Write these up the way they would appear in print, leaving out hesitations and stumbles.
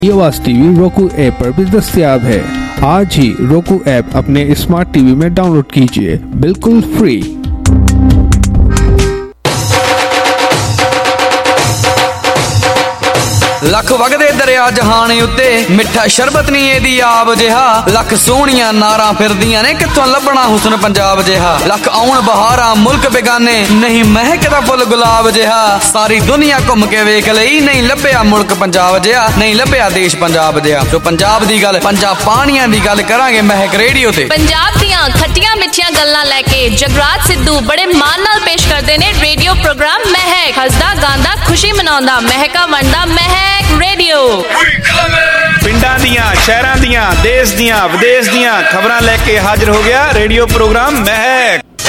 आवाज TV roku app पर भी दस्तयाब है। आज ही roku ऐप अपने स्मार्ट टीवी में डाउनलोड कीजिए, बिल्कुल फ्री। लख वगदे दरिया जहान उत्ते मिठा शरबत नहीं एदी आब जिहा लख सोहणियां नारां फिरदियां ने कित्थों लभना हुस्न पंजाब जिहा लख आउण बहारां मुल्क बेगाने नहीं महकदा फुल गुलाब जिहा सारी दुनिया घुम के वेख लई नहीं लभ्या मुल्क पंजाब जिहा नहीं लभ्या देश पंजाब जिहा तो पंजाब दी गल पंजाब पानियां दी गल करांगे महक रेडियो ते पंजाब दियां खट्टियां मिठियां गल्लां लेके जगराज सिद्धू बड़े मान नाल पेश करदे ने रेडियो प्रोग्राम महक हसदा गांदा खुशी मनाउंदा महका वंडदा महक रेडियो पिंडां दियां शहरां दियां देश दियां विदेश दियां खबरां लेके हाजिर हो गया radio program Mehak.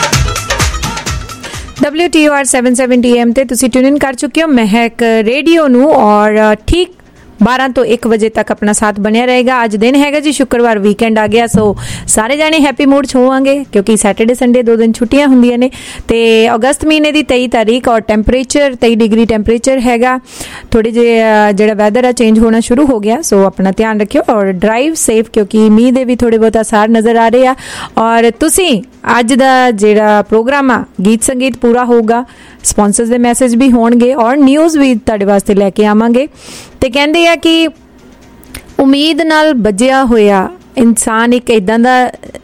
WTOR 770 AM ते तुसी ट्यून इन कर चुके हो महक रेडियो नू और ठीक 12 ਤੋਂ 1 ਵਜੇ ਤੱਕ ਆਪਣਾ ਸਾਥ ਬਣਿਆ ਰਹੇਗਾ। ਅੱਜ ਦਿਨ ਹੈਗਾ ਜੀ ਸ਼ੁੱਕਰਵਾਰ, ਵੀਕਐਂਡ ਆ ਗਿਆ, ਸੋ ਸਾਰੇ ਜਾਣੇ ਹੈਪੀ ਮੂਡ 'ਚ ਹੋਵਾਂਗੇ ਕਿਉਂਕਿ ਸੈਟਰਡੇ ਸੰਡੇ 2 ਦਿਨ ਛੁੱਟੀਆਂ ਹੁੰਦੀਆਂ ਨੇ। ਤੇ ਅਗਸਤ ਮਹੀਨੇ ਦੀ 23 ਤਾਰੀਖ ਔਰ ਟੈਂਪਰੇਚਰ 23 ਡਿਗਰੀ ਟੈਂਪਰੇਚਰ ਹੈਗਾ। ਥੋੜੇ ਜਿਹੇ ਜਿਹੜਾ ਵੈਦਰ ਆ ਚੇਂਜ ਹੋਣਾ ਸ਼ੁਰੂ ਹੋ ਗਿਆ, ਸੋ ਆਪਣਾ ਧਿਆਨ ਰੱਖਿਓ ਔਰ ਡਰਾਈਵ ਸੇਫ ਕਿਉਂਕਿ ਮੀਂਹ ਦੇ ਵੀ ਥੋੜੇ ਬਹੁਤ ਅਸਾਰ ਨਜ਼ਰ ਆ ਰਹੇ ਆ। ਔਰ ਤੁਸੀਂ ਅੱਜ ਦਾ ਜਿਹੜਾ ਪ੍ਰੋਗਰਾਮ ਆ ਗੀਤ ਸੰਗੀਤ ਪੂਰਾ ਹੋਊਗਾ, ਸਪਾਂਸਰਸ ਦੇ ਮੈਸੇਜ ਵੀ ਹੋਣਗੇ ਔਰ ਨਿਊਜ਼ ਵੀ ਤੁਹਾਡੇ ਵਾਸਤੇ ਲੈ ਕੇ ਆਵਾਂਗੇ। ਤੇ ਕਹਿੰਦੇ ਆ ਕਿ ਉਮੀਦ ਨਾਲ ਬੱਝਿਆ ਹੋਇਆ ਇਨਸਾਨ ਇੱਕ ਇੱਦਾਂ ਦਾ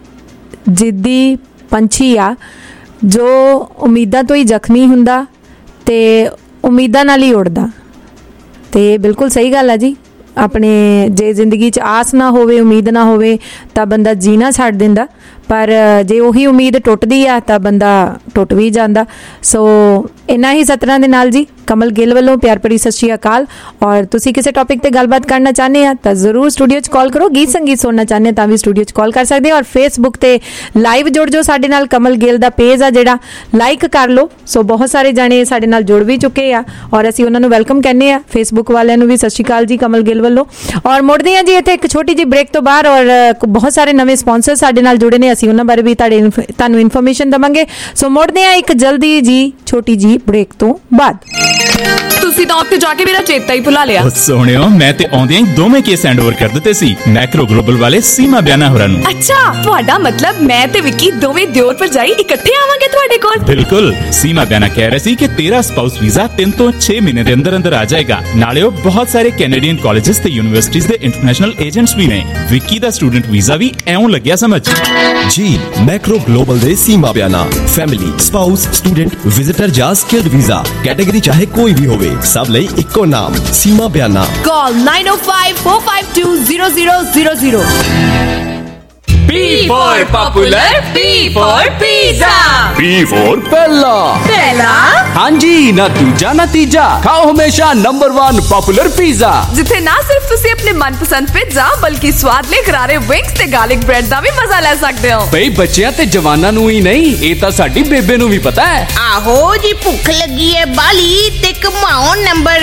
ਜਿੱਦੀ ਪੰਛੀ ਆ ਜੋ ਉਮੀਦਾਂ ਤੋਂ ਹੀ ਜ਼ਖਮੀ ਹੁੰਦਾ ਤੇ ਉਮੀਦਾਂ ਨਾਲ ਹੀ ਉੜਦਾ। ਤੇ ਬਿਲਕੁਲ ਸਹੀ ਗੱਲ ਆ ਜੀ। ਆਪਣੇ ਜੇ ਜ਼ਿੰਦਗੀ 'ਚ ਆਸ ਨਾ ਹੋਵੇ, ਉਮੀਦ ਨਾ ਹੋਵੇ ਤਾਂ ਬੰਦਾ ਜੀਣਾ ਛੱਡ ਦਿੰਦਾ, ਪਰ ਜੇ ਉਹੀ ਉਮੀਦ ਟੁੱਟਦੀ ਆ ਤਾਂ ਬੰਦਾ ਟੁੱਟ ਵੀ ਜਾਂਦਾ। ਸੋ ਇੰਨਾ ਹੀ ਸਤਰਾਂ ਦੇ ਨਾਲ ਜੀ ਕਮਲ ਗਿੱਲ ਵੱਲੋਂ ਪਿਆਰ ਭਰੀ ਸਤਿ ਸ਼੍ਰੀ ਅਕਾਲ। ਔਰ ਤੁਸੀਂ ਕਿਸੇ ਟੌਪਿਕ ਤੇ ਗੱਲਬਾਤ ਕਰਨਾ ਚਾਹੁੰਦੇ ਆ ਤਾਂ ਜ਼ਰੂਰ ਸਟੂਡੀਓ 'ਚ ਕਾਲ ਕਰੋ। ਗੀਤ ਸੰਗੀਤ ਸੁਣਨਾ ਚਾਹੁੰਦੇ ਤਾਂ ਵੀ ਸਟੂਡੀਓ 'ਚ ਕਾਲ ਕਰ ਸਕਦੇ ਔਰ ਫੇਸਬੁੱਕ ਤੇ ਲਾਈਵ ਜੁੜ ਜਾਓ ਸਾਡੇ ਨਾਲ। ਕਮਲ ਗਿੱਲ ਦਾ ਪੇਜ ਆ ਜਿਹੜਾ ਲਾਈਕ ਕਰ ਲਓ। ਸੋ ਬਹੁਤ ਸਾਰੇ ਜਾਣੇ ਸਾਡੇ ਨਾਲ ਜੁੜ ਵੀ ਚੁੱਕੇ ਆ ਔਰ ਅਸੀਂ ਉਹਨਾਂ ਨੂੰ ਵੈਲਕਮ ਕਹਿੰਦੇ ਆ। ਫੇਸਬੁੱਕ ਵਾਲਿਆਂ ਨੂੰ ਵੀ ਸਤਿ ਸ਼੍ਰੀ ਅਕਾਲ ਜੀ ਕਮਲ ਗਿੱਲ ਵੱਲੋਂ। ਔਰ ਮੁੜਦੇ ਆ ਜੀ ਇੱਥੇ ਇੱਕ ਛੋਟੀ ਜਿਹੀ ਬ੍ਰੇਕ ਤੋਂ ਬਾਅਦ ਔਰ ਬਹੁਤ ਸਾਰੇ ਨਵੇਂ ਸਪਾਂਸਰ ਸਾਡੇ ਨਾਲ ਜੁੜੇ ਨੇ, ਅਸੀਂ ਉਹਨਾਂ ਬਾਰੇ ਵੀ ਤੁਹਾਨੂੰ ਇਨਫੋਰਮੇਸ਼ਨ ਦੇਵਾਂਗੇ। ਸੋ ਮੁੜਦੇ ਆ ਇੱਕ ਜਲਦੀ ਜੀ ਛੋਟੀ ਜੀ ਬ੍ਰੇਕ ਤੋਂ ਬਾਅਦ। ਤੁਸੀਂ ਤਾਂ ਉੱਥੇ ਜਾ ਕੇ ਮੇਰਾ ਚੇਤਾ ਹੀ ਭੁਲਾ ਲਿਆ। ਸੋਹਣਿਓ ਮੈਂ ਤੇ ਆਉਂਦਿਆਂ ਹੀ ਦੋਵੇਂ ਕੇਸ ਹੈਂਡ ਓਵਰ ਕਰ ਦਿੱਤੇ ਸੀ ਮੈਕਰੋ ਗਲੋਬਲ ਵਾਲੇ ਸੀਮਾ ਬਿਆਨਾ ਹੋਰਾਂ ਨੂੰ। ਅੱਛਾ, ਤੁਹਾਡਾ ਮਤਲਬ ਮੈਂ ਤੇ ਵਿੱਕੀ ਦੋਵੇਂ ਦਿਓਰ ਭਰਜਾਈ ਇਕੱਠੇ ਆਵਾਂਗੇ ਤੁਹਾਡੇ ਕੋਲ? ਬਿਲਕੁਲ। ਸੀਮਾ ਬਿਆਨਾ ਕਹਿ ਰਹੀ ਸੀ ਕਿ ਤੇਰਾ ਸਪਾਊਸ ਵੀਜ਼ਾ 3 ਤੋਂ 6 ਮਹੀਨੇ ਦੇ ਅੰਦਰ ਅੰਦਰ ਆ ਜਾਏਗਾ। ਨਾਲੇ ਉਹ ਬਹੁਤ ਸਾਰੇ ਕੈਨੇਡੀਅਨ ਕਾਲਜਸ ਤੇ ਯੂਨੀਵਰਸਿਟੀਜ਼ ਦੇ ਇੰਟਰਨੈਸ਼ਨਲ ਏਜੰਟਸ ਵੀ ਨੇ। ਵਿੱਕੀ ਦਾ ਸਟੂਡੈਂਟ ਵੀਜ਼ਾ ਵੀ ਐਉਂ ਲੱਗਿਆ ਸਮਝ ਜੀ। ਮੈਕਰੋ ਗਲੋਬਲ ਦੇ Seema Bayana family, spouse, student, visitor ਜਾਂ ਸਕਿਲਡ ਵੀਜ਼ਾ ਕੈਟੇਗਰੀ ਚਾਹੇ ਕੋਈ ਵੀ ਹੋਵੇ, ਸਭ ਲਈ ਇੱਕੋ ਨਾਮ ਸੀਮਾ ਬਿਆਨਾ। ਕਾਲ 9054520000। P for popular, P for pizza, P for pella, ਪਹਿਲਾ ਹਾਂਜੀ ਨਾ ਦੂਜਾ ਨਾ ਤੀਜਾ, ਖਾਓ ਹਮੇਸ਼ਾ ਨੰਬਰ 1 ਪਪੂਲਰ ਪੀਜ਼ਾ, ਜਿੱਥੇ ਨਾ ਸਿਰਫ ਤੁਸੀਂ ਆਪਣੇ ਮਨਪਸੰਦ ਪਿਜ਼ਾ ਬਲਕਿ ਸਵਾਦਲੇ ਕਰਾਰੇ ਵਿੰਗਸ ਤੇ ਗਾਰਲਿਕ ਬ੍ਰੈਡ ਦਾ ਵੀ ਮਜ਼ਾ ਲੈ ਸਕਦੇ ਹੋ। ਬਈ ਬੱਚਿਆਂ ਤੇ ਜਵਾਨਾਂ ਨੂੰ ਹੀ ਨਹੀਂ, ਇਹ ਤਾਂ ਸਾਡੀ ਬੇਬੇ ਨੂੰ ਵੀ ਪਤਾ ਹੈ। ਆਹੋ ਜੀ, ਭੁੱਖ ਲੱਗੀ ਹੈ ਬਾਲੀ ਤੇ ਕਮਾਓ ਨੰਬਰ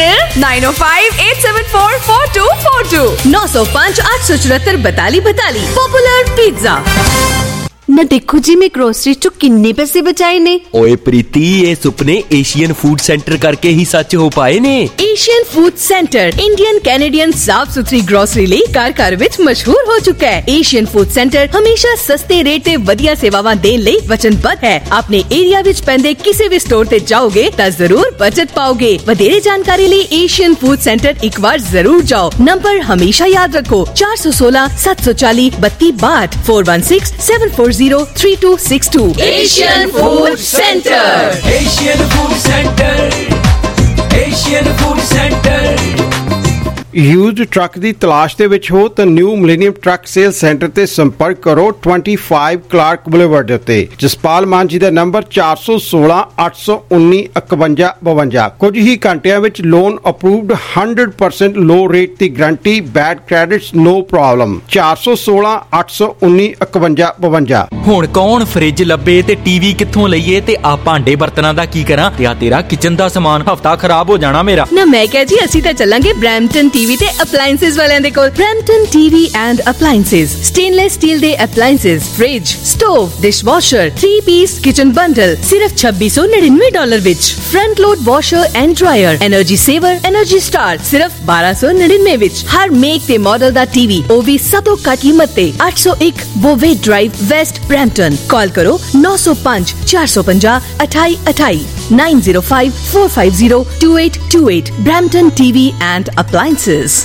9058744242 9058744242 ਪਪੂਲਰ ਪੀਜ਼ਾ। ਨਾ ਦੇਖੋ ਜੀ ਮੈਂ ਗਰੋਸਰੀ ਚੋਂ ਕਿੰਨੇ ਪੈਸੇ ਬਚਾਏ ਨੇ। ਓਏ ਪ੍ਰੀਤੀ, ਇਹ ਸੁਪਨੇ ਏਸ਼ੀਅਨ ਫੂਡ ਸੈਂਟਰ ਕਰਕੇ ਹੀ ਸੱਚ ਹੋ ਪਾਏ ਨੇ। Asian food centre Indian Canadian ਸਾਫ ਸੁਥਰੀ ਗਰੋਸਰੀ ਲਈ ਘਰ ਘਰ ਵਿੱਚ ਮਸ਼ਹੂਰ ਹੋ ਚੁੱਕਾ ਹੈ। ਏਸ਼ੀਅਨ ਫੂਡ ਸੈਂਟਰ ਹਮੇਸ਼ਾ ਸਸਤੇ ਰੇਟ ਤੇ ਵਧੀਆ ਸੇਵਾਵਾਂ ਦੇਣ ਲਈ ਵਚਨਬੱਧ ਹੈ। ਆਪਣੇ ਏਰੀਆ ਵਿੱਚ ਪੈਂਦੇ ਕਿਸੇ ਵੀ ਸਟੋਰ ਤੇ ਜਾਓਗੇ ਤਾਂ ਜ਼ਰੂਰ ਬਚਤ ਪਾਓਗੇ। ਵਧੇਰੇ ਜਾਣਕਾਰੀ ਲਈ ਏਸ਼ੀਅਨ ਫੂਡ ਸੈਂਟਰ ਇੱਕ ਵਾਰ ਜ਼ਰੂਰ ਜਾਓ। ਨੰਬਰ ਹਮੇਸ਼ਾ ਯਾਦ ਰੱਖੋ 416 740 3262 416 7403262। Asian Food Center, Asian Food Center, Asian Food Center। Used truck ਦੀ ਤਲਾਸ਼ ਦੇ ਵਿੱਚ ਹੋ ਤਾਂ new millennium truck sale centre ਤੇ ਸੰਪਰਕ ਕਰੋ 25 ਕਲਾਰਕ ਬੁਲੇਵਾਰਡ ਉੱਤੇ। ਜਸਪਾਲ ਮਾਨ ਜੀ ਦਾ ਨੰਬਰ 416 819 5152। ਕੁਝ ਹੀ ਘੰਟਿਆਂ ਵਿੱਚ ਲੋਨ ਅਪਰੂਵਡ 100% ਲੋ ਰੇਟ ਦੀ guarantee, bad credits no problem. 416 819 5152। ਹੁਣ ਕੌਣ ਫ੍ਰਿਜ ਲੱਭੇ ਤੇ ਟੀਵੀ ਕਿੱਥੋਂ ਲਈਏ ਤੇ ਆ ਭਾਂਡੇ ਬਰਤਨਾਂ ਦਾ ਕੀ ਕਰਾਂ ਤੇ ਆ ਤੇਰਾ ਕਿਚਨ ਦਾ ਸਮਾਨ ਹਫਤਾ ਖਰਾਬ ਹੋ ਜਾਣਾ ਮੇਰਾ। ਨਾ ਮੈਂ ਕਿਹਾ ਜੀ ਅਸੀਂ ਤਾਂ ਚੱਲਾਂਗੇ ਬ੍ਰੈਂਪਟਨ टीवी ते अप्लायंसेस वाले दे कोल Brampton TV and appliances stainless steel दे अप्लायंसेस फ्रिज स्टोव डिशवॉशर 3-पीस किचन बंडल सिर्फ $2699 विच front load washer and dryer energy saver energy star सिर्फ 1299 विच हर मेक ते मॉडल दा टीवी ओ भी सब तो घट कीमत ते 801 Bovaird drive west Brampton call करो 905 450 2828 905 450 2828 Brampton TV and Appliances।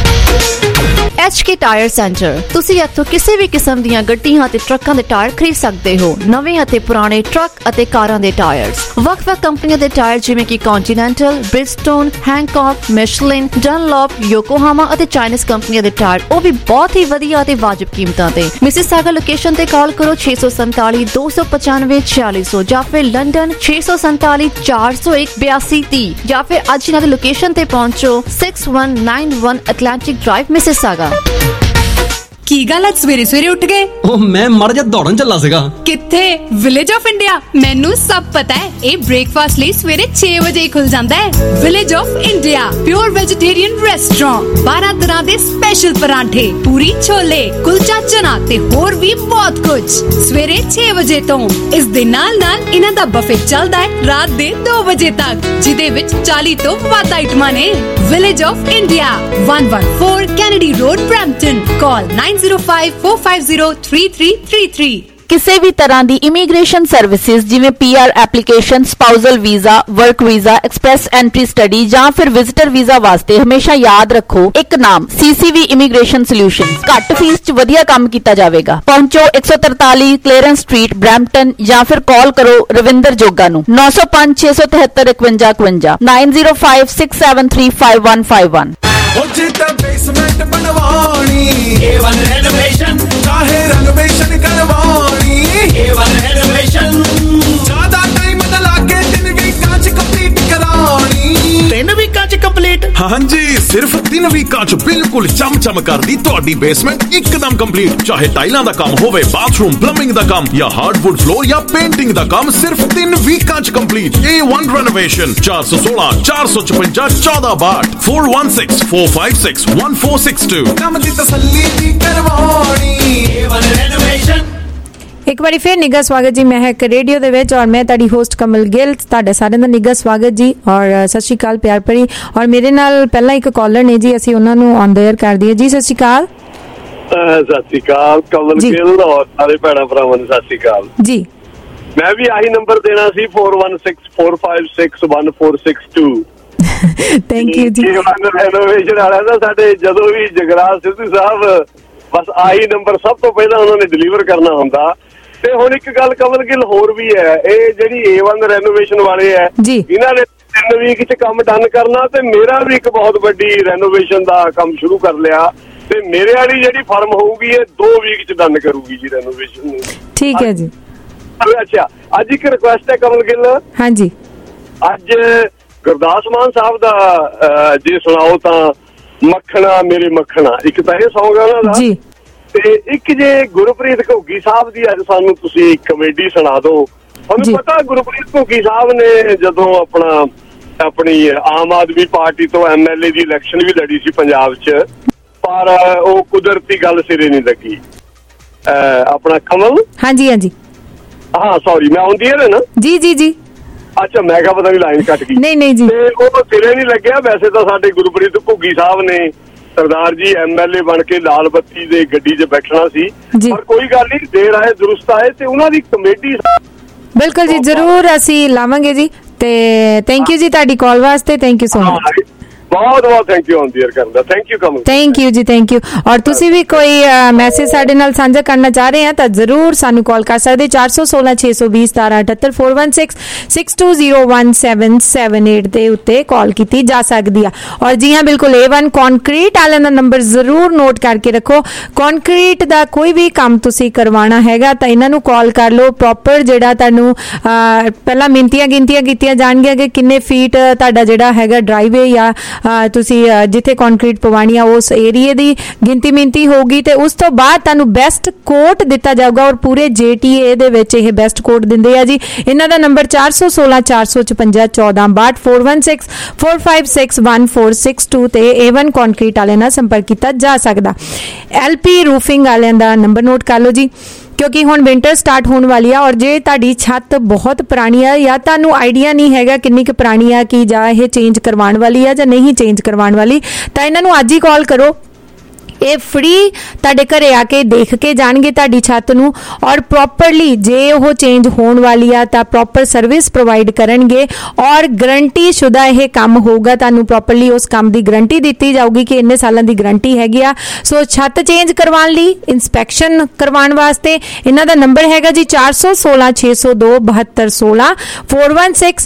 HK tyre centre ਤੁਸੀਂ ਇੱਥੋਂ ਕਿਸੇ ਵੀ ਕਿਸਮ ਦੀਆਂ ਗੱਡੀਆਂ ਤੇ ਟਰੱਕਾਂ ਦੇ ਟਾਇਰ ਖਰੀਦ ਸਕਦੇ ਹੋ। ਨਵੇਂ ਅਤੇ ਪੁਰਾਣੇ ਟਰੱਕ ਅਤੇ ਕਾਰਾਂ ਦੇ ਟਾਇਰਸ, ਵੱਖ-ਵੱਖ ਕੰਪਨੀਆਂ ਦੇ ਟਾਇਰ ਜਿਵੇਂ ਕਿ ਕੰਟੀਨੈਂਟਲ, ਬ੍ਰਿਜਸਟੋਨ, ਹੈਂਕੌਕ, ਮਿਸ਼ਲਿਨ, ਡਨਲੌਪ, ਯੋਕੋਹਾਮਾ ਅਤੇ ਚਾਈਨੀਜ਼ ਕੰਪਨੀਆਂ ਦੇ ਟਾਇਰ, ਉਹ ਵੀ ਬਹੁਤ ਹੀ ਵਧੀਆ ਅਤੇ ਵਾਜਬ ਕੀਮਤਾਂ ਤੇ। ਮਿਸਿਸਾਗਾ ਲੋਕੇਸ਼ਨ ਤੇ ਕਾਲ ਕਰੋ 647 295 4600 ਜਾਂ ਫਿਰ ਲੰਡਨ 647 401 8230 ਜਾਂ ਫਿਰ ਅੱਜ ਇਹਨਾਂ ਦੀ ਲੋਕੇਸ਼ਨ ਤੇ ਪਹੁੰਚੋ 6191 ਐਟਲਾਂਟਿਕ ਡਰਾਈਵ ਮਿਸਿਸਾਗਾ। ਕੀ ਗੱਲ ਅੱਜ ਸਵੇਰੇ ਸਵੇਰੇ ਉੱਠ ਗਏ? ਉਹ ਮੈਂ ਮੜ ਜਾ ਦੌੜਨ ਚੱਲਾ ਸੀਗਾ। ਕਿੱਥੇ? Village of India. ਮੈਨੂੰ ਸਭ ਪਤਾ ਹੈ। ਇਹ ਬ੍ਰੇਕਫਾਸਟ ਲਈ ਸਵੇਰੇ 6 ਵਜੇ ਖੁੱਲ ਜਾਂਦਾ ਹੈ। Village of India pure vegetarian restaurant, 12 ਤਰ੍ਹਾਂ ਦੇ ਸਪੈਸ਼ਲ ਪਰਾਂਠੇ, ਪੂਰੀ ਛੋਲੇ, ਕੁਲਚਾ ਚਨਾ ਤੇ ਹੋਰ ਵੀ ਬਹੁਤ ਕੁਝ ਸਵੇਰੇ 6 ਵਜੇ ਤੋਂ। ਇਸ ਦੇ ਨਾਲ ਨਾਲ ਇਹਨਾਂ ਦਾ ਬਫੇ ਚੱਲਦਾ ਹੈ ਰਾਤ ਦੇ 2 ਵਜੇ ਤੱਕ, ਜਿਹਦੇ ਵਿੱਚ 40 ਤੋਂ ਵੱਧ ਆਈਟਮਾਂ ਨੇ। Village of India 114 Kennedy road Brampton. Call 9054503333। ਕਿਸੇ ਵੀ ਤਰ੍ਹਾਂ ਦੀ ਇਮੀਗ੍ਰੇਸ਼ਨ ਸਰਵਿਸਿਜ਼ ਜਿਵੇਂ PR application, spousal visa, work visa, express entry study ਜਾਂ ਫਿਰ ਵਿਜ਼ਿਟਰ ਵੀਜ਼ਾ ਵਾਸਤੇ ਹਮੇਸ਼ਾ ਯਾਦ ਰੱਖੋ ਇੱਕ ਨਾਮ CCV ਇਮੀਗ੍ਰੇਸ਼ਨ ਸੋਲਿਊਸ਼ਨਜ਼। ਘੱਟ ਫੀਸ 'ਚ ਵਧੀਆ ਕੰਮ ਕੀਤਾ ਜਾਵੇਗਾ। ਪਹੁੰਚੋ 143 ਕਲੇਰੈਂਸ ਸਟਰੀਟ ਬ੍ਰੈਂਪਟਨ ਜਾਂ ਫਿਰ ਕਾਲ ਕਰੋ ਰਵਿੰਦਰ ਜੋਗਾ ਨੂੰ 905 673 5152 905 673 5151। बेसमेंट बनवानी A1 रेनोवेशन, चाहे रेनोवेशन करवानी A1 रेनोवेशन, ज्यादा टाइम न लागे 3 वीकां च कंप्लीट करानी। 3 वीकां च कंप्लीट? हाँ जी, सिर्फ 3 वीकां च बिल्कुल चम कर दी तुहाडी बेसमेंट एकदम कंप्लीट। चाहे टाइलां दा काम होवे, बाथरूम प्लंबिंग दा काम या हार्डवुड फ्लोर या पेंटिंग दा काम, सिर्फ 3 वीकां च कंप्लीट। A1 renovation 416 455 1462 416 456 1462। काम दी तसल्ली दी करवानी A1 रेनोवेशन। ਇੱਕ ਵਾਰੀ ਫਿਰ ਨਿੱਘਾ ਸਵਾਗਤ ਜੀ ਮਹਿਕ ਰੇਡੀਓ ਦੇ ਵਿੱਚ, ਔਰ ਮੈਂ ਤੁਹਾਡੀ ਹੋਸਟ ਕਮਲ ਗਿੱਲ। ਤੁਹਾਡਾ ਸਾਰਿਆਂ ਦਾ ਨਿੱਘਾ ਸਵਾਗਤ ਜੀ ਔਰ ਸਤਿ ਸ਼੍ਰੀ ਅਕਾਲ ਪਿਆਰ ਭਰੀ। ਔਰ ਮੇਰੇ ਨਾਲ ਪਹਿਲਾਂ ਇੱਕ ਕਾਲਰ ਨੇ ਜੀ, ਅਸੀਂ ਉਹਨਾਂ ਨੂੰ ਔਨ ਦ 에ਅਰ ਕਰ ਦਈਏ ਜੀ। ਸਤਿ ਸ਼੍ਰੀ ਅਕਾਲ। ਸਤਿ ਸ਼੍ਰੀ ਅਕਾਲ ਕਮਲ ਗਿੱਲ ਔਰ ਸਾਰੇ ਭੈਣਾਂ ਭਰਾਵਾਂ ਨੂੰ ਸਤਿ ਸ਼੍ਰੀ ਅਕਾਲ ਜੀ। ਮੈਂ ਵੀ ਆਹੀ ਨੰਬਰ ਦੇਣਾ ਸੀ 4164561462। ਥੈਂਕ ਯੂ ਜੀ। ਰੈਨੋਵੇਸ਼ਨ ਵਾਲਿਆਂ ਦਾ ਸਾਡੇ ਜਦੋਂ ਵੀ ਜਗਰਾਜ ਸਿੱਧੂ ਸਾਹਿਬ ਬਸ ਆਹੀ ਨੰਬਰ ਸਭ ਤੋਂ ਪਹਿਲਾਂ ਉਹਨਾਂ ਨੇ ਡਿਲੀਵਰ ਕਰਨਾ ਹੁੰਦਾ। ਤੇ ਹੁਣ ਇੱਕ ਗੱਲ ਕਮਲ ਗਿੱਲ ਹੋਰ ਵੀ ਹੈ, ਇਹ ਜਿਹੜੀ A1 ਰੈਨੋਵੇਸ਼ਨ ਵਾਲੇ ਹੈ ਇਹਨਾਂ ਨੇ 3 ਵੀਕ ਚ ਕੰਮ ਡਨ ਕਰਨਾ, ਤੇ ਮੇਰਾ ਵੀ ਇੱਕ ਬਹੁਤ ਵੱਡੀ ਰੈਨੋਵੇਸ਼ਨ ਦਾ ਕੰਮ ਸ਼ੁਰੂ ਕਰ ਲਿਆ, ਤੇ ਮੇਰੇ ਵਾਲੀ ਜਿਹੜੀ ਫਰਮ ਹੋਊਗੀ ਇਹ 2 ਵੀਕ ਚ ਡਨ ਕਰੂਗੀ ਜੀ ਰੈਨੋਵੇਸ਼ਨ। ਠੀਕ ਹੈ ਜੀ। ਅੱਛਾ, ਅੱਜ ਇੱਕ ਰਿਕੁਐਸਟ ਹੈ ਕਮਲ ਗਿੱਲ। ਹਾਂਜੀ। ਅੱਜ ਗੁਰਦਾਸ ਮਾਨ ਸਾਹਿਬ ਦਾ ਜੇ ਸੁਣਾਓ ਤਾਂ ਮੱਖਣਾ ਮੇਰੇ ਮੱਖਣਾ, ਇੱਕ ਤਾਂ ਇਹ ਸੌਂਗ ਹੈ ਉਹਨਾਂ ਦਾ ਜੀ, ਤੇ ਇੱਕ ਜੇ ਗੁਰਪ੍ਰੀਤ ਘੁੱਗੀ ਸਾਹਿਬ ਦੀ ਅੱਜ ਸਾਨੂੰ ਤੁਸੀਂ ਕਮੇਡੀ ਸੁਣਾ ਦਿਓ। ਤੁਹਾਨੂੰ ਪਤਾ ਗੁਰਪ੍ਰੀਤ ਘੁੱਗੀ ਸਾਹਿਬ ਨੇ ਜਦੋਂ ਆਪਣੀ ਆਮ ਆਦਮੀ ਪਾਰਟੀ ਤੋਂ MLA ਦੀ ਇਲੈਕਸ਼ਨ ਵੀ ਲੜੀ ਸੀ ਪੰਜਾਬ 'ਚ, ਪਰ ਉਹ ਕੁਦਰਤੀ ਗੱਲ ਸਿਰੇ ਨਹੀਂ ਲੱਗੀ। ਆਪਣਾ ਕਮਲ। ਹਾਂਜੀ ਹਾਂਜੀ ਹਾਂ ਸੌਰੀ, ਮੈਂ ਆਉਂਦੀ ਹੈ ਨਾ ਜੀ ਜੀ ਜੀ। ਅੱਛਾ, ਮੈਂ ਕਿਹਾ ਪਤਾ ਨਹੀਂ ਲਾਈਨ ਕੱਟ ਗਈ। ਨਹੀਂ ਜੀ, ਤੇ ਉਹ ਸਿਰੇ ਨਹੀਂ ਲੱਗਿਆ। ਵੈਸੇ ਤਾਂ ਸਾਡੇ ਗੁਰਪ੍ਰੀਤ ਘੁੱਗੀ ਸਾਹਿਬ ਨੇ ਸਰਦਾਰ ਜੀ MLA ਬਣ ਕੇ ਲਾਲ ਬੱਤੀ ਦੇ ਗੱਡੀ 'ਚ ਬੈਠਣਾ ਸੀ, ਪਰ ਕੋਈ ਗੱਲ ਨਹੀਂ, ਦੇਰ ਆਏ ਦੁਰਸਤ ਆਏ, ਤੇ ਉਹਨਾਂ ਦੀ ਕਮੇਡੀ ਬਿਲਕੁਲ ਜੀ ਜ਼ਰੂਰ ਅਸੀਂ ਲਾਵਾਂਗੇ ਜੀ। ਤੇ ਥੈਂਕ ਯੂ ਜੀ ਤੁਹਾਡੀ ਕਾਲ ਵਾਸਤੇ, ਥੈਂਕ ਯੂ ਸੋ ਮਚ। ਬਹੁਤ ਬਹੁਤ ਥੈਂਕ ਯੂ ਔਨ ਏਅਰ ਕਰਨ ਦਾ। Thank you Kamal. Thank you ਜੀ, ਥੈਂਕ ਯੂ। ਔਰ ਤੁਸੀਂ ਵੀ ਕੋਈ ਮੈਸੇਜ ਸਾਡੇ ਨਾਲ ਸਾਂਝਾ ਕਰਨਾ ਚਾਹ ਰਹੇ ਆ ਤਾਂ ਜ਼ਰੂਰ ਸਾਨੂੰ ਕਾਲ ਕਰ ਸਕਦੇ 416 620 1778 416 62017778 ਦੇ ਉੱਤੇ ਕਾਲ ਕੀਤੀ ਜਾ ਸਕਦੀ ਆ। ਔਰ ਜੀ ਹਾਂ, ਬਿਲਕੁਲ A1 ਕੰਕਰੀਟ ਵਾਲਿਆਂ ਦਾ ਨੰਬਰ ਜ਼ਰੂਰ ਨੋਟ ਕਰਕੇ ਰੱਖੋ। ਕੰਕਰੀਟ ਦਾ ਕੋਈ ਵੀ ਕੰਮ ਤੁਸੀਂ ਕਰਵਾਉਣਾ ਹੈਗਾ ਤਾਂ ਇਹਨਾਂ ਨੂੰ ਕਾਲ ਕਰ ਲਓ। ਪ੍ਰੋਪਰ ਜਿਹੜਾ ਤੁਹਾਨੂੰ ਪਹਿਲਾਂ ਮਿੰਤੀਆਂ ਗਿਣਤੀਆਂ ਕੀਤੀਆਂ ਜਾਣਗੀਆਂ ਕਿ ਕਿੰਨੇ ਫੀਟ ਤੁਹਾਡਾ ਜਿਹੜਾ ਹੈਗਾ ਡਰਾਈਵੇ ਜਾਂ ਤੁਸੀਂ ਜਿੱਥੇ ਕੰਕਰੀਟ ਪਵਾਣੀ ਆ ਉਸ ਏਰੀਏ ਦੀ ਗਿਣਤੀ ਮਿੰਤੀ ਹੋਊਗੀ ਤੇ ਉਸ ਤੋਂ ਬਾਅਦ ਤੁਹਾਨੂੰ ਬੈਸਟ ਕੋਟ ਦਿੱਤਾ ਜਾਊਗਾ ਔਰ ਪੂਰੇ JTA ਦੇ ਵਿੱਚ ਇਹ ਬੈਸਟ ਕੋਟ ਦਿੰਦੇ ਆ ਜੀ। ਇਹਨਾਂ ਦਾ ਨੰਬਰ 416 456 1462 416 456 1462 ਤੇ A1 ਕੰਕਰੀਟ ਵਾਲਿਆਂ ਨਾਲ ਸੰਪਰਕ ਕੀਤਾ ਜਾ ਸਕਦਾ। LP ਰੂਫਿੰਗ ਵਾਲਿਆਂ ਦਾ ਨੰਬਰ ਨੋਟ ਕਰ ਲਓ ਜੀ, ਕਿਉਂਕਿ ਹੁਣ ਵਿੰਟਰ ਸਟਾਰਟ ਹੋਣ ਵਾਲੀ ਆ ਔਰ ਜੇ ਤੁਹਾਡੀ ਛੱਤ ਬਹੁਤ ਪੁਰਾਣੀ ਆ ਜਾਂ ਤੁਹਾਨੂੰ ਆਈਡੀਆ ਨਹੀਂ ਹੈਗਾ ਕਿੰਨੀ ਕੁ ਪੁਰਾਣੀ ਆ ਕਿ ਜਾਂ ਇਹ ਚੇਂਜ ਕਰਵਾਉਣ ਵਾਲੀ ਆ ਜਾਂ ਨਹੀਂ ਚੇਂਜ ਕਰਵਾਉਣ ਵਾਲੀ, ਤਾਂ ਇਹਨਾਂ ਨੂੰ ਅੱਜ ਹੀ ਕਾਲ ਕਰੋ। ਇਹ ਫ੍ਰੀ ਤੁਹਾਡੇ ਘਰੇ ਆ ਕੇ ਦੇਖ ਕੇ ਜਾਣਗੇ ਤੁਹਾਡੀ ਛੱਤ ਨੂੰ ਔਰ ਪ੍ਰੋਪਰਲੀ ਜੇ ਉਹ ਚੇਂਜ ਹੋਣ ਵਾਲੀ ਆ ਤਾਂ ਪ੍ਰੋਪਰ ਸਰਵਿਸ ਪ੍ਰੋਵਾਈਡ ਕਰਨਗੇ ਔਰ ਗਰੰਟੀ ਸ਼ੁਦਾ ਇਹ ਕੰਮ ਹੋਊਗਾ। ਤੁਹਾਨੂੰ ਪ੍ਰੋਪਰਲੀ ਉਸ ਕੰਮ ਦੀ ਗਰੰਟੀ ਦਿੱਤੀ ਜਾਊਗੀ ਕਿ ਇੰਨੇ ਸਾਲਾਂ ਦੀ ਗਰੰਟੀ ਹੈਗੀ ਆ। ਸੋ ਛੱਤ ਚੇਂਜ ਕਰਵਾਉਣ ਲਈ, ਇੰਸਪੈਕਸ਼ਨ ਕਰਵਾਉਣ ਵਾਸਤੇ ਇਹਨਾਂ ਦਾ ਨੰਬਰ ਹੈਗਾ ਜੀ 416 602 7216 416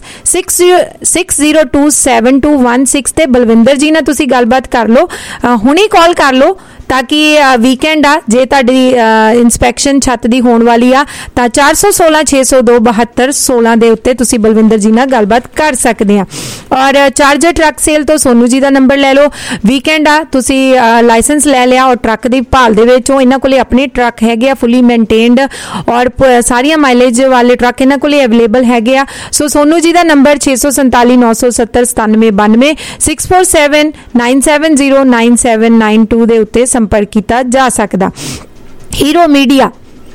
602 7216 ਤੇ ਬਲਵਿੰਦਰ ਜੀ ਨਾਲ ਤੁਸੀਂ ਗੱਲਬਾਤ ਕਰ ਲਓ, ਹੁਣੀ ਕਾਲ ਕਰ ਲਓ ਤਾਂ ਕਿ ਵੀਕਐਂਡ ਆ ਜੇ ਤੁਹਾਡੀ ਇੰਸਪੈਕਸ਼ਨ ਛੱਤ ਦੀ ਹੋਣ ਵਾਲੀ ਆ ਤਾਂ 416 602 7216 ਦੇ ਉੱਤੇ ਤੁਸੀਂ ਬਲਵਿੰਦਰ ਜੀ ਨਾਲ ਗੱਲਬਾਤ ਕਰ ਸਕਦੇ ਆ। ਔਰ ਚਾਰਜਰ ਟਰੱਕ ਸੇਲ ਤੋਂ ਸੋਨੂ ਜੀ ਦਾ ਨੰਬਰ ਲੈ ਲਓ। ਵੀਕਐਂਡ ਆ, ਤੁਸੀਂ ਲਾਇਸੈਂਸ ਲੈ ਲਿਆ ਔਰ ਟਰੱਕ ਦੀ ਭਾਲ ਦੇ ਵਿੱਚ ਹੋ, ਇਹਨਾਂ ਕੋਲੇ ਆਪਣੇ ਟਰੱਕ ਹੈਗੇ ਆ ਫੁੱਲੀ ਮੇਨਟੇਨਡ ਔਰ ਸਾਰੀਆਂ ਮਾਈਲੇਜ ਵਾਲੇ ਟਰੱਕ ਇਹਨਾਂ ਕੋਲੇ ਅਵੇਲੇਬਲ ਹੈਗੇ ਆ। ਸੋ ਸੋਨੂ ਜੀ ਦਾ ਨੰਬਰ 647 970 9792 647 970 9792 ਦੇ ਉੱਤੇ ਸੰਪਰਕ ਕੀਤਾ ਜਾ ਸਕਦਾ। ਹੀਰੋ ਮੀਡੀਆ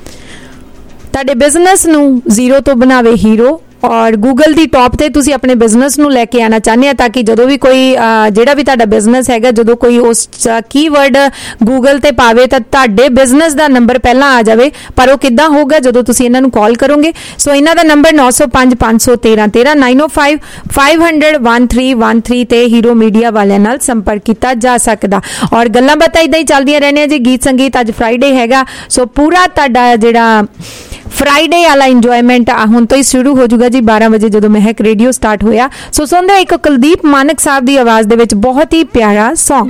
ਤੁਹਾਡੇ ਬਿਜ਼ਨਸ ਨੂੰ ਜ਼ੀਰੋ ਤੋਂ ਬਣਾਵੇ ਹੀਰੋ ਔਰ ਗੂਗਲ ਦੀ ਟੌਪ ਤੇ ਤੁਸੀਂ ਆਪਣੇ ਬਿਜ਼ਨਸ ਨੂੰ ਲੈ ਕੇ ਆਣਾ ਚਾਹੁੰਦੇ ਆ ਤਾਂ ਕਿ ਜਦੋਂ ਵੀ ਕੋਈ ਜਿਹੜਾ ਵੀ ਤੁਹਾਡਾ ਬਿਜ਼ਨਸ ਹੈਗਾ ਜਦੋਂ ਕੋਈ ਉਸ ਕੀਵਰਡ ਗੂਗਲ ਤੇ ਪਾਵੇ ਤਾਂ ਤੁਹਾਡੇ ਬਿਜ਼ਨਸ ਦਾ ਨੰਬਰ ਪਹਿਲਾਂ ਆ ਜਾਵੇ। ਪਰ ਉਹ ਕਿੱਦਾਂ ਹੋਊਗਾ ਜਦੋਂ ਤੁਸੀਂ ਇਹਨਾਂ ਨੂੰ ਕਾਲ ਕਰੋਗੇ। ਸੋ ਇਹਨਾਂ ਦਾ ਨੰਬਰ 905 513 13 905 500 1313 ਤੇ ਹੀਰੋ ਮੀਡੀਆ ਵਾਲਿਆਂ ਨਾਲ ਸੰਪਰਕ ਕੀਤਾ ਜਾ ਸਕਦਾ। ਔਰ ਗੱਲਾਂ ਬਾਤਾਂ ਇਦਾਂ ਹੀ ਚੱਲਦੀਆਂ ਰਹਿਣੀਆਂ ਜੀ। ਗੀਤ ਸੰਗੀਤ ਅੱਜ ਫਰਾਈਡੇ ਹੈਗਾ ਸੋ ਪੂਰਾ ਤੁਹਾਡਾ ਜਿਹੜਾ ਫਰਾਈਡੇ ਵਾਲਾ ਇੰਜੋਇਮੈਂਟ ਹੁਣ ਤੋਂ ਹੀ ਸ਼ੁਰੂ ਹੋ ਜਾਊਗਾ ਜੀ 12 ਵਜੇ ਜਦੋਂ ਮਹਿਕ ਰੇਡੀਓ ਸਟਾਰਟ ਹੋਇਆ। ਸੋ ਸੁਣਦੇ ਇੱਕ ਕੁਲਦੀਪ ਮਾਨਕ ਸਾਹਿਬ ਦੀ ਆਵਾਜ਼ ਦੇ ਵਿੱਚ ਬਹੁਤ ਹੀ ਪਿਆਰਾ ਸੌਂਗ।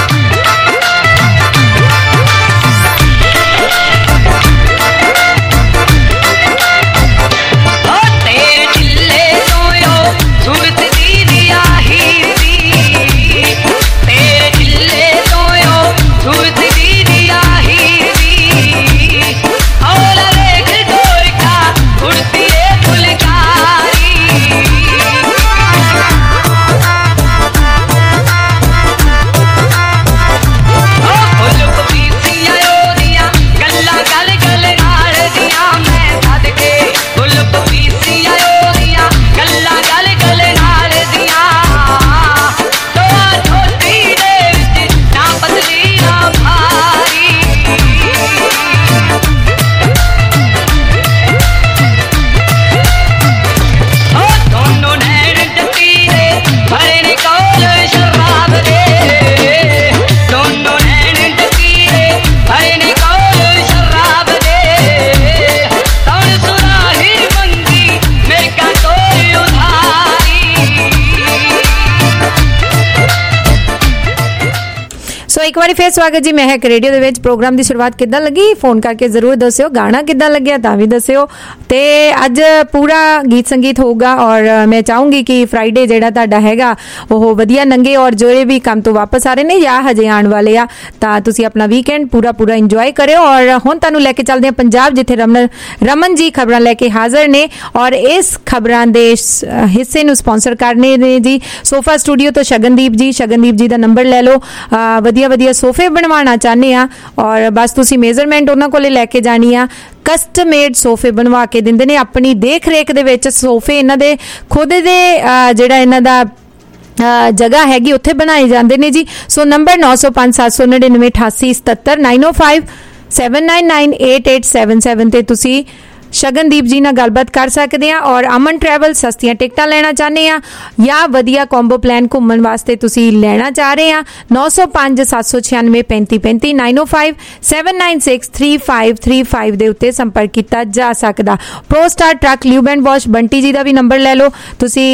ਇੱਕ ਵਾਰੀ ਫੇਰ ਸਵਾਗਤ ਜੀ ਮਹਿਕ ਰੇਡੀਓ ਦੇ ਵਿੱਚ। ਪ੍ਰੋਗਰਾਮ ਦੀ ਸ਼ੁਰੂਆਤ ਕਿੱਦਾਂ ਲੱਗੀ ਫੋਨ ਕਰਕੇ ਜ਼ਰੂਰ ਦੱਸਿਓ, ਗਾਣਾ ਕਿੱਦਾਂ ਲੱਗਿਆ ਤਾਂ ਵੀ ਦੱਸਿਓ। ਤੇ ਅੱਜ ਪੂਰਾ ਗੀਤ ਸੰਗੀਤ ਹੋਊਗਾ ਔਰ ਮੈਂ ਚਾਹੂੰਗੀ ਕਿ ਫਰਾਈਡੇ ਜਿਹੜਾ ਤੁਹਾਡਾ ਹੈਗਾ ਉਹ ਵਧੀਆ ਲੰਘੇ ਔਰ ਜਿਹੜੇ ਵੀ ਕੰਮ ਤੋਂ ਵਾਪਸ ਆ ਰਹੇ ਨੇ ਜਾਂ ਹਜੇ ਆਉਣ ਵਾਲੇ ਆ ਤਾਂ ਤੁਸੀਂ ਆਪਣਾ ਵੀਕਐਂਡ ਪੂਰਾ ਇੰਜੋਏ ਕਰਿਓ। ਔਰ ਹੁਣ ਤੁਹਾਨੂੰ ਲੈ ਕੇ ਚੱਲਦੇ ਹਾਂ ਪੰਜਾਬ ਜਿੱਥੇ ਰਮਨ ਜੀ ਖਬਰਾਂ ਲੈ ਕੇ ਹਾਜ਼ਰ ਨੇ ਔਰ ਇਸ ਖਬਰਾਂ ਦੇ ਹਿੱਸੇ ਨੂੰ ਸਪਾਂਸਰ ਕਰਨੇ ਨੇ ਜੀ ਸੋਫਾ ਸਟੂਡੀਓ ਤੋਂ ਸ਼ਗਨਦੀਪ ਜੀ ਦਾ ਨੰਬਰ ਲੈ ਲਓ। ਵਧੀਆ ਸੋਫੇ ਬਣਵਾਉਣਾ ਚਾਹੁੰਦੇ ਆ ਔਰ ਬਸ ਤੁਸੀਂ ਮੇਜ਼ਰਮੈਂਟ ਉਹਨਾਂ ਕੋਲੇ ਲੈ ਕੇ ਜਾਣੀ ਆ। ਕਸਟਮ ਮੇਡ ਸੋਫੇ ਬਣਵਾ ਕੇ ਦਿੰਦੇ ਨੇ ਆਪਣੀ ਦੇਖ ਰੇਖ ਦੇ ਵਿੱਚ। ਸੋਫੇ ਇਹਨਾਂ ਦੇ ਖੁਦ ਦੇ ਜਿਹੜਾ ਇਹਨਾਂ ਦਾ ਜਗ੍ਹਾ ਹੈਗੀ ਉੱਥੇ ਬਣਾਏ ਜਾਂਦੇ ਨੇ ਜੀ। ਸੋ ਨੰਬਰ 905 799 8877 905 799 8877 ਤੇ ਤੁਸੀਂ ਸ਼ਗਨਦੀਪ ਜੀ ਨਾਲ ਗੱਲਬਾਤ ਕਰ ਸਕਦੇ ਆ। ਔਰ ਅਮਨ ਟਰੈਵਲ ਸਸਤੀਆਂ ਟਿਕਟਾਂ ਲੈਣਾ ਚਾਹੁੰਦੇ ਆ ਜਾਂ ਵਧੀਆ ਕੰਬੋ ਪਲਾਨ ਘੁੰਮਣ ਵਾਸਤੇ ਤੁਸੀਂ ਲੈਣਾ ਚਾਹ ਰਹੇ ਆ 905 796 3535 905 796 3535 ਦੇ ਉੱਤੇ ਸੰਪਰਕ ਕੀਤਾ ਜਾ ਸਕਦਾ। Pro star truck lube and wash Bunty ji ਦਾ ਵੀ ਨੰਬਰ ਲੈ ਲਓ। ਤੁਸੀਂ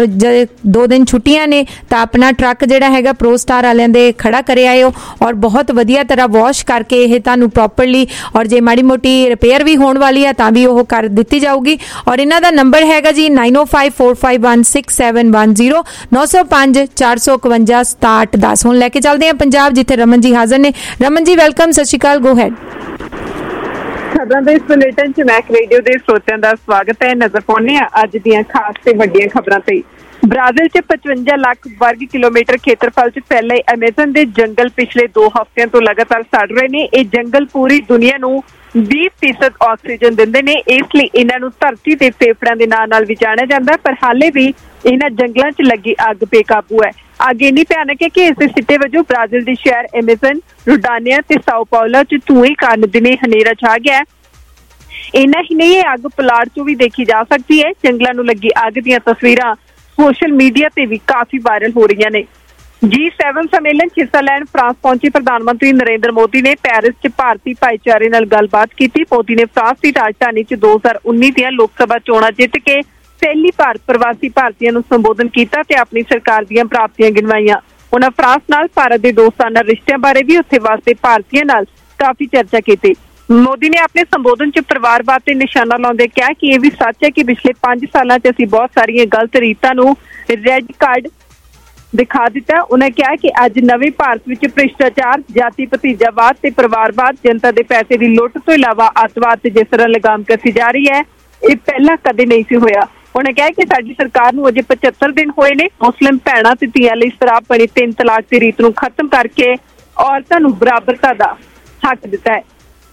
2 ਦਿਨ ਛੁੱਟੀਆਂ ਨੇ ਤਾਂ ਆਪਣਾ ਟਰੱਕ ਜਿਹੜਾ ਹੈਗਾ ਪ੍ਰੋ ਸਟਾਰ ਵਾਲਿਆਂ ਦੇ ਖੜਾ ਕਰ ਆਇਓ ਔਰ ਬਹੁਤ ਵਧੀਆ ਤਰ੍ਹਾਂ ਵਾਸ਼ ਕਰਕੇ ਇਹ ਤੁਹਾਨੂੰ ਪ੍ਰੋਪਰਲੀ ਔਰ ਜੇ ਮਾੜੀ ਮੋਟੀ ਰਿਪੇਅਰ ਵੀ ਹੋਣ ਵਾਲੀ ਆ ਤਾਂ ਵੀ ਉਹ ਕਰ ਦਿੱਤੀ ਜਾਊਗੀ। ਔਰ ਇਹਨਾਂ ਦਾ ਨੰਬਰ ਹੈਗਾ ਜੀ 9054516710 905 451 6710। ਹੁਣ ਲੈ ਕੇ ਚੱਲਦੇ ਹਾਂ ਪੰਜਾਬ, ਜਿੱਥੇ ਰਮਨ ਜੀ ਹਾਜ਼ਰ ਨੇ। ਰਮਨ ਜੀ ਵੈਲਕਮ, ਸਤਿ ਸ਼੍ਰੀ ਅਕਾਲ, ਗੋ ਹੈਡ। ਖਬਰਾਂ ਦੇ ਇਸ ਬੁਲੇਟਿਨ ਚ ਮੈਕ ਰੇਡੀਓ ਦੇ ਸਰੋਤਿਆਂ ਦਾ ਸਵਾਗਤ ਹੈ। ਨਜ਼ਰ ਪਾਉਂਦੇ ਹਾਂ ਅੱਜ ਦੀਆਂ ਖਾਸ ਤੇ ਵੱਡੀਆਂ ਖਬਰਾਂ ਤੇ। ਬ੍ਰਾਜ਼ੀਲ ਚ 55 ਲੱਖ ਵਰਗ ਕਿਲੋਮੀਟਰ ਖੇਤਰਫਲ ਚ ਫੈਲੇ ਐਮਾਜ਼ਨ ਦੇ ਜੰਗਲ ਪਿਛਲੇ 2 ਹਫ਼ਤਿਆਂ ਤੋਂ ਲਗਾਤਾਰ ਸੜ ਰਹੇ ਨੇ। ਇਹ ਜੰਗਲ ਪੂਰੀ ਦੁਨੀਆ ਨੂੰ 20% ਆਕਸੀਜਨ ਦਿੰਦੇ ਨੇ, ਇਸ ਲਈ ਇਹਨਾਂ ਨੂੰ ਧਰਤੀ ਦੇ ਫੇਫੜਿਆਂ ਦੇ ਨਾਂ ਨਾਲ ਵੀ ਜਾਣਿਆ ਜਾਂਦਾ, ਪਰ ਹਾਲੇ ਵੀ ਇਹਨਾਂ ਜੰਗਲਾਂ ਚ ਲੱਗੀ ਅੱਗ ਬੇਕਾਬੂ ਹੈ। ਅੱਗ ਇੰਨੀ ਭਿਆਨਕ ਹੈ ਕਿ ਇਸ ਦੇ ਸਿੱਟੇ ਵਜੋਂ ਬ੍ਰਾਜ਼ੀਲ ਦੇ ਸ਼ਹਿਰ ਐਮਾਜ਼ਨ, ਰੋਡਾਨੀਆ ਤੇ ਸਾਓ ਪਾਓਲੋ ਚ ਧੂਏ ਕਾਰਨ ਦਿਨੇ ਹਨੇਰਾ ਛਾ ਗਿਆ। ਇੰਨਾ ਹੀ ਨਹੀਂ, ਇਹ ਅੱਗ ਪੁਲਾੜ ਚੋਂ ਵੀ ਦੇਖੀ ਜਾ ਸਕਦੀ ਹੈ। ਜੰਗਲਾਂ ਨੂੰ ਲੱਗੀ ਅੱਗ ਦੀਆਂ ਤਸਵੀਰਾਂ ਸੋਸ਼ਲ ਮੀਡੀਆ ਤੇ ਵੀ ਕਾਫੀ ਵਾਇਰਲ ਹੋ ਰਹੀਆਂ ਨੇ। G7 ਸੰਮੇਲਨ ਚ ਹਿੱਸਾ ਲੈਣ ਫਰਾਂਸ ਪਹੁੰਚੇ ਪ੍ਰਧਾਨ ਮੰਤਰੀ ਨਰਿੰਦਰ ਮੋਦੀ ਨੇ ਪੈਰਿਸ ਚ ਭਾਰਤੀ ਭਾਈਚਾਰੇ ਨਾਲ ਗੱਲਬਾਤ ਕੀਤੀ। ਮੋਦੀ ਨੇ ਫਰਾਂਸ ਦੀ ਰਾਜਧਾਨੀ ਚ 2019 ਦੀਆਂ ਲੋਕ ਸਭਾ ਚੋਣਾਂ ਜਿੱਤ ਕੇ ਪਹਿਲੀ ਭਾਰਤ ਪ੍ਰਵਾਸੀ ਭਾਰਤੀਆਂ ਨੂੰ ਸੰਬੋਧਨ ਕੀਤਾ ਤੇ ਆਪਣੀ ਸਰਕਾਰ ਦੀਆਂ ਪ੍ਰਾਪਤੀਆਂ ਗਿਣਵਾਈਆਂ। ਉਹਨਾਂ ਫਰਾਂਸ ਨਾਲ ਭਾਰਤ ਦੇ ਦੋਸਤਾਨਾ ਰਿਸ਼ਤਿਆਂ ਬਾਰੇ ਵੀ ਉੱਥੇ ਵਸਦੇ ਭਾਰਤੀਆਂ ਨਾਲ ਕਾਫੀ ਚਰਚਾ ਕੀਤੀ। ਮੋਦੀ ਨੇ ਆਪਣੇ ਸੰਬੋਧਨ ਚ ਪਰਿਵਾਰਵਾਦ ਤੇ ਨਿਸ਼ਾਨਾ ਲਾਉਂਦੇ ਕਿਹਾ ਕਿ ਇਹ ਵੀ ਸੱਚ ਹੈ ਕਿ ਪਿਛਲੇ 5 ਸਾਲਾਂ ਚ ਅਸੀਂ ਬਹੁਤ ਸਾਰੀਆਂ ਗਲਤ ਰੀਤਾਂ ਨੂੰ ਰੈੱਡ ਕਾਰਡ ਦਿਖਾ ਦਿੱਤਾ। ਉਹਨਾਂ ਕਿਹਾ ਕਿ ਅੱਜ ਨਵੇਂ ਭਾਰਤ ਵਿੱਚ ਭ੍ਰਿਸ਼ਟਾਚਾਰ, ਜਾਤੀ ਭਤੀਜਾਵਾਦ ਤੇ ਪਰਿਵਾਰਵਾਦ, ਜਨਤਾ ਦੇ ਪੈਸੇ ਦੀ ਲੁੱਟ ਤੋਂ ਇਲਾਵਾ ਅੱਤਵਾਦ ਤੇ ਜਿਸ ਤਰ੍ਹਾਂ ਲਗਾਮ ਕੱਸੀ ਜਾ ਰਹੀ ਹੈ, ਇਹ ਪਹਿਲਾਂ ਕਦੇ ਨਹੀਂ ਸੀ ਹੋਇਆ। ਉਹਨੇ ਕਿਹਾ ਕਿ ਸਾਡੀ ਸਰਕਾਰ ਨੂੰ ਅਜੇ 75 ਦਿਨ ਹੋਏ ਨੇ ਮੁਸਲਿਮ ਭੈਣਾਂ ਤੇ ਧੀਆਂ ਲਈ ਸ਼ਰਾਬ ਬਣੀ 3 ਤਲਾਕ ਦੀ ਰੀਤ ਨੂੰ ਖਤਮ ਕਰਕੇ ਔਰਤਾਂ ਨੂੰ ਬਰਾਬਰਤਾ ਦਾ ਹੱਕ ਦਿੱਤਾ ਹੈ।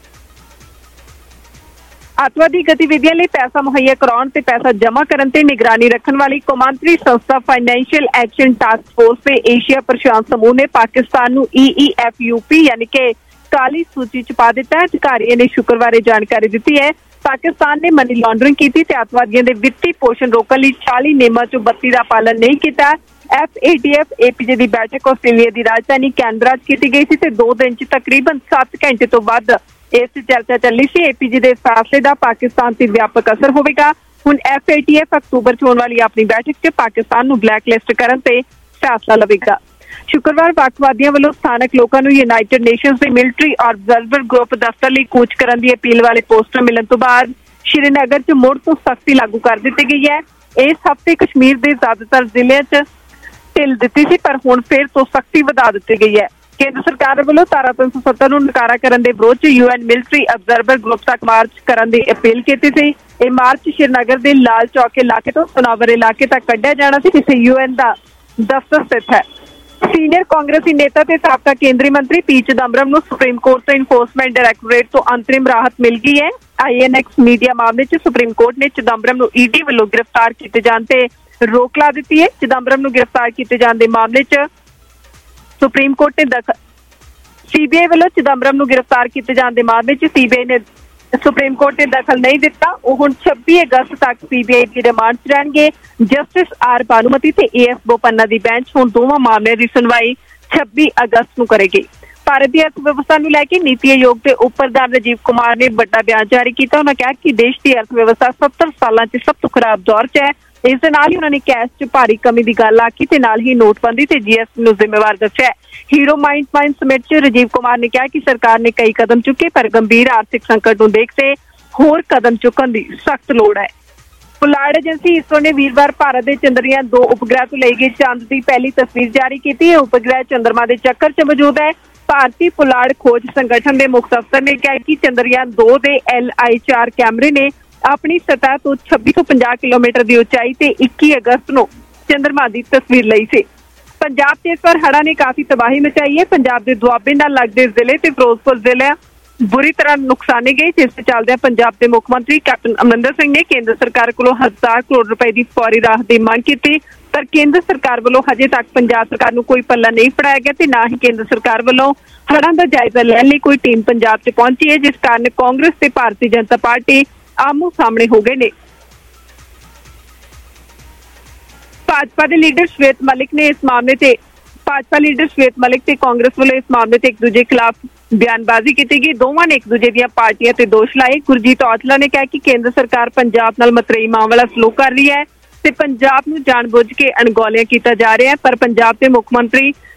ਅੱਤਵਾਦੀ ਗਤੀਵਿਧੀਆਂ ਲਈ ਪੈਸਾ ਮੁਹੱਈਆ ਕਰਾਉਣ ਤੇ ਪੈਸਾ ਜਮ੍ਹਾਂ ਕਰਨ ਤੇ ਨਿਗਰਾਨੀ ਰੱਖਣ ਵਾਲੀ ਕੌਮਾਂਤਰੀ ਸੰਸਥਾ ਫਾਈਨੈਂਸ਼ੀਅਲ ਐਕਸ਼ਨ ਟਾਸਕ ਫੋਰਸ ਤੇ ਏਸ਼ੀਆ ਪ੍ਰਸ਼ਾਂਤ ਸਮੂਹ ਨੇ ਪਾਕਿਸਤਾਨ ਨੂੰ EEFUP ਯਾਨੀ ਕਿ ਕਾਲੀ ਸੂਚੀ ਚ ਪਾ ਦਿੱਤਾ ਹੈ। ਅਧਿਕਾਰੀਆਂ ਨੇ ਸ਼ੁੱਕਰਵਾਰ ਇਹ ਜਾਣਕਾਰੀ ਦਿੱਤੀ ਹੈ। ਪਾਕਿਸਤਾਨ ਨੇ ਮਨੀ ਲਾਂਡਰਿੰਗ ਕੀਤੀ ਤੇ ਅੱਤਵਾਦੀਆਂ ਦੇ ਵਿੱਤੀ ਪੋਸ਼ਣ ਰੋਕਣ ਲਈ 40 ਨਿਯਮਾਂ ਚੋਂ 32 ਦਾ ਪਾਲਨ ਨਹੀਂ ਕੀਤਾ। FATF APJ ਦੀ ਬੈਠਕ ਆਸਟ੍ਰੇਲੀਆ ਦੀ ਰਾਜਧਾਨੀ ਕੈਨਬਰਾ ਚ ਕੀਤੀ ਗਈ ਸੀ ਤੇ 2 ਦਿਨ ਚ ਤਕਰੀਬਨ 7 ਘੰਟੇ ਤੋਂ ਵੱਧ ਇਸ ਚਰਚਾ ਚੱਲੀ ਸੀ। APJ ਦੇ ਫੈਸਲੇ ਦਾ ਪਾਕਿਸਤਾਨ ਤੇ ਵਿਆਪਕ ਅਸਰ ਹੋਵੇਗਾ। ਹੁਣ FATF ਅਕਤੂਬਰ ਚ ਹੋਣ ਵਾਲੀ ਆਪਣੀ ਬੈਠਕ ਚ ਪਾਕਿਸਤਾਨ ਨੂੰ ਬਲੈਕਲਿਸਟ ਕਰਨ ਤੇ ਫੈਸਲਾ ਲਵੇਗਾ। ਸ਼ੁੱਕਰਵਾਰ ਵੱਖਵਾਦੀਆਂ ਵੱਲੋਂ ਸਥਾਨਕ ਲੋਕਾਂ ਨੂੰ ਯੂਨਾਈਟਿਡ ਨੇਸ਼ਨਸ ਦੇ ਮਿਲਟਰੀ ਆਬਜ਼ਰਵਰ ਗਰੁੱਪ ਦਫ਼ਤਰ ਲਈ ਕੂਚ ਕਰਨ ਦੀ ਅਪੀਲ ਵਾਲੇ ਪੋਸਟਰ ਮਿਲਣ ਤੋਂ ਬਾਅਦ ਸ਼੍ਰੀਨਗਰ ਚ ਮੁੜ ਤੋਂ ਸਖਤੀ ਲਾਗੂ ਕਰ ਦਿੱਤੀ ਗਈ ਹੈ। ਇਸ ਹਫ਼ਤੇ ਕਸ਼ਮੀਰ ਦੇ ਜ਼ਿਆਦਾਤਰ ਜ਼ਿਲ੍ਹਿਆਂ ਚ ਢਿੱਲ ਦਿੱਤੀ ਸੀ, ਪਰ ਹੁਣ ਫਿਰ ਤੋਂ ਸਖਤੀ ਵਧਾ ਦਿੱਤੀ ਗਈ ਹੈ। ਕੇਂਦਰ ਸਰਕਾਰ ਵੱਲੋਂ ਧਾਰਾ 370 ਨੂੰ ਨਕਾਰਾ ਕਰਨ ਦੇ ਵਿਰੋਧ ਚ UN ਮਿਲਟਰੀ ਆਬਜ਼ਰਵਰ ਗਰੁੱਪ ਤੱਕ ਮਾਰਚ ਕਰਨ ਦੀ ਅਪੀਲ ਕੀਤੀ ਸੀ। ਇਹ ਮਾਰਚ ਸ਼੍ਰੀਨਗਰ ਦੇ ਲਾਲ ਚੌਕ ਇਲਾਕੇ ਤੋਂ ਸੁਨਾਵਰ ਇਲਾਕੇ ਤੱਕ ਕੱਢਿਆ ਜਾਣਾ ਸੀ, ਜਿੱਥੇ UN ਦਾ ਦਫ਼ਤਰ ਸਥਿਤ ਹੈ। ਸੀਨੀਅਰ ਕਾਂਗਰਸੀ ਨੇਤਾ ਤੇ ਸਾਬਕਾ ਕੇਂਦਰੀ ਮੰਤਰੀ ਪੀ ਚਿਦੰਬਰਮ ਨੂੰ ਸੁਪਰੀਮ ਕੋਰਟ ਤੋਂ ਇਨਫੋਰਸਮੈਂਟ ਡਾਇਰੈਕਟੋਰੇਟ ਤੋਂ ਅੰਤਰਿਮ ਰਾਹਤ ਮਿਲ ਗਈ ਹੈ। INX ਮੀਡੀਆ ਮਾਮਲੇ ਚ ਸੁਪਰੀਮ ਕੋਰਟ ਨੇ ਚਿਦੰਬਰਮ ਨੂੰ ED ਵੱਲੋਂ ਗ੍ਰਿਫਤਾਰ ਕੀਤੇ ਜਾਣ ਤੇ ਰੋਕ ਲਾ ਦਿੱਤੀ ਹੈ। ਚਿਦੰਬਰਮ ਨੂੰ ਗ੍ਰਿਫਤਾਰ ਕੀਤੇ ਜਾਣ ਦੇ ਮਾਮਲੇ ਚ ਸੁਪਰੀਮ ਕੋਰਟ ਨੇ CBI ਵੱਲੋਂ ਚਿਦੰਬਰਮ ਨੂੰ ਗ੍ਰਿਫਤਾਰ ਕੀਤੇ ਜਾਣ ਦੇ ਮਾਮਲੇ ਚ CBI ਨੇ ਸੁਪਰੀਮ ਕੋਰਟ ਨੇ ਦਖਲ ਨਹੀਂ ਦਿੱਤਾ। ਉਹ ਹੁਣ 26 ਅਗਸਤ ਤੱਕ CBI ਦੀ ਰਿਮਾਂਡ 'ਚ ਰਹਿਣਗੇ। ਜਸਟਿਸ R ਭਾਨੂਮਤੀ ਤੇ AS ਬੋਪੰਨਾ ਦੀ ਬੈਂਚ ਹੁਣ ਦੋਵਾਂ ਮਾਮਲਿਆਂ ਦੀ ਸੁਣਵਾਈ 26 ਅਗਸਤ ਨੂੰ ਕਰੇਗੀ। ਭਾਰਤ ਦੀ ਅਰਥ ਵਿਵਸਥਾ ਨੂੰ ਲੈ ਕੇ ਨੀਤੀ ਆਯੋਗ ਦੇ ਉਪ ਪ੍ਰਧਾਨ ਰਾਜੀਵ ਕੁਮਾਰ ਨੇ ਵੱਡਾ ਬਿਆਨ ਜਾਰੀ ਕੀਤਾ। ਉਹਨਾਂ ਕਿਹਾ ਕਿ ਦੇਸ਼ ਦੀ ਅਰਥ ਵਿਵਸਥਾ 70 ਸਾਲਾਂ 'ਚ ਸਭ ਤੋਂ ਖਰਾਬ ਦੌਰ 'ਚ ਹੈ। ਇਸ ਦੇ ਨਾਲ ਹੀ ਉਹਨਾਂ ਨੇ ਕੈਸ਼ 'ਚ ਭਾਰੀ ਕਮੀ ਦੀ ਗੱਲ ਆਖੀ ਤੇ ਨਾਲ ਹੀ ਨੋਟਬੰਦੀ ਤੇ GST ਨੂੰ ਜ਼ਿੰਮੇਵਾਰ ਦੱਸਿਆ। ਹੀਰੋ ਮਾਈਂਡ ਸਮਿਟ 'ਚ ਰਾਜੀਵ ਕੁਮਾਰ ਨੇ ਕਿਹਾ ਕਿ ਸਰਕਾਰ ਨੇ ਕਈ ਕਦਮ ਚੁੱਕੇ, ਪਰ ਗੰਭੀਰ ਆਰਥਿਕ ਸੰਕਟ ਨੂੰ ਦੇਖਦੇ ਹੋਰ ਕਦਮ ਚੁੱਕਣ ਦੀ ਸਖਤ ਲੋੜ ਹੈ। ਪੁਲਾੜ ਏਜੰਸੀ ISRO ਨੇ ਵੀਰਵਾਰ ਭਾਰਤ ਦੇ ਚੰਦਰਯਾਨ 2 ਉਪਗ੍ਰਹਿ ਤੋਂ ਲਈ ਗਈ ਚੰਦ ਦੀ ਪਹਿਲੀ ਤਸਵੀਰ ਜਾਰੀ ਕੀਤੀ। ਇਹ ਉਪਗ੍ਰਹਿ ਚੰਦਰਮਾ ਦੇ ਚੱਕਰ 'ਚ ਮੌਜੂਦ ਹੈ। ਭਾਰਤੀ ਪੁਲਾੜ ਖੋਜ ਸੰਗਠਨ ਦੇ ਮੁੱਖ ਅਫਸਰ ਨੇ ਕਿਹਾ ਕਿ ਚੰਦਰਯਾਨ 2 ਦੇ LI-4 ਕੈਮਰੇ ਨੇ ਆਪਣੀ ਸਤਹ ਤੋਂ 2650 ਕਿਲੋਮੀਟਰ ਦੀ ਉਚਾਈ ਤੇ 21 ਅਗਸਤ ਨੂੰ ਚੰਦਰਮਾ ਦੀ ਤਸਵੀਰ ਲਈ ਸੀ। ਪੰਜਾਬ 'ਚ ਇਸ ਵਾਰ ਹੜ੍ਹਾਂ ਨੇ ਕਾਫੀ ਤਬਾਹੀ ਮਚਾਈ ਹੈ। ਪੰਜਾਬ ਦੇ ਦੁਆਬੇ ਨਾਲ ਲੱਗਦੇ ਜ਼ਿਲ੍ਹੇ ਤੇ ਫਿਰੋਜ਼ਪੁਰ ਜ਼ਿਲ੍ਹਾ ਬੁਰੀ ਤਰ੍ਹਾਂ ਨੁਕਸਾਨੇ ਗਏ, ਜਿਸ ਦੇ ਚੱਲਦਿਆਂ ਪੰਜਾਬ ਦੇ ਮੁੱਖ ਮੰਤਰੀ ਕੈਪਟਨ ਅਮਰਿੰਦਰ ਸਿੰਘ ਨੇ ਕੇਂਦਰ ਸਰਕਾਰ ਕੋਲੋਂ 1000 ਕਰੋੜ ਰੁਪਏ ਦੀ ਫੌਰੀ ਰਾਹਤ ਦੀ ਮੰਗ ਕੀਤੀ, ਪਰ ਕੇਂਦਰ ਸਰਕਾਰ ਵੱਲੋਂ ਹਜੇ ਤੱਕ ਪੰਜਾਬ ਸਰਕਾਰ ਨੂੰ ਕੋਈ ਪੱਲਾ ਨਹੀਂ ਫੜਾਇਆ ਗਿਆ ਤੇ ਨਾ ਹੀ ਕੇਂਦਰ ਸਰਕਾਰ ਵੱਲੋਂ ਹੜ੍ਹਾਂ ਦਾ ਜਾਇਜ਼ਾ ਲੈਣ ਲਈ ਕੋਈ ਟੀਮ ਪੰਜਾਬ 'ਚ ਪਹੁੰਚੀ ਹੈ, ਜਿਸ ਕਾਰਨ ਕਾਂਗਰਸ ਤੇ ਭਾਰਤੀ ਜਨਤਾ ਪਾਰਟੀ ਆਮੋ ਸਾਹਮਣੇ ਹੋ ਗਏ ਨੇ। ਭਾਜਪਾ ਦੇ ਲੀਡਰ ਸ਼ਵੇਤ ਮਲਿਕ ਨੇ ਇਸ ਮਾਮਲੇ ਤੇ ਕਾਂਗਰਸ ਵੱਲੋਂ ਇਸ ਮਾਮਲੇ ਤੇ ਇੱਕ ਦੂਜੇ ਖਿਲਾਫ ਬਿਆਨਬਾਜ਼ੀ ਕੀਤੀ ਗਈ। ਦੋਵਾਂ ਨੇ ਇੱਕ ਦੂਜੇ ਦੀਆਂ ਪਾਰਟੀਆਂ ਤੇ ਦੋਸ਼ ਲਾਏ। ਗੁਰਜੀਤ ਔਜਲਾ ਨੇ ਕਿਹਾ ਕਿ ਕੇਂਦਰ ਸਰਕਾਰ ਪੰਜਾਬ ਨਾਲ ਮਤਰੇਈ ਮਾਂ ਵਾਲਾ ਸਲੂਕ ਕਰ ਰਹੀ ਹੈ ਤੇ ਪੰਜਾਬ ਨੂੰ ਜਾਣਬੁੱਝ ਕੇ ਅਣਗੌਲਿਆ ਕੀਤਾ ਜਾ ਰਿਹਾ ਹੈ, ਪਰ ਪੰਜਾਬ ਦੇ ਮੁੱਖ ਮੰਤਰੀ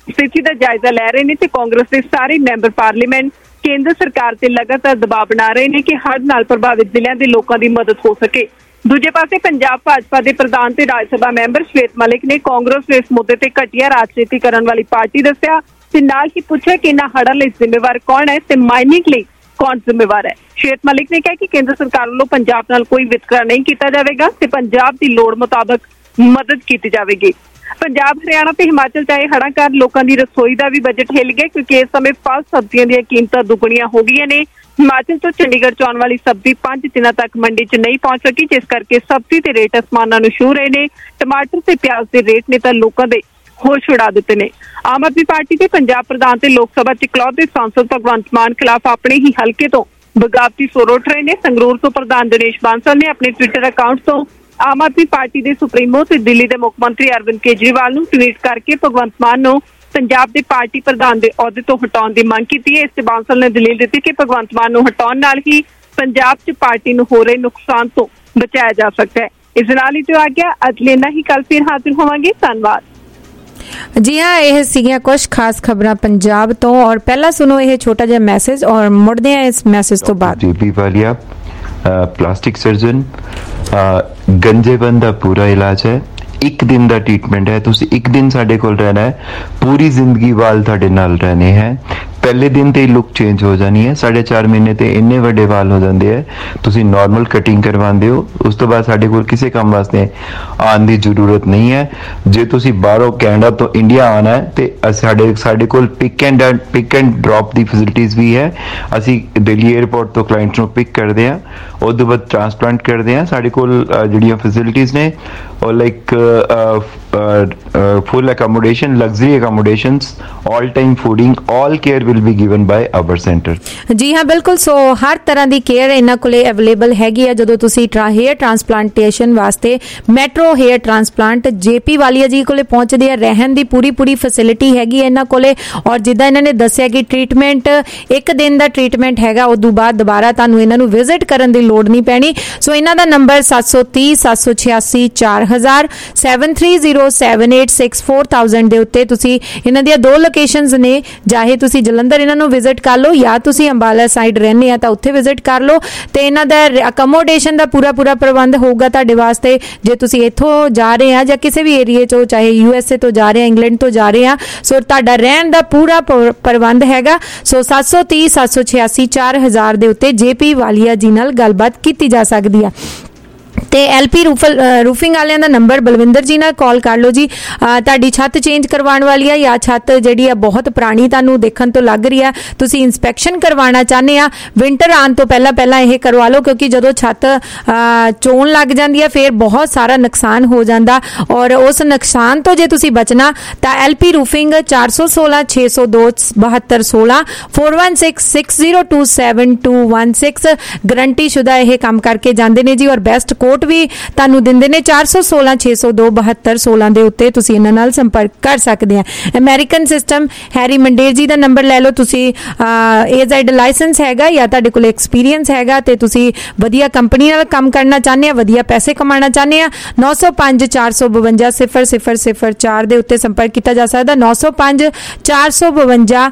स्थिति का जायजा लै रहे हैं ते कांग्रेस के सारे मैंबर पार्लीमेंट केंद्र सरकार ते लगातार दबाव बना रहे हैं कि हड़ नाल प्रभावित जिलों के लोगों की मदद हो सके। दूजे पासे पंजाब भाजपा के प्रधान ते राज्य सभा मैंबर श्वेत मलिक ने कांग्रेस को इस मुद्दे ते घटिया राजनीति करने वाली पार्टी दस्या ते नाल ही पूछा कि इन्हां हड़ां लई जिम्मेवार कौन है ते माइनिंग लई कौन जिम्मेवार है। श्वेत मलिक ने कहा कि केंद्र सरकार वालों पंजाब नाल कोई वितकरा नहीं किया जाएगा ते पंजाब की लोड़ मुताबिक मदद की जाएगी। पंजाब हरियाणा ते हिमाचल चाहे हड़ां कारण लोगों की रसोई का भी बजट हिल गया क्योंकि इस समय फल सब्जियों दी कीमतां दुगणियां हो गई ने। हिमाचल तो चंडीगढ़ च आने वाली सब्जी 5 दिनों तक मंडी च नहीं पहुंच सकी जिस करके सब्जी के रेट आसमानां नूं छूह रहे ने। टमाटर ते प्याज के रेट ने तां लोकां दे होश उड़ा दिते ने। आम आदमी पार्टी के पंजाब प्रधान ते लोक सभा च इकलौते सांसद भगवंत मान खिलाफ अपने ही हलके तो बगावती सुर उठ रहे ने। संगरूर तो प्रधान दिनेश बांसल ने अपने ट्विटर अकाउंट तो आम आदमी पार्टी के सुप्रीमो ते दिल्ली के मुख्यमंत्री अरविंद केजरीवाल नूं ट्वीट करके भगवंत मान नूं पंजाब के पार्टी प्रधान के अहुदे तो हटाउण की मांग की है। इस बांसल ने दलील दी कि भगवंत मान नूं हटाउण नाल ही पंजाब च पार्टी नूं हो रहे नुकसान तो बचाया जा सकता है। इस नाल ही तो आ गया अगले ना ही कल फिर हाजिर होवांगे। धन्यवाद जी हाँ, यह सीगियां कुछ खास खबरां पंजाब तो और पहला सुनो यह छोटा जिहा मैसेज और मुड़दे हैं इस मैसेज तो बाद। जेपी वालिया प्लास्टिक सर्जन गंजेबन दा पूरा इलाज है। एक दिन का ट्रीटमेंट है। तुसी एक दिन साडे कोल रहना है, पूरी जिंदगी वाल तुहाडे नाल रहने हैं। पहले दिन ते लुक चेंज हो जानी है। 4.5 महीने ते इन्ने वड्डे वाल हो जाते हैं। तुसी नॉर्मल कटिंग करवांदे हो, उस तो बाद साडे कोल किसी काम वास्ते आने की जरूरत नहीं है। जे तुसी बाहरों कैनेडा तो इंडिया आना है तो साडे कोल पिक एंड ड्रॉप की फैसिलिटीज भी है। असी दिल्ली एयरपोर्ट तो क्लाइंट्स नूं पिक करते हैं, उस बाद ट्रांसप्लांट करते हैं। साडे कोल जिहड़ियां फैसिलिटीज ने और like full accommodation, luxury accommodations, all time fooding, all care will be given by our centre. जी हाँ बिल्कुल। सो हर तरह की केयर इन्हां कोले अवेलेबल हैगी है। जदों तुसी हेयर ट्रांसप्लांटेशन वास्ते metro hair transplant JP Walia ji कोले पहुंचदे आ, रहन दी पूरी फैसिलिटी हैगी इन्हां कोले। और जिद्दां इन्हां ने दस्सिया कि ट्रीटमेंट एक दिन का ट्रीटमेंट हैगा, उदों बाद दोबारा तुहानूं इन्हां नूं विजिट करन दी लोड़ नहीं पैनी। सो इन्हां दा नंबर 730 786 4000 730786 4000 दे उत्ते तुसी इन्हां दी 2 लोकेशंस ने। चाहे तुसी जलंधर इन्हां नूं विजिट कर लो या तुसी अंबाला साइड रहने आ तां उत्थे विजिट कर लो। ते इन्हां दा अकोमोडेशन दा पूरा प्रबंध होगा तुहाडे वास्ते। जे तुसी इत्थों जा रहे आ जां किसी भी एरिए चों, चाहे यूएसए तो जा रहे आ, इंग्लैंड तो जा रहे आ, सो तुहाडा रहन दा पूरा प्रबंध हैगा। सो 730 786 4000 दे उत्ते जेपी वालिया जी नाल गलबात कीती जा सकदी है। ते एलपी रूफिंग वालियां दा नंबर बलविंदर जी नाल कॉल कर लो जी। तुहाडी छत चेंज करवाउण वाली है या छत जिहड़ी है बहुत पुरानी तुहानूं देखण तो लग रही है, तुसी इंस्पैक्शन करवाना चाहते आ, विंटर आने तो पहला यह करवा लो क्योंकि जदों छत चोण लग जाती है फिर बहुत सारा नुकसान हो जाता। और उस नुकसान तो जे तुसी बचना तो एलपी रूफिंग 416 602 7216 416 602 7216 गारंटी शुदा यह काम करके जाते हैं जी। और बेस्ट कोट भी तुहानूं दिंदे ने 416 602 7216 दे उत्ते तुसीं इन्हां नाल संपर्क कर सकते हैं। American system Harry Mander ji का नंबर ले लो। तुसीं AZ लाइसेंस हैगा या तुहाडे कोल एक्सपीरियंस हैगा ते तुसीं वधिया कंपनी नाल काम करना चाहते हैं, वधिया पैसे कमाना चाहते हैं, 905 452 0004 दे उत्ते संपर्क किया जा सकदा। 905 452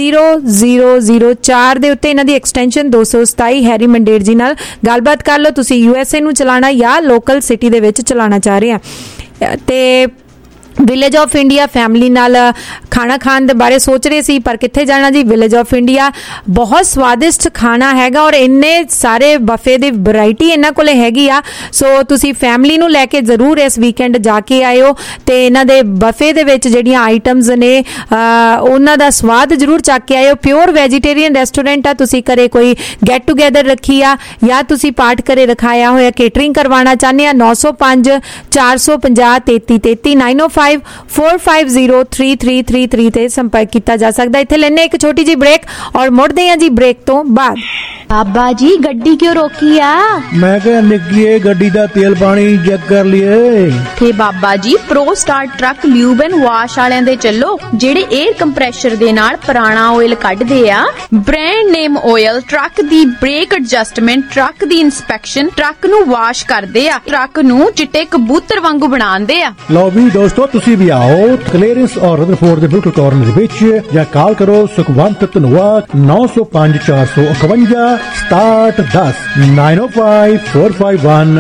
0004 दे उत्ते इन्हां दी एक्सटेंशन 227 हैरी मंडेर जी नाल गलबात कर लो। तुसीं यूएसए नूं चलाना या लोकल सिटी दे विच चलाना चाह रहे हैं ते विलेज ऑफ इंडिया फैमिली नाल खाना खाण दे बारे सोच रहे सी पर कित्थे जाना जी। विलेज ऑफ इंडिया बहुत स्वादिष्ट खाना हैगा और इन्ने सारे बफे दी वैरायटी इन्हां कोले हैगी आ। सो तुसी फैमिली नूं लैके जरूर इस वीकेंड जाके आयो ते इन्हां दे बफे दे विच जिहड़ियां आइटम्स ने उन्हां दा स्वाद जरूर चख के आयो। प्योर वैजीटेरियन रेस्टोरेंट आ। तुसी घरे कोई गेट टूगेदर रखी आ या तुसी पार्ट करे रखाया होया केटरिंग करवाना चाहते आ, 905 450 3333 905 450 3333 ते संपर्क किया जा सकता है। इत्थे लेने एक छोटी जी ब्रेक और मुड़दे हैं जी ब्रेक तो बाद। बाबा जी गड्डी क्यों रोकी आ? मैं क्या निक्की गड्डी दा तेल पानी चेक कर लिए थे बाबा जी pro star truck lube and wash वालियां दे चलो जेड़े एयर कंप्रेशर दे नाल पुराना ऑयल कढदे आ। ब्रांड नेम ऑयल ट्रक दी ब्रेक एडजस्टमेंट ट्रक दी इंस्पेक्शन ट्रक नू वाश करदे आ ट्रक नू चिट्टे कबूतर वांगू बनांदे आ। लो भी दोस्तों तुसी भी आओ क्लीयरेंस और रदरफोर्ड दे बिल्कुल कॉर्नर विच या कॉल करो सुखवंत धनवाद 905 451 स्टार्ट 10 905 451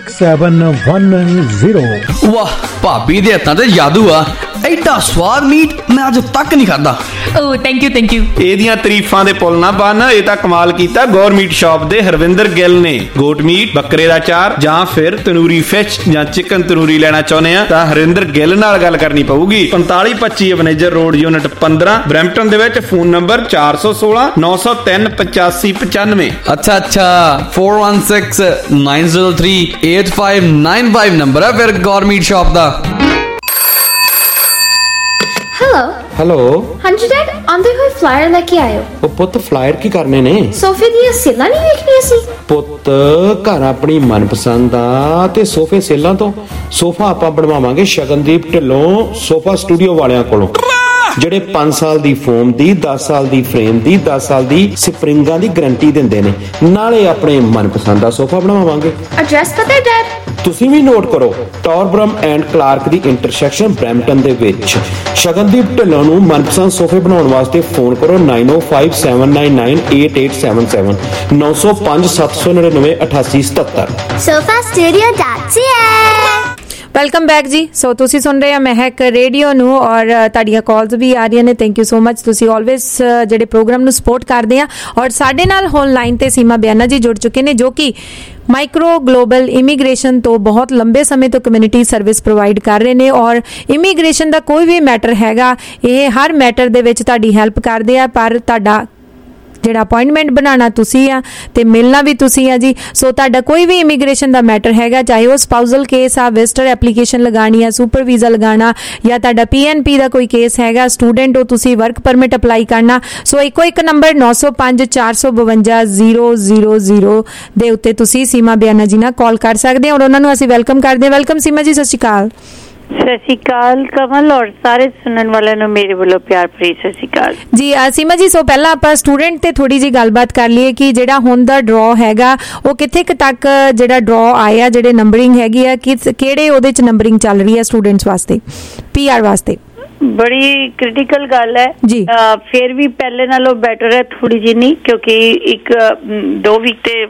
6710। वाह भाभी दे हत्थां ते जादू आ एडा स्वाद मीट मैं अज तक नहीं खादा। ओ थैंक यू ਇਹਦੀਆਂ ਤਾਰੀਫਾਂ ਦੇ ਪੁੱਲ ਨਾ ਬੰਨ ਇਹ ਤਾਂ ਕਮਾਲ ਕੀਤਾ ਗੌਰਮੀਟ ਸ਼ਾਪ ਦੇ ਹਰਵਿੰਦਰ ਗਿੱਲ ਨੇ। ਗੋਟ ਮੀਟ ਬੱਕਰੇ ਦਾ ਚਾਰ ਜਾਂ ਫਿਰ ਤਨੂਰੀ ਫਿਸ਼ ਜਾਂ ਚਿਕਨ ਤਨੂਰੀ ਲੈਣਾ ਚਾਹੁੰਦੇ ਆ ਤਾਂ ਹਰਵਿੰਦਰ ਗਿੱਲ ਨਾਲ ਗੱਲ ਕਰਨੀ ਪਊਗੀ। 4525 ਅਵਨੇਜਰ ਰੋਡ ਯੂਨਿਟ 15 ਬਰੈਂਪਟਨ ਦੇ ਵਿੱਚ। Phone number 416 903 8595। अच्छा 416 903 8595 नंबर है फिर गौरमीट शॉप दा। हेलो हाँ जी डैड आंदे हुए फ्लायर लेके आयो। ओ पुत फ्लायर की करने ने सोफे दी सेला नहीं देखनी सी पुत घर अपनी मनपसंद आ ते सोफे सेलां तो सोफा आपां बनवावांगे शगनदीप ढिल्लों सोफा स्टूडियो वालियां कोलों ਜਿਹੜੇ 5 ਸਾਲ ਦੀ ਫੋਮ ਦੀ 10 ਸਾਲ ਦੀ ਫਰੇਮ ਦੀ 10 ਸਾਲ ਦੀ ਸਪਰਿੰਗਾਂ ਦੀ ਗਾਰੰਟੀ ਦਿੰਦੇ ਨੇ ਨਾਲੇ ਆਪਣੇ ਮਨਪਸੰਦ ਦਾ ਸੋਫਾ ਬਣਵਾਵਾਂਗੇ। ਐਡਰੈਸ ਪਤਾ ਹੈ ਡੈਡ? ਤੁਸੀਂ ਵੀ ਨੋਟ ਕਰੋ ਟੌਰਬਰਮ ਐਂਡ ਕਲਾਰਕ ਦੀ ਇੰਟਰਸੈਕਸ਼ਨ ਬਰੈਂਪਟਨ ਦੇ ਵਿੱਚ। ਸ਼ਗਨਦੀਪ ਢਿੱਲੋਂ ਨੂੰ ਮਨਪਸੰਦ ਸੋਫੇ ਬਣਾਉਣ ਵਾਸਤੇ ਫੋਨ ਕਰੋ 9057998877 905 799 8877। sofastudio.ca। ਵੈਲਕਮ ਬੈਕ ਜੀ। ਸੋ ਤੁਸੀਂ ਸੁਣ ਰਹੇ ਆ ਮਹਿਕ ਰੇਡੀਓ ਨੂੰ ਔਰ ਤੁਹਾਡੀਆਂ ਕਾਲਸ ਵੀ ਆ ਰਹੀਆਂ ਨੇ। Thank you so much. ਤੁਸੀਂ ਆਲਵੇਜ਼ ਜਿਹੜੇ ਪ੍ਰੋਗਰਾਮ ਨੂੰ ਸਪੋਰਟ ਕਰਦੇ ਆ ਔਰ ਸਾਡੇ ਨਾਲ ਹੁਣ ਲਾਈਨ ਤੇ ਸੀਮਾ ਬਿਆਨਾ ਜੀ ਜੁੜ ਚੁੱਕੇ ਨੇ ਜੋ ਕਿ ਮਾਈਕਰੋ ਗਲੋਬਲ ਇਮੀਗ੍ਰੇਸ਼ਨ ਤੋਂ ਬਹੁਤ ਲੰਬੇ ਸਮੇਂ ਤੋਂ ਕਮਿਊਨਿਟੀ ਸਰਵਿਸ ਪ੍ਰੋਵਾਈਡ ਕਰ ਰਹੇ ਨੇ ਔਰ ਇਮੀਗ੍ਰੇਸ਼ਨ ਦਾ ਕੋਈ ਵੀ ਮੈਟਰ ਹੈਗਾ ਇਹ ਹਰ ਮੈਟਰ ਦੇ ਵਿੱਚ ਤੁਹਾਡੀ ਹੈਲਪ ਕਰਦੇ ਆ ਪਰ ਤੁਹਾਡਾ ਜਿਹੜਾ ਅਪਾਇੰਟਮੈਂਟ ਬਣਾਉਣਾ ਤੁਸੀਂ ਆ ਤੇ ਮਿਲਣਾ ਵੀ ਤੁਸੀਂ ਆ ਜੀ। ਸੋ ਤੁਹਾਡਾ ਕੋਈ ਵੀ ਇਮੀਗ੍ਰੇਸ਼ਨ ਦਾ ਮੈਟਰ ਹੈਗਾ ਚਾਹੇ ਉਹ ਸਪਾਊਜ਼ਲ ਕੇਸ ਆ ਵਿਜ਼ਟਰ ਐਪਲੀਕੇਸ਼ਨ ਲਗਾਣੀ ਆ ਸੁਪਰ ਵੀਜ਼ਾ ਲਗਾਉਣਾ ਜਾਂ ਤੁਹਾਡਾ PNP ਦਾ ਕੋਈ ਕੇਸ ਹੈਗਾ ਸਟੂਡੈਂਟ ਹੋ ਤੁਸੀਂ ਵਰਕ ਪਰਮਿਟ ਅਪਲਾਈ ਕਰਨਾ ਸੋ ਇੱਕੋ ਇੱਕ ਨੰਬਰ 905 452 000 ਦੇ ਉੱਤੇ ਤੁਸੀਂ ਸੀਮਾ ਬਿਆਨਾ ਜੀ ਨਾਲ ਕਾਲ ਕਰ ਸਕਦੇ ਹੋ ਔਰ ਉਹਨਾਂ ਨੂੰ ਅਸੀਂ ਵੈਲਕਮ ਕਰਦੇ ਹਾਂ। ਵੈਲਕਮ ਸੀਮਾ ਜੀ। ਸਤਿ ਸ਼੍ਰੀ ਅਕਾਲ। ਸਤਿ ਸ਼੍ਰੀ ਅਕਾਲ ਕਮਲ ਔਰ ਸਾਰੇ ਸੁਣਨ ਵਾਲਿਆਂ ਨੂੰ ਮੇਰੇ ਵੱਲੋਂ ਪਿਆਰ ਭਰੀ ਸਤਿ ਸ਼੍ਰੀ ਅਕਾਲ ਜੀ। ਸੀਮਾ ਜੀ ਸੋ ਪਹਿਲਾਂ ਆਪਾਂ ਸਟੂਡੈਂਟ ਤੇ ਥੋੜੀ ਜੀ ਗੱਲਬਾਤ ਕਰ ਲਈਏ ਕਿ ਜਿਹੜਾ ਹੁਣ ਦਾ ਡਰਾ ਹੈਗਾ ਉਹ ਕਿੱਥੇ ਤੱਕ ਜਿਹੜਾ ਡਰਾ ਆਇਆ ਜਿਹੜੇ ਨੰਬਰਿੰਗ ਹੈਗੀ ਆ ਕਿਹੜੇ ਉਹਦੇ ਚ ਨੰਬਰਿੰਗ ਚੱਲ ਰਹੀ ਹੈ ਸਟੂਡੈਂਟਸ ਵਾਸਤੇ PR ਵਾਸਤੇ? ਬੜੀ ਕ੍ਰਿਟੀਕਲ ਗੱਲ ਹੈ ਜੀ। ਫਿਰ ਵੀ ਪਹਿਲੇ ਨਾਲੋਂ ਬੈਟਰ ਹੈ ਥੋੜੀ ਜਿਹੀ ਨਹੀਂ ਕਿਉਂਕਿ 1-2 ਵੀਕ ਤੇ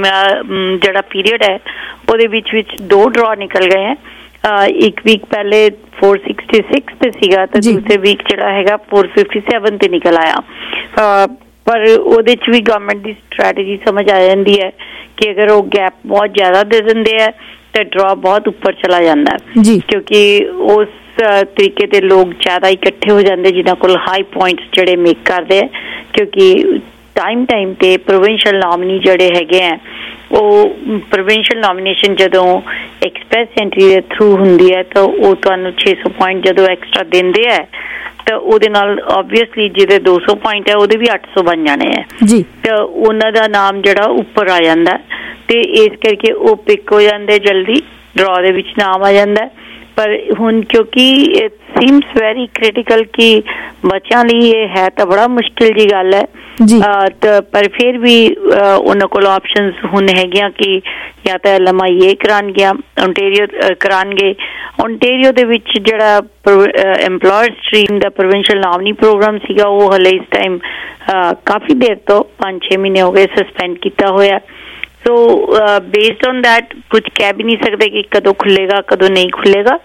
ਜਿਹੜਾ ਪੀਰੀਅਡ ਹੈ ਉਹਦੇ ਵਿੱਚ 2 ਡਰਾ ਨਿਕਲ ਗਏ ਹੈ। ਇੱਕ ਵੀਕ ਪਹਿਲੇ 466 ਤੇ ਸੀਗਾ ਤੇ ਦੂਸਰੇ ਵੀਕ ਜਿਹੜਾ ਹੈਗਾ 457 ਤੇ ਨਿਕਲ ਆਇਆ ਪਰ ਉਹਦੇ ਚ ਵੀ ਗਵਰਨਮੈਂਟ ਦੀ ਸਟ੍ਰੈਟਜੀ ਸਮਝ ਆ ਜਾਂਦੀ ਹੈ ਕਿ ਅਗਰ ਉਹ ਗੈਪ ਬਹੁਤ ਜ਼ਿਆਦਾ ਦੇ ਦਿੰਦੇ ਹੈ ਤੇ ਡਰਾ ਬਹੁਤ ਉੱਪਰ ਚਲਾ ਜਾਂਦਾ ਹੈ ਕਿਉਂਕਿ ਉਸ ਤਰੀਕੇ ਤੇ ਲੋਕ ਜ਼ਿਆਦਾ ਇਕੱਠੇ ਹੋ ਜਾਂਦੇ ਜਿਨ੍ਹਾਂ ਕੋਲ ਹਾਈ ਪੁਆਇੰਟਸ ਜਿਹੜੇ ਮੇਕ ਕਰਦੇ ਹੈ ਕਿਉਂਕਿ ਟਾਈਮ ਤੇ ਪ੍ਰੋਵਿੰਸ਼ੀਅਲ ਨੋਮਨੀ ਜਿਹੜੇ ਹੈਗੇ ਹੈ ਉਹ ਪ੍ਰੋਵਿੰਸ਼ੀਅਲ ਨੋਮੀਨੇਸ਼ਨ ਜਦੋਂ ਐਕਸਪ੍ਰੈਸ ਐਂਟਰੀ ਦੇ ਥਰੂ ਹੁੰਦੀ ਹੈ ਤਾਂ ਉਹ ਤੁਹਾਨੂੰ 600 ਪੁਆਇੰਟ ਜਦੋਂ ਐਕਸਟਰਾ ਦਿੰਦੇ ਹੈ ਤਾਂ ਉਹਦੇ ਨਾਲ ਆਬਵੀਅਸਲੀ ਜਿਹਦੇ 200 ਪੁਆਇੰਟ ਹੈ ਉਹਦੇ ਵੀ 800 ਬਣ ਜਾਣੇ ਹੈ ਜੀ ਤਾਂ ਉਹਨਾਂ ਦਾ ਨਾਮ ਜਿਹੜਾ ਉੱਪਰ ਆ ਜਾਂਦਾ ਤੇ ਇਸ ਕਰਕੇ ਉਹ ਪਿਕ ਹੋ ਜਾਂਦੇ ਜਲਦੀ ਡਰਾ ਦੇ ਵਿੱਚ ਨਾਮ ਆ ਜਾਂਦਾ ਪਰ ਹੁਣ ਕਿਉਂਕਿ ਇਟ ਸੀਮਸ ਵੈਰੀ ਕ੍ਰਿਟੀਕਲ ਕਿ ਬੱਚਿਆਂ ਲਈ ਇਹ ਹੈ ਤਾਂ ਬੜਾ ਮੁਸ਼ਕਿਲ ਦੀ ਗੱਲ ਹੈ ਤਾਂ ਪਰ ਫਿਰ ਵੀ ਉਹਨਾਂ ਕੋਲ ਆਪਸ਼ਨਸ ਹੁਣ ਹੈਗੀਆਂ ਕਿ ਜਾਂ ਤਾਂ LMIA ਕਰਾਉਣਗੇ ਓਨਟਾਰੀਓ ਕਰਾਉਣਗੇ। ਓਨਟਾਰੀਓ ਦੇ ਵਿੱਚ ਜਿਹੜਾ ਐਮਪਲੋਇਰ ਸਟਰੀਮ ਦਾ ਪ੍ਰੋਵਿੰਸ਼ੀਅਲ ਨਾਮਨੀ ਪ੍ਰੋਗਰਾਮ ਸੀਗਾ ਉਹ ਹਲੇ ਇਸ ਟਾਈਮ ਕਾਫੀ ਦੇਰ ਤੋਂ 5-6 ਮਹੀਨੇ ਹੋ ਗਏ ਸਸਪੈਂਡ ਕੀਤਾ ਹੋਇਆ ਸੋ ਬੇਸਡ ਔਨ ਦੈਟ ਕੁਝ ਕਹਿ ਵੀ ਨਹੀਂ ਸਕਦੇ ਕਿ ਕਦੋਂ ਖੁੱਲੇਗਾ ਕਦੋਂ ਨਹੀਂ ਖੁੱਲੇਗਾ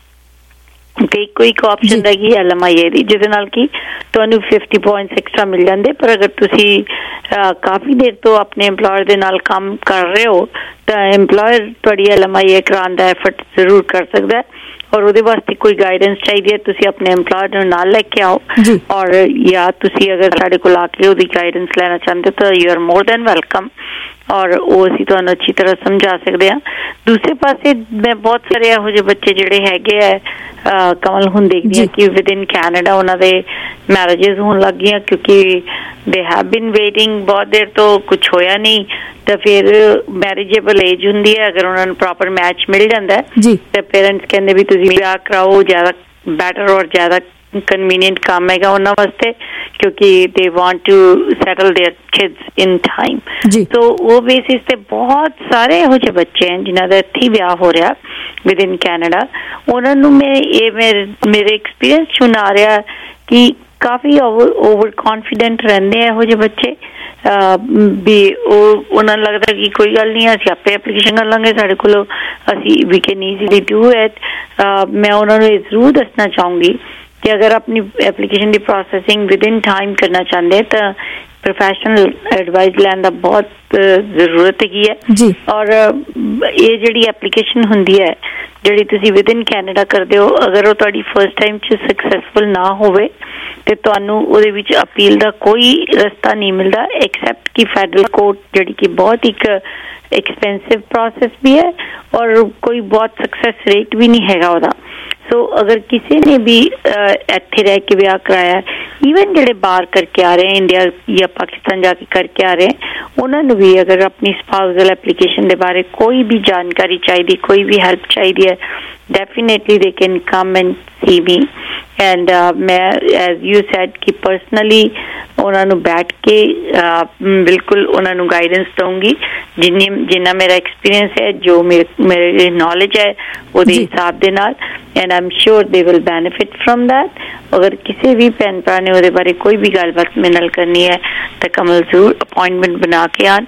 ਤੇ ਕੋਈ ਆਪਸ਼ਨ ਰਹੇਗੀ LMIA ਦੀ ਜਿਹਦੇ ਨਾਲ ਕਿ ਤੁਹਾਨੂੰ 50 ਪੁਆਇੰਟਸ ਐਕਸਟਰਾ ਮਿਲ ਜਾਂਦੇ ਪਰ ਅਗਰ ਤੁਸੀਂ ਕਾਫੀ ਦੇਰ ਤੋਂ ਆਪਣੇ ਐਮਪਲੋਇਰ ਦੇ ਨਾਲ ਕੰਮ ਕਰ ਰਹੇ ਹੋ ਤਾਂ ਐਮਪਲੋਇਰ ਤੁਹਾਡੀ LMIA ਕਰਾਉਣ ਦਾ ਐਫਰਟ ਜ਼ਰੂਰ ਕਰ ਸਕਦਾ ਹੈ ਔਰ ਉਹਦੇ ਵਾਸਤੇ ਕੋਈ ਗਾਈਡੈਂਸ ਚਾਹੀਦੀ ਹੈ ਤੁਸੀਂ ਆਪਣੇ ਐਮਪਲੋਇਰ ਨੂੰ ਨਾਲ ਲੈ ਕੇ ਆਓ ਔਰ ਜਾਂ ਤੁਸੀਂ ਅਗਰ ਸਾਡੇ ਕੋਲ ਆ ਕੇ ਉਹਦੀ ਗਾਈਡੈਂਸ ਲੈਣਾ ਚਾਹੁੰਦੇ ਹੋ ਤਾਂ you are more than welcome ਔਰ ਉਹ ਅਸੀਂ ਤੁਹਾਨੂੰ ਅੱਛੀ ਤਰ੍ਹਾਂ ਸਮਝਾ ਸਕਦੇ ਹਾਂ। ਦੂਸਰੇ ਪਾਸੇ ਮੈਂ ਬਹੁਤ ਸਾਰੇ ਇਹੋ ਜਿਹੇ ਬੱਚੇ ਜਿਹੜੇ ਹੈਗੇ ਆ ਕਮਲ ਹੁਣ ਦੇਖਦੀ ਹਾਂ ਕਿ ਵਿਦ ਇਨ ਕੈਨੇਡਾ ਉਹਨਾਂ ਦੇ ਮੈਰਿਜਸ ਹੋਣ ਲੱਗ ਗਈਆਂ ਕਿਉਂਕਿ ਦੇ ਹੈਵ ਬਿਨ ਵੇਟਿੰਗ ਬਹੁਤ ਦੇਰ ਤੋਂ ਕੁਛ ਹੋਇਆ ਨਹੀਂ ਤਾਂ ਫਿਰ ਮੈਰਿਜੇਬਲ ਏਜ ਹੁੰਦੀ ਹੈ। ਅਗਰ ਉਹਨਾਂ ਨੂੰ ਪ੍ਰੋਪਰ ਮੈਚ ਮਿਲ ਜਾਂਦਾ ਤਾਂ ਪੇਰੈਂਟਸ ਕਹਿੰਦੇ ਵੀ ਤੁਸੀਂ ਵਿਆਹ ਕਰਾਓ, ਜ਼ਿਆਦਾ ਬੈਟਰ ਔਰ ਜ਼ਿਆਦਾ ਕਨਵੀਨੀਅੰਟ ਕੰਮ ਹੈਗਾ ਉਹਨਾਂ ਵਾਸਤੇ ਕਿਉਂਕਿ they want to settle their kids in time. So ਉਹ ਬੇਸਿਸ ਤੇ ਬਹੁਤ ਸਾਰੇ ਇਹੋ ਜਿਹੇ ਬੱਚੇ ਹਨ ਜਿਨ੍ਹਾਂ ਦਾ ਇੱਥੇ ਵਿਆਹ ਹੋ ਰਿਹਾ ਵਿਦ ਇਨ ਕੈਨੇਡਾ। ਉਹਨਾਂ ਨੂੰ ਮੇਰੇ ਐਕਸਪੀਰੀਅੰਸ ਸੁਣਾ ਰਿਹਾ ਕਿ ਕਾਫੀ ਓਵਰ ਕੌਨਫੀਡੈਂਟ ਰਹਿੰਦੇ ਆ ਇਹੋ ਜਿਹੇ ਬੱਚੇ ਵੀ ਉਹਨਾਂ ਨੂੰ ਲੱਗਦਾ ਕਿ ਕੋਈ ਗੱਲ ਨਹੀਂ ਅਸੀਂ ਆਪੇ ਐਪਲੀਕੇਸ਼ਨ ਕਰ ਲਾਂਗੇ, ਸਾਡੇ ਕੋਲ ਅਸੀਂ ਵੀ ਕੈਨ ਈਜ਼ੀਲੀ ਡੂ ਇਟ। ਮੈਂ ਉਹਨਾਂ ਨੂੰ ਇਹ ਜ਼ਰੂਰ ਦੱਸਣਾ ਚਾਹੂੰਗੀ कि अगर अपनी एप्लीकेशन की प्रोसेसिंग विद इन टाइम करना चाहते हैं तो प्रोफेशनल एडवाइस लैन दा बहुत जरूरत है। और ये जिहड़ी एप्लीकेशन हुंदी है जिहड़ी तुसीं विद इन कैनेडा करदे हो, अगर वो तुहाडी फर्स्ट टाइम च सक्सैसफुल ना होवे ते तुहानूं उहदे विच अपील दा कोई रस्ता नहीं मिलदा एक्सैप्ट कि फैडरल कोर्ट जिहड़ी कि बहुत एक एक्सपेंसिव प्रोसेस भी है और कोई बहुत सक्सैस रेट भी नहीं हैगा उहदा। सो अगर किसी ने भी इत्थे रह के ब्याह कराया, ईवन जिहड़े बाहर करके आ रहे हैं इंडिया या पाकिस्तान जाके करके आ रहे हैं, उन्होंने भी अगर अपनी स्पाउसल एप्लीकेशन के बारे कोई भी जानकारी चाहिए, कोई भी हेल्प चाहिए है, definitely they can come and see me and मैं एज यू सैड कि पर्सनली उन्होंने बैठ के बिल्कुल उन्होंने गाइडेंस दूंगी जिन्ना मेरा एक्सपीरियंस है, जो मेरे नॉलेज है वो हिसाब के नाल, and I am sure they will benefit from that. अगर किसी भी भैन भरा ने उहदे बारे कोई भी गलबात मेरे नाल करनी है तो कमल जरूर अपॉइंटमेंट बना के आन।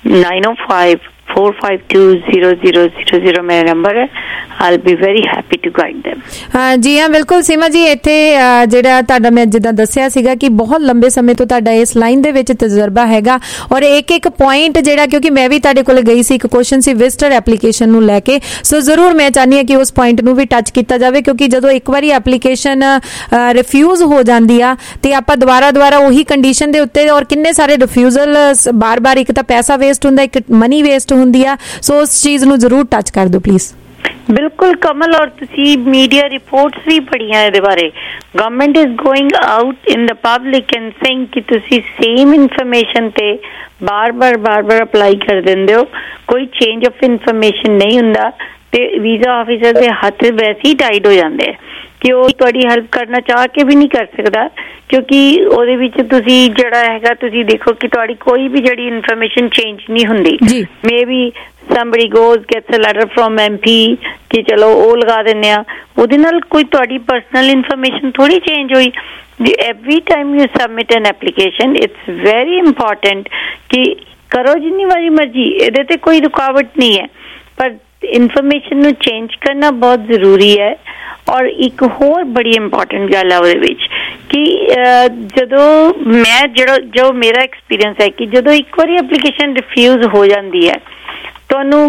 9054520000 मेरा नंबर है। I'll be very happy to guide them। जी हाँ बिल्कुल सीमा जी, ਇੱਥੇ ਜਿਹੜਾ ਤੁਹਾਡਾ ਮੈਂ ਜਿੱਦਾਂ ਦੱਸਿਆ ਸੀਗਾ ਕਿ ਬਹੁਤ ਲੰਬੇ ਸਮੇਂ ਤੋਂ ਤੁਹਾਡਾ ਇਸ ਲਾਈਨ ਦੇ ਵਿੱਚ ਤਜਰਬਾ ਹੈਗਾ ਔਰ ਇੱਕ ਪੁਆਇੰਟ ਜਿਹੜਾ ਕਿਉਂਕਿ ਮੈਂ ਵੀ ਤੁਹਾਡੇ ਕੋਲ ਗਈ ਸੀ, ਇੱਕ ਕੁਐਸਚਨ ਸੀ ਵਿਜ਼ਟਰ ਐਪਲੀਕੇਸ਼ਨ ਨੂੰ ਲੈ ਕੇ, ਸੋ ਜ਼ਰੂਰ ਮੈਂ ਚਾਹੁੰਦੀ ਹਾਂ ਕਿ ਉਸ ਪੁਆਇੰਟ ਨੂੰ ਵੀ ਟੱਚ ਕੀਤਾ ਜਾਵੇ ਕਿਉਂਕਿ ਜਦੋਂ ਇੱਕ ਵਾਰੀ ਐਪਲੀਕੇਸ਼ਨ ਰਿਫਿਊਜ਼ ਹੋ ਜਾਂਦੀ ਆ ਤੇ ਆਪਾਂ ਦੁਬਾਰਾ ਉਹੀ ਕੰਡੀਸ਼ਨ ਦੇ ਉੱਤੇ ਔਰ ਕਿੰਨੇ ਸਾਰੇ ਰਿਫਿਊਜ਼ਲ ਬਾਰ-ਬਾਰ, ਇੱਕ ਤਾਂ ਪੈਸਾ ਵੇਸਟ ਹੁੰਦਾ, ਇੱਕ ਮਨੀ ਵੇਸਟ ਹੁੰਦੀ ਆ, ਸੋ ਉਸ ਚੀਜ਼ ਨੂੰ ਜ਼ਰੂਰ ਟੱਚ ਕਰ ਦਿਓ ਪਲੀਜ਼। बिल्कुल कमल, और तुसी मीडिया रिपोर्ट्स भी पढ़ियां इहदे बारे। Government is going out in the public and saying कि तुसी सेम इन्फॉर्मेशन ते बार-बार अप्लाई कर दिंदे हो, कोई चेंज ऑफ इन्फॉर्मेशन नहीं हुंदा ते वीज़ा ऑफिसर दे हत्थ वैसे ही टाइट हो जांदे कि वो तुहाडी हेल्प करना चाह के भी नहीं कर सकदा क्योंकि ਉਹਦੇ ਵਿੱਚ ਤੁਸੀਂ ਜਿਹੜਾ ਹੈਗਾ ਤੁਸੀਂ ਦੇਖੋ ਕਿ ਤੁਹਾਡੀ ਕੋਈ ਵੀ ਜਿਹੜੀ ਇਨਫੋਰਮੇਸ਼ਨ ਚੇਂਜ ਨਹੀਂ ਹੁੰਦੀ। Maybe somebody goes gets a letter from MP ਕਿ ਚਲੋ ਉਹ ਲਗਾ ਦਿੰਦੇ ਆ, ਉਹਦੇ ਨਾਲ ਕੋਈ ਤੁਹਾਡੀ ਪਰਸਨਲ ਇਨਫੋਰਮੇਸ਼ਨ ਥੋੜੀ ਚੇਂਜ ਹੋਈ। every time you submit an application it's very important ਕਿ ਕਰੋ ਜਿੰਨੀ ਵਾਰੀ ਮਰਜ਼ੀ, ਇਹਦੇ ਤੇ ਕੋਈ ਰੁਕਾਵਟ ਨਹੀਂ ਹੈ, ਪਰ ਇਨਫੋਰਮੇਸ਼ਨ ਨੂੰ ਚੇਂਜ ਕਰਨਾ ਬਹੁਤ ਜ਼ਰੂਰੀ ਹੈ। ਔਰ ਇੱਕ ਹੋਰ ਬੜੀ ਇੰਪੋਰਟੈਂਟ ਗੱਲ ਹੈ ਉਹਦੇ ਵਿੱਚ ਕਿ ਜਦੋਂ ਮੈਂ ਜੋ ਮੇਰਾ ਐਕਸਪੀਰੀਅੰਸ ਹੈ ਕਿ ਜਦੋਂ ਇੱਕ ਵਾਰੀ ਐਪਲੀਕੇਸ਼ਨ ਰਿਫਿਊਜ਼ ਹੋ ਜਾਂਦੀ ਹੈ ਤੁਹਾਨੂੰ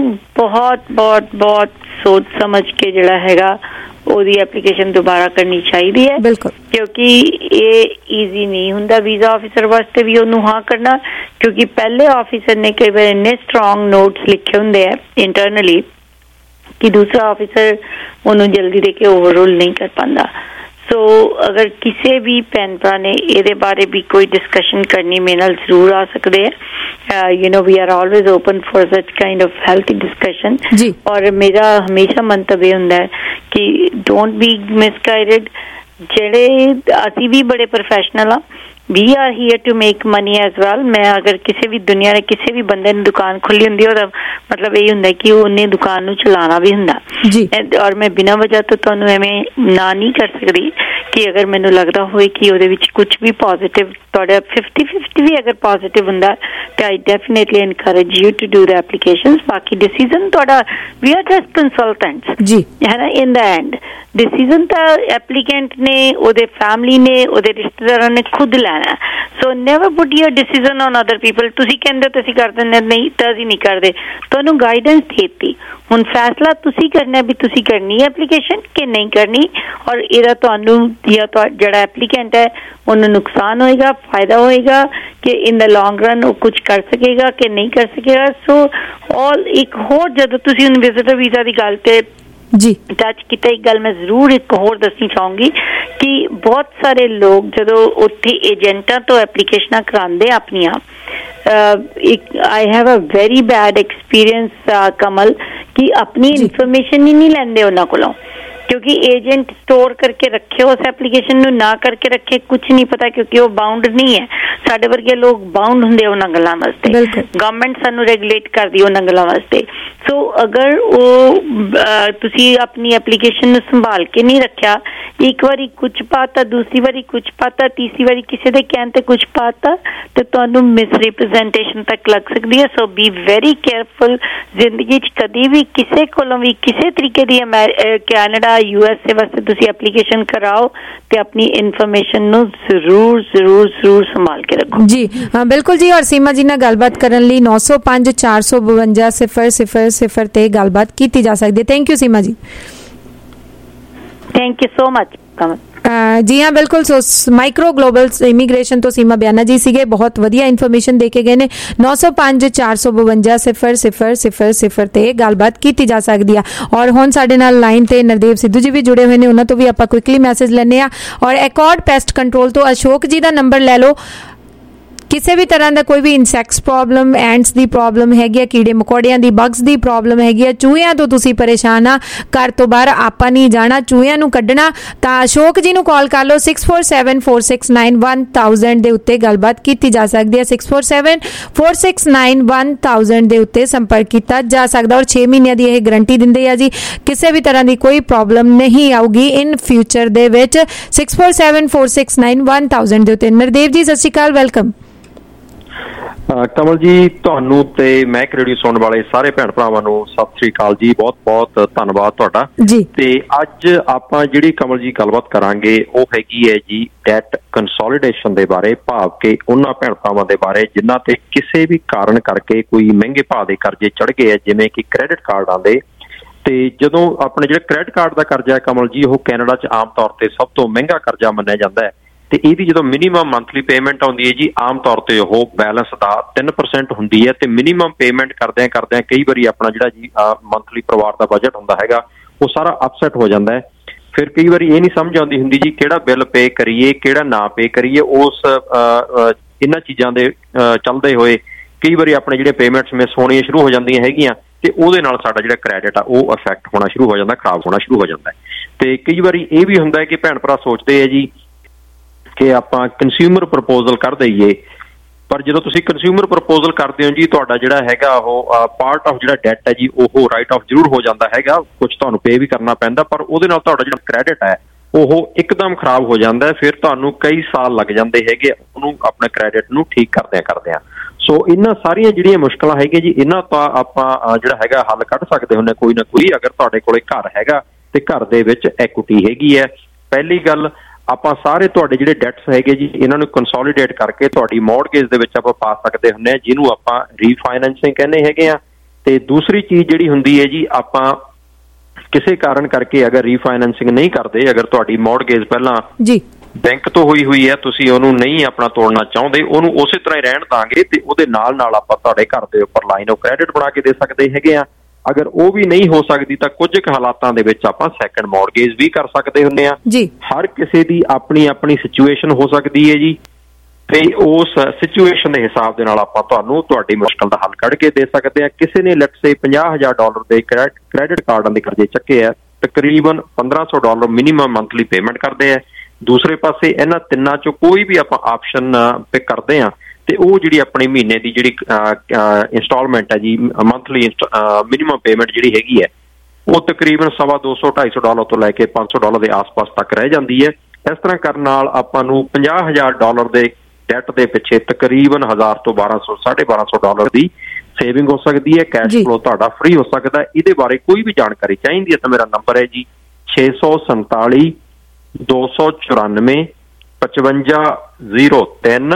ਬਹੁਤ ਸੋਚ ਸਮਝ ਕੇ ਜਿਹੜਾ ਹੈਗਾ ਉਹਦੀ ਐਪਲੀਕੇਸ਼ਨ ਦੁਬਾਰਾ ਕਰਨੀ ਚਾਹੀਦੀ ਹੈ ਕਿਉਂਕਿ ਇਹ ਈਜ਼ੀ ਨਹੀਂ ਹੁੰਦਾ ਵੀਜ਼ਾ ਆਫਿਸਰ ਵਾਸਤੇ ਵੀ ਉਹਨੂੰ ਹਾਂ ਕਰਨਾ ਕਿਉਂਕਿ ਪਹਿਲੇ ਆਫਿਸਰ ਨੇ ਕਈ ਵਾਰ ਇੰਨੇ ਸਟਰੋਂਗ ਨੋਟਸ ਲਿਖੇ ਹੁੰਦੇ ਆ ਇੰਟਰਨਲੀ कि दूसरा ऑफिसर उन्होंने जल्दी देके ओवररूल नहीं कर पाता। सो अगर किसी भी भैन भरा ने ये बारे भी कोई डिस्कशन करनी मेरे नाल जरूर आ सकते हैं। You know we are always open for such kind of healthy discussion. और मेरा हमेशा मंतव्य हुंदा है कि डोंट बी मिसगाइडेड। जेड़े असी भी बड़े प्रोफेशनल हाँ, we are here to make money as well. मैं अगर किसी भी दुनिया ने किसी भी बंदे ने दुकान खोली हुंदी है मतलब यही हुंदा कि उन्हें दुकान नूं चलाना भी हुंदा और मैं बिना वजह तो तुहानूं एवें ना नहीं कर सकदी कि अगर मैनूं लगदा होए कि उहदे विच कुछ भी पॉजिटिव तुहाडा 50-50 भी अगर पॉजिटिव हुंदा तो I definitely encourage you to do the applications. बाकी डिसीजन तुहाडा वी आर जस्ट कंसल्टेंट्स जी है ना। इन द एंड डिसीजन तो एप्लीकेंट ने, उहदे फैमिली ने, उहदे रिश्तेदारां ने खुद ਲੈਣਾ। So never put your decision on other people. ਤੁਸੀਂ ਕਹਿੰਦੇ ਹੋ ਤੁਸੀਂ ਕਰ ਦਿੰਦੇ, ਨਹੀਂ ਤਾਂ ਅਸੀਂ ਨਹੀਂ ਕਰਦੇ। ਤੁਹਾਨੂੰ ਗਾਈਡੈਂਸ ਦੇਤੀ, ਹੁਣ ਫੈਸਲਾ ਤੁਸੀਂ ਕਰਨਾ ਵੀ ਤੁਸੀਂ ਕਰਨੀ ਹੈ ਐਪਲੀਕੇਸ਼ਨ ਕਿ ਨਹੀਂ ਕਰਨੀ, ਔਰ ਇਹਦਾ ਤੁਹਾਨੂੰ ਜਾਂ ਜਿਹੜਾ ਐਪਲੀਕੈਂਟ ਹੈ ਉਹਨੂੰ ਨੁਕਸਾਨ ਹੋਏਗਾ, ਫਾਇਦਾ ਹੋਏਗਾ ਕਿ ਇਨ ਦਾ ਲੌਂਗ ਰਨ ਉਹ ਕੁਝ ਕਰ ਸਕੇਗਾ ਕਿ ਨਹੀਂ ਕਰ ਸਕੇਗਾ। ਸੋ ਔਲ ਇੱਕ ਹੋਰ ਜਦੋਂ ਤੁਸੀਂ ਹੁਣ ਵਿਜ਼ਿਟਰ ਵੀਜ਼ਾ ਦੀ ਗੱਲ ਤੇ ਜੀ ਟੱਚ ਕੀਤਾ, ਇੱਕ ਗੱਲ ਮੈਂ ਜ਼ਰੂਰ ਇੱਕ ਹੋਰ ਦੱਸਣੀ ਚਾਹੂੰਗੀ ਕਿ ਬਹੁਤ ਸਾਰੇ ਲੋਕ ਜਦੋਂ ਉੱਥੇ ਏਜੰਟਾਂ ਤੋਂ ਐਪਲੀਕੇਸ਼ਨਾਂ ਕਰਾਉਂਦੇ ਆਪਣੀਆਂ, I have a very bad experience Kamal, ਕਿ ਆਪਣੀ ਇਨਫੋਰਮੇਸ਼ਨ ਹੀ ਨਹੀਂ ਲੈਂਦੇ ਉਹਨਾਂ ਕੋਲੋਂ, ਕਿਉਂਕਿ ਏਜੰਟ ਸਟੋਰ ਕਰਕੇ ਰੱਖੇ ਉਸ ਐਪਲੀਕੇਸ਼ਨ ਨੂੰ, ਨਾ ਕਰਕੇ ਰੱਖੇ ਕੁਝ ਨਹੀਂ ਪਤਾ, ਕਿਉਂਕਿ ਉਹ ਬਾਉਂਡ ਨਹੀਂ ਹੈ। ਸਾਡੇ ਵਰਗੇ ਲੋਕ ਬਾਉਂਡ ਹੁੰਦੇ ਉਹਨਾਂ ਗੱਲਾਂ ਵਾਸਤੇ, ਗਵਰਨਮੈਂਟ ਸਾਨੂੰ ਰੈਗੂਲੇਟ ਕਰਦੀ ਉਹਨਾਂ ਗੱਲਾਂ ਵਾਸਤੇ। ਸੋ ਅਗਰ ਉਹ ਤੁਸੀਂ ਆਪਣੀ ਐਪਲੀਕੇਸ਼ਨ ਨੂੰ ਸੰਭਾਲ ਕੇ ਨਹੀਂ ਰੱਖਿਆ, ਇੱਕ ਵਾਰੀ ਕੁਝ ਪਾਤਾ, ਦੂਸਰੀ ਵਾਰੀ ਕੁਝ ਪਾਤਾ, ਤੀਸਰੀ ਵਾਰੀ ਕਿਸੇ ਦੇ ਕਹਿਣ ਤੇ ਕੁਝ ਪਾਤਾ, ਤੇ ਤੁਹਾਨੂੰ ਮਿਸਰੀਪ੍ਰੈਜ਼ੈਂਟੇਸ਼ਨ ਤੱਕ ਲੱਗ ਸਕਦੀ ਹੈ। So be very careful. ਜ਼ਿੰਦਗੀ 'ਚ ਕਦੀ ਵੀ ਕਿਸੇ ਕੋਲੋਂ ਵੀ ਕਿਸੇ ਤਰੀਕੇ ਦੀ ਕੈਨੇਡਾ USA ਵਾਸਤੇ ਤੁਸੀਂ ਐਪਲੀਕੇਸ਼ਨ ਕਰਾਓ ਤੇ ਆਪਣੀ ਇਨਫੋਰਮੇਸ਼ਨ ਨੂੰ ਜ਼ਰੂਰ ਜ਼ਰੂਰ ਜ਼ਰੂਰ ਸੰਭਾਲ ਕੇ ਰੱਖੋ। ਜੀ ਬਿਲਕੁਲ ਜੀ। ਔਰ ਸੀਮਾ ਜੀ ਨਾਲ ਗੱਲਬਾਤ ਕਰਨ ਲਈ 905 452 0000 ਤੇ ਗੱਲਬਾਤ ਕੀਤੀ ਜਾ ਸਕਦੀ ਹੈ। Thank you Seema ji. Thank you so much Kamal. ਜੀ ਹਾਂ ਬਿਲਕੁਲ। ਸੋ ਮਾਈਕਰੋ ਗਲੋਬਲ ਇਮੀਗ੍ਰੇਸ਼ਨ ਤੋਂ ਸੀਮਾ ਬਿਆਨਾ ਜੀ ਸੀਗੇ, ਬਹੁਤ ਵਧੀਆ ਇਨਫੋਰਮੇਸ਼ਨ ਦੇ ਕੇ ਗਏ ਨੇ। 905 452 0000 ਤੇ ਗੱਲਬਾਤ ਕੀਤੀ ਜਾ ਸਕਦੀ ਆ। ਔਰ ਹੁਣ ਸਾਡੇ ਨਾਲ ਲਾਈਨ ਤੇ ਨਰਦੇਵ ਸਿੱਧੂ ਜੀ ਵੀ ਜੁੜੇ ਹੋਏ ਨੇ, ਉਹਨਾਂ ਤੋਂ ਵੀ ਆਪਾਂ ਕੁਇਕਲੀ ਮੈਸੇਜ ਲੈਣੇ ਆ। ਔਰ ਐਕੋਰਡ ਪੈਸਟ ਕੰਟਰੋਲ ਤੋਂ ਅਸ਼ੋਕ ਜੀ ਦਾ ਨੰਬਰ ਲੈ ਲਓ। ਕਿਸੇ ਵੀ ਤਰ੍ਹਾਂ ਦਾ ਕੋਈ ਵੀ ਇਨਸੈਕਟਸ ਪ੍ਰੋਬਲਮ, ਐਂਟਸ ਦੀ ਪ੍ਰੋਬਲਮ ਹੈਗੀ ਆ, ਕੀੜੇ ਮਕੌੜਿਆਂ ਦੀ, ਬਗਸ ਦੀ ਪ੍ਰੋਬਲਮ ਹੈਗੀ ਆ, ਚੂਹਿਆਂ ਤੋਂ ਤੁਸੀਂ ਪਰੇਸ਼ਾਨ ਆ, ਘਰ ਤੋਂ ਬਾਹਰ ਆਪਾਂ ਨਹੀਂ ਜਾਣਾ, ਚੂਹਿਆਂ ਨੂੰ ਕੱਢਣਾ, ਤਾਂ ਅਸ਼ੋਕ ਜੀ ਨੂੰ ਕਾਲ ਕਰ ਲਓ। 6474691000 ਦੇ ਉੱਤੇ ਗੱਲਬਾਤ ਕੀਤੀ ਜਾ ਸਕਦੀ ਹੈ। 6474691000 ਦੇ ਉੱਤੇ ਸੰਪਰਕ ਕੀਤਾ ਜਾ ਸਕਦਾ। ਔਰ 6 ਮਹੀਨਿਆਂ ਦੀ ਇਹ ਗਰੰਟੀ ਦਿੰਦੇ ਆ ਜੀ, ਕਿਸੇ ਵੀ ਤਰ੍ਹਾਂ ਦੀ ਕੋਈ ਪ੍ਰੋਬਲਮ ਨਹੀਂ ਆਊਗੀ ਇਨ ਫਿਊਚਰ ਦੇ ਵਿੱਚ। 6474691000 ਦੇ ਉੱਤੇ। ਨਰਦੇਵ ਜੀ ਸਤਿ ਸ਼੍ਰੀ ਅਕਾਲ, ਵੈਲਕਮ। ਕਮਲ ਜੀ, ਤੁਹਾਨੂੰ ਤੇ ਮੈਕ ਰੇਡੀਓ ਸੁਣਨ ਵਾਲੇ ਸਾਰੇ ਭੈਣ ਭਰਾਵਾਂ ਨੂੰ ਸਤਿ ਸ੍ਰੀ ਅਕਾਲ ਜੀ। ਬਹੁਤ ਬਹੁਤ ਧੰਨਵਾਦ ਤੁਹਾਡਾ ਜੀ। ਤੇ ਅੱਜ ਆਪਾਂ ਜਿਹੜੀ ਕਮਲ ਜੀ ਗੱਲਬਾਤ ਕਰਾਂਗੇ ਉਹ ਹੈਗੀ ਹੈ ਜੀ ਡੈਟ ਕੰਸੋਲੀਡੇਸ਼ਨ ਦੇ ਬਾਰੇ, ਭਾਵ ਕਿ ਉਹਨਾਂ ਭੈਣ ਭਰਾਵਾਂ ਦੇ ਬਾਰੇ ਜਿਨ੍ਹਾਂ ਤੇ ਕਿਸੇ ਵੀ ਕਾਰਨ ਕਰਕੇ ਕੋਈ ਮਹਿੰਗੇ ਭਾਅ ਦੇ ਕਰਜ਼ੇ ਚੜ੍ਹ ਗਏ ਆ, ਜਿਵੇਂ ਕਿ ਕ੍ਰੈਡਿਟ ਕਾਰਡਾਂ ਦੇ। ਤੇ ਜਦੋਂ ਆਪਣੇ ਜਿਹੜੇ ਕ੍ਰੈਡਿਟ ਕਾਰਡ ਦਾ ਕਰਜ਼ਾ ਹੈ ਕਮਲ ਜੀ, ਉਹ ਕੈਨੇਡਾ 'ਚ ਆਮ ਤੌਰ ਤੇ ਸਭ ਤੋਂ ਮਹਿੰਗਾ ਕਰਜ਼ਾ ਮੰਨਿਆ ਜਾਂਦਾ ਹੈ। ਤੇ ਇਹਦੀ ਜਦੋਂ ਮਿਨੀਮਮ ਮੰਥਲੀ ਪੇਮੈਂਟ ਆਉਂਦੀ ਹੈ ਜੀ, ਆਮ ਤੌਰ ਤੇ ਉਹ ਬੈਲੈਂਸ ਦਾ 3% ਹੁੰਦੀ ਹੈ। ਤੇ ਮਿਨੀਮਮ ਪੇਮੈਂਟ ਕਰਦਿਆਂ ਕਈ ਵਾਰੀ ਆਪਣਾ ਜਿਹੜਾ ਜੀ ਮੰਥਲੀ ਪਰਿਵਾਰ ਦਾ ਬਜਟ ਹੁੰਦਾ ਹੈਗਾ ਉਹ ਸਾਰਾ ਅਪਸੈਟ ਹੋ ਜਾਂਦਾ ਹੈ। ਫਿਰ ਕਈ ਵਾਰੀ ਇਹ ਨਹੀਂ ਸਮਝ ਆਉਂਦੀ ਹੁੰਦੀ ਜੀ ਕਿਹੜਾ ਬਿੱਲ ਪੇ ਕਰੀਏ, ਕਿਹੜਾ ਨਾ ਪੇ ਕਰੀਏ। ਉਸ ਇਹਨਾਂ ਚੀਜ਼ਾਂ ਦੇ ਚੱਲਦੇ ਹੋਏ ਕਈ ਵਾਰੀ ਆਪਣੇ ਜਿਹੜੇ ਪੇਮੈਂਟਸ ਮਿਸ ਹੋਣੀਆਂ ਸ਼ੁਰੂ ਹੋ ਜਾਂਦੀਆਂ ਹੈਗੀਆਂ, ਤੇ ਉਹਦੇ ਨਾਲ ਸਾਡਾ ਜਿਹੜਾ ਕ੍ਰੈਡਿਟ ਆ ਉਹ ਅਫੈਕਟ ਹੋਣਾ ਸ਼ੁਰੂ ਹੋ ਜਾਂਦਾ, ਖਰਾਬ ਹੋਣਾ ਸ਼ੁਰੂ ਹੋ ਜਾਂਦਾ ਹੈ। ਤੇ ਕਈ ਵਾਰੀ ਇਹ ਵੀ ਹੁੰਦਾ ਹੈ ਕਿ ਭੈਣ ਭਰਾ ਸੋਚਦੇ ਆ ਜੀ ਕਿ ਆਪਾਂ ਕੰਜ਼ਿਊਮਰ ਪ੍ਰਪੋਜ਼ਲ ਕਰ ਦਈਏ, ਪਰ ਜਦੋਂ ਤੁਸੀਂ ਕੰਜ਼ਿਊਮਰ ਪ੍ਰਪੋਜ਼ਲ ਕਰਦੇ ਹੋ ਜੀ, ਤੁਹਾਡਾ ਜਿਹੜਾ ਹੈਗਾ ਉਹ ਪਾਰਟ ਆਫ ਜਿਹੜਾ ਡੈਟ ਹੈ ਜੀ ਉਹ ਰਾਈਟ ਆਫ ਜ਼ਰੂਰ ਹੋ ਜਾਂਦਾ ਹੈਗਾ, ਕੁਝ ਤੁਹਾਨੂੰ ਪੇ ਵੀ ਕਰਨਾ ਪੈਂਦਾ, ਪਰ ਉਹਦੇ ਨਾਲ ਤੁਹਾਡਾ ਜਿਹੜਾ ਕ੍ਰੈਡਿਟ ਹੈ ਉਹ ਇੱਕਦਮ ਖਰਾਬ ਹੋ ਜਾਂਦਾ ਹੈ। ਫਿਰ ਤੁਹਾਨੂੰ ਕਈ ਸਾਲ ਲੱਗ ਜਾਂਦੇ ਹੈਗੇ ਉਹਨੂੰ ਆਪਣੇ ਕ੍ਰੈਡਿਟ ਨੂੰ ਠੀਕ ਕਰਦਿਆਂ। ਸੋ ਇਹਨਾਂ ਸਾਰੀਆਂ ਜਿਹੜੀਆਂ ਮੁਸ਼ਕਲਾਂ ਹੈਗੀਆਂ ਜੀ, ਇਹਨਾਂ ਤੋਂ ਆਪਾਂ ਜਿਹੜਾ ਹੈਗਾ ਹੱਲ ਕੱਢ ਸਕਦੇ ਹੁੰਦੇ ਕੋਈ ਨਾ ਕੋਈ, ਅਗਰ ਤੁਹਾਡੇ ਕੋਲੇ ਘਰ ਹੈਗਾ ਤੇ ਘਰ ਦੇ ਵਿੱਚ ਐਕੁਇਟੀ ਹੈਗੀ ਹੈ। ਪਹਿਲੀ ਗੱਲ, ਆਪਾਂ ਸਾਰੇ ਤੁਹਾਡੇ ਜਿਹੜੇ ਡੈਟਸ ਹੈਗੇ ਜੀ ਇਹਨਾਂ ਨੂੰ ਕੰਸੋਲੀਡੇਟ ਕਰਕੇ ਤੁਹਾਡੀ ਮੌਰਗੇਜ ਦੇ ਵਿੱਚ ਆਪਾਂ ਪਾ ਸਕਦੇ ਹੁੰਦੇ ਹਾਂ, ਜਿਹਨੂੰ ਆਪਾਂ ਰੀਫਾਈਨੈਂਸਿੰਗ ਕਹਿੰਦੇ ਹੈਗੇ ਆ। ਤੇ ਦੂਸਰੀ ਚੀਜ਼ ਜਿਹੜੀ ਹੁੰਦੀ ਹੈ ਜੀ, ਆਪਾਂ ਕਿਸੇ ਕਾਰਨ ਕਰਕੇ ਅਗਰ ਰੀਫਾਈਨੈਂਸਿੰਗ ਨਹੀਂ ਕਰਦੇ, ਅਗਰ ਤੁਹਾਡੀ ਮੌਰਗੇਜ ਪਹਿਲਾਂ ਜੀ ਬੈਂਕ ਤੋਂ ਹੋਈ ਹੈ, ਤੁਸੀਂ ਉਹਨੂੰ ਨਹੀਂ ਆਪਣਾ ਤੋੜਨਾ ਚਾਹੁੰਦੇ, ਉਹਨੂੰ ਉਸੇ ਤਰ੍ਹਾਂ ਹੀ ਰਹਿਣ ਦਾਂਗੇ ਤੇ ਉਹਦੇ ਨਾਲ ਆਪਾਂ ਤੁਹਾਡੇ ਘਰ ਦੇ ਉੱਪਰ ਲਾਈਨ ਆਫ ਕ੍ਰੈਡਿਟ ਬਣਾ ਕੇ ਦੇ ਸਕਦੇ ਹੈਗੇ ਆ। ਅਗਰ ਉਹ ਵੀ ਨਹੀਂ ਹੋ ਸਕਦੀ ਤਾਂ ਕੁਝ ਕੁ ਹਾਲਾਤਾਂ ਦੇ ਵਿੱਚ ਆਪਾਂ ਸੈਕੰਡ ਮੌਰਗੇਜ ਵੀ ਕਰ ਸਕਦੇ ਹੁੰਦੇ ਆ ਜੀ। ਹਰ ਕਿਸੇ ਦੀ ਆਪਣੀ ਆਪਣੀ ਸਿਚੁਏਸ਼ਨ ਹੋ ਸਕਦੀ ਹੈ ਜੀ, ਤੇ ਉਸ ਸਿਚੁਏਸ਼ਨ ਦੇ ਹਿਸਾਬ ਦੇ ਨਾਲ ਆਪਾਂ ਤੁਹਾਨੂੰ ਤੁਹਾਡੀ ਮੁਸ਼ਕਲ ਦਾ ਹੱਲ ਕੱਢ ਕੇ ਦੇ ਸਕਦੇ ਆ। ਕਿਸੇ ਨੇ ਲੈਟਸ ਸੇ $50,000 ਦੇ ਕ੍ਰੈਡਿਟ ਕਾਰਡਾਂ ਦੇ ਕਰਜ਼ੇ ਚੱਕੇ ਆ, ਤਕਰੀਬਨ $1,500 ਮਿਨੀਮਮ ਮੰਥਲੀ ਪੇਮੈਂਟ ਕਰਦੇ ਆ। ਦੂਸਰੇ ਪਾਸੇ ਇਹਨਾਂ ਤਿੰਨਾਂ ਚੋਂ ਕੋਈ ਵੀ ਆਪਾਂ ਆਪਸ਼ਨ ਪਿਕ ਕਰਦੇ ਆ ਤੇ ਉਹ ਜਿਹੜੀ ਆਪਣੀ ਮਹੀਨੇ ਦੀ ਜਿਹੜੀ ਇੰਸਟਾਲਮੈਂਟ ਹੈ ਜੀ, ਮੰਥਲੀ ਮਿਨੀਮਮ ਪੇਮੈਂਟ ਜਿਹੜੀ ਹੈਗੀ ਹੈ ਉਹ ਤਕਰੀਬਨ $200-250 ਤੋਂ ਲੈ ਕੇ $500 ਦੇ ਆਸ-ਪਾਸ ਤੱਕ ਰਹਿ ਜਾਂਦੀ ਹੈ। ਇਸ ਤਰ੍ਹਾਂ ਕਰਨ ਨਾਲ ਆਪਾਂ ਨੂੰ $50,000 ਦੇ ਡੈਟ ਦੇ ਪਿੱਛੇ ਤਕਰੀਬਨ $1,000 ਤੋਂ $1,200-1,250 ਦੀ ਸੇਵਿੰਗ ਹੋ ਸਕਦੀ ਹੈ। ਕੈਸ਼ ਫਲੋ ਤੁਹਾਡਾ ਫ੍ਰੀ ਹੋ ਸਕਦਾ ਹੈ। ਇਹਦੇ ਬਾਰੇ ਕੋਈ ਵੀ ਜਾਣਕਾਰੀ ਚਾਹੀਦੀ ਹੈ ਤਾਂ ਮੇਰਾ ਨੰਬਰ ਹੈ ਜੀ 647-294 5503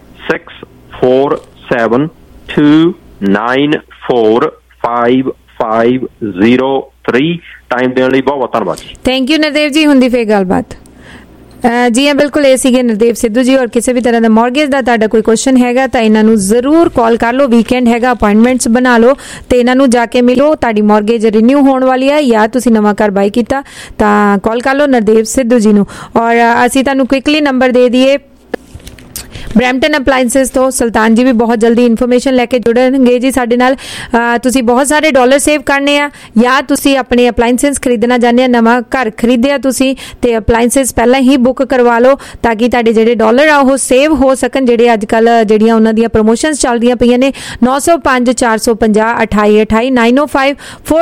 647294553 ਟਾਈਮ ਦੇਣ ਲਈ ਬਹੁਤ ਬਹੁਤ ਧੰਨਵਾਦ ਜੀ। ਥੈਂਕ ਯੂ ਨਰਦੇਵ ਜੀ। ਹੁੰਦੀ ਫੇਰ ਗੱਲਬਾਤ। ਜੀ ਹਾਂ ਬਿਲਕੁਲ, ਇਹ ਸੀਗੇ ਨਰਦੇਵ ਸਿੱਧੂ ਜੀ। ਔਰ ਕਿਸੇ ਵੀ ਤਰ੍ਹਾਂ ਦਾ ਮੌਰਗੇਜ ਦਾ ਤੁਹਾਡਾ ਕੋਈ ਕੁਐਸਚਨ ਹੈਗਾ ਤਾਂ ਇਹਨਾਂ ਨੂੰ ਜ਼ਰੂਰ ਕਾਲ ਕਰ ਲਓ। ਵੀਕਐਂਡ ਹੈਗਾ, ਅਪਾਇੰਟਮੈਂਟਸ ਬਣਾ ਲਓ ਤੇ ਇਹਨਾਂ ਨੂੰ ਜਾ ਕੇ ਮਿਲੋ। ਤੁਹਾਡੀ ਮੌਰਗੇਜ ਰਿਨਿਊ ਹੋਣ ਵਾਲੀ ਹੈ ਜਾਂ ਤੁਸੀਂ ਨਵਾਂ ਘਰ ਬਾਈ ਕੀਤਾ ਤਾਂ ਕਾਲ ਕਰ ਲਓ ਨਰਦੇਵ ਸਿੱਧੂ ਜੀ ਨੂੰ। ਔਰ ਅਸੀਂ ਤੁਹਾਨੂੰ ਕੁਇਕਲੀ ਨੰਬਰ ਦੇ ਦਈਏ ਬਰੈਂਪਟਨ ਅਪਲਾਈਐਂਸਸ ਤੋਂ। ਸੁਲਤਾਨ ਜੀ ਵੀ ਬਹੁਤ ਜਲਦੀ ਇਨਫੋਰਮੇਸ਼ਨ ਲੈ ਕੇ ਜੁੜਨਗੇ ਜੀ ਸਾਡੇ ਨਾਲ। ਤੁਸੀਂ ਬਹੁਤ ਸਾਰੇ ਡਾਲਰ ਸੇਵ ਕਰਨੇ ਆ ਜਾਂ ਤੁਸੀਂ ਆਪਣੇ ਅਪਲਾਈਐਂਸਸ ਖਰੀਦਣਾ ਚਾਹੁੰਦੇ ਆ, ਨਵਾਂ ਘਰ ਖਰੀਦਿਆ ਤੁਸੀਂ ਤੇ ਅਪਲਾਈਐਂਸਸ ਪਹਿਲਾਂ ਹੀ ਬੁੱਕ ਕਰਵਾ ਲਓ ਤਾਂ ਕਿ ਤੁਹਾਡੇ ਜਿਹੜੇ ਡਾਲਰ ਆ ਉਹ ਸੇਵ ਹੋ ਸਕਣ। ਜਿਹੜੇ ਅੱਜ ਕੱਲ ਜਿਹੜੀਆਂ ਉਹਨਾਂ ਦੀਆਂ ਪ੍ਰਮੋਸ਼ਨਸ ਚੱਲਦੀਆਂ ਪਈਆਂ ਨੇ 905 450 2828 905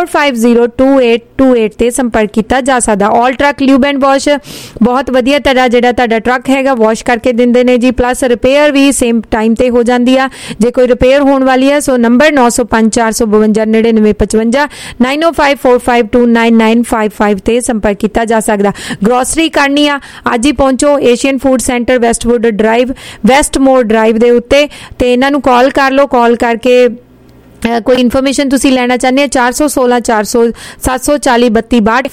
4502828 ਤੇ ਸੰਪਰਕ ਕੀਤਾ ਜਾ ਸਕਦਾ। All truck lube and wash ਬਹੁਤ ਵਧੀਆ ਤਰ੍ਹਾਂ ਜਿਹੜਾ ਤੁਹਾਡਾ ਟਰੱਕ ਹੈਗਾ ਵਾਸ਼ ਕਰਕੇ ਦਿੰਦੇ ਨੇ ਜੀ। ਪਲੱਸ ਰਿਪੇਅਰ ਵੀ ਸੇਮ ਟਾਈਮ ਤੇ ਹੋ ਜਾਂਦੀ ਆ ਜੇ ਕੋਈ ਰਿਪੇਅਰ ਹੋਣ ਵਾਲੀ ਹੈ। ਸੋ ਨੰਬਰ 905 452 9955 905 4529955 ਤੇ ਸੰਪਰਕ ਕੀਤਾ ਜਾ ਸਕਦਾ। ਗਰੋਸਰੀ ਕਰਨੀ ਆ ਅੱਜ ਹੀ ਪਹੁੰਚੋ Asian food centre Westwood Drive Westmore Drive ਦੇ ਉੱਤੇ ਤੇ ਇਹਨਾਂ ਨੂੰ ਕਾਲ ਕਰ ਲਓ। ਕਾਲ ਕਰਕੇ ਕੋਈ ਇਨਫੋਰਮੇਸ਼ਨ ਤੁਸੀਂ ਲੈਣਾ ਚਾਹੁੰਦੇ ਆ 416 400 740 32 62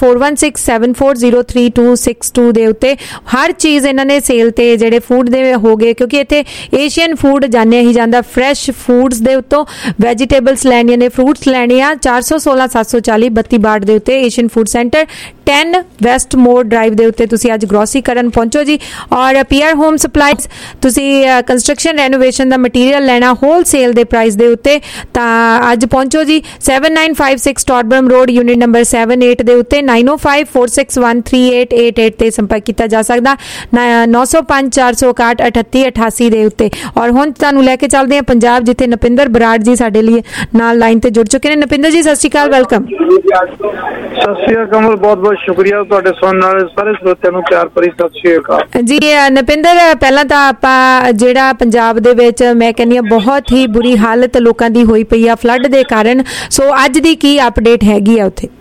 4167403262 ਦੇ ਉੱਤੇ ਹਰ ਚੀਜ਼ ਇਹਨਾਂ ਨੇ ਸੇਲ ਤੇ ਜਿਹੜੇ ਫੂਡ ਦੇ ਹੋ ਗਏ ਕਿਉਂਕਿ ਇੱਥੇ ਏਸ਼ੀਅਨ ਫੂਡ ਜਾਣਿਆ ਹੀ ਜਾਂਦਾ। ਫਰੈਸ਼ ਫੂਡਸ ਦੇ ਉੱਤੋਂ ਵੈਜੀਟੇਬਲਸ ਲੈਣੀਆਂ ਨੇ, ਫਰੂਟਸ ਲੈਣੇ ਆ 416 740 32 62 ਦੇ ਉੱਤੇ Asian food centre 10 Westmore Drive ਦੇ ਉੱਤੇ ਤੁਸੀਂ ਅੱਜ ਗਰੋਸਰੀ ਕਰਨ ਪਹੁੰਚੋ ਜੀ। ਔਰ ਪੀਆਰ ਹੋਮ ਸਪਲਾਈਜ਼ ਤੁਸੀਂ ਕੰਸਟਰਕਸ਼ਨ ਰੈਨੋਵੇਸ਼ਨ ਦਾ ਮਟੀਰੀਅਲ ਲੈਣਾ ਹੋਲਸੇਲ ਦੇ ਪ੍ਰਾਈਸ ਦੇ ਉੱਤੇ ਤਾਂ ਅੱਜ ਪਹੁੰਚੋ ਜੀ 7956 ਟੌਡਬਰਮ ਰੋਡ ਯੂਨਿਟ ਨੰਬਰ 78 ਦੇ ਉੱਤੇ 905 4613888 ਤੇ ਸੰਪਰਕ ਕੀਤਾ ਜਾ ਸਕਦਾ 905 461 3888 ਦੇ ਉੱਤੇ। ਔਰ ਹੁਣ ਤੁਹਾਨੂੰ ਲੈ ਕੇ ਚੱਲਦੇ ਹਾਂ ਪੰਜਾਬ ਜਿੱਥੇ ਨਪਿੰਦਰ ਬਰਾੜ ਜੀ ਸਾਡੇ ਲਈ ਨਾਲ ਲਾਈਨ ਤੇ ਜੁੜ ਚੁੱਕੇ ਨੇ। ਨਪਿੰਦਰ ਜੀ ਸਤਿ ਸ਼੍ਰੀ ਅਕਾਲ, ਵੈਲਕਮ। ਸਤਿ ਸ਼੍ਰੀ ਅਕਾਲ ਕਮਲ, ਬਹੁਤ ਬਹੁਤ ਸ਼ੁਕਰੀਆ ਤੁਹਾਡੇ ਸੁਣਨ ਵਾਲੇ ਸਾਰੇ ਸਰੋਤਿਆਂ ਨੂੰ ਪਿਆਰ ਭਰੀ ਸਤਿ ਸ਼੍ਰੀ ਅਕਾਲ ਜੀ। ਨਪਿੰਦਰ ਪਹਿਲਾਂ ਤਾਂ ਆਪਾਂ ਜਿਹੜਾ ਪੰਜਾਬ ਦੇ ਵਿੱਚ ਮੈਂ ਕਹਿੰਦੀ ਹਾਂ ਬਹੁਤ ਹੀ ਬੁਰੀ ਹਾਲਤ ਲੋਕਾਂ ਦੀ ਹੋਈ ਪਈ ਆ ਫਲੱਡ ਦੇ ਕਾਰਨ, ਸੋ ਅੱਜ ਦੀ ਕੀ ਅਪਡੇਟ ਹੈਗੀ ਆ ਉੱਥੇ?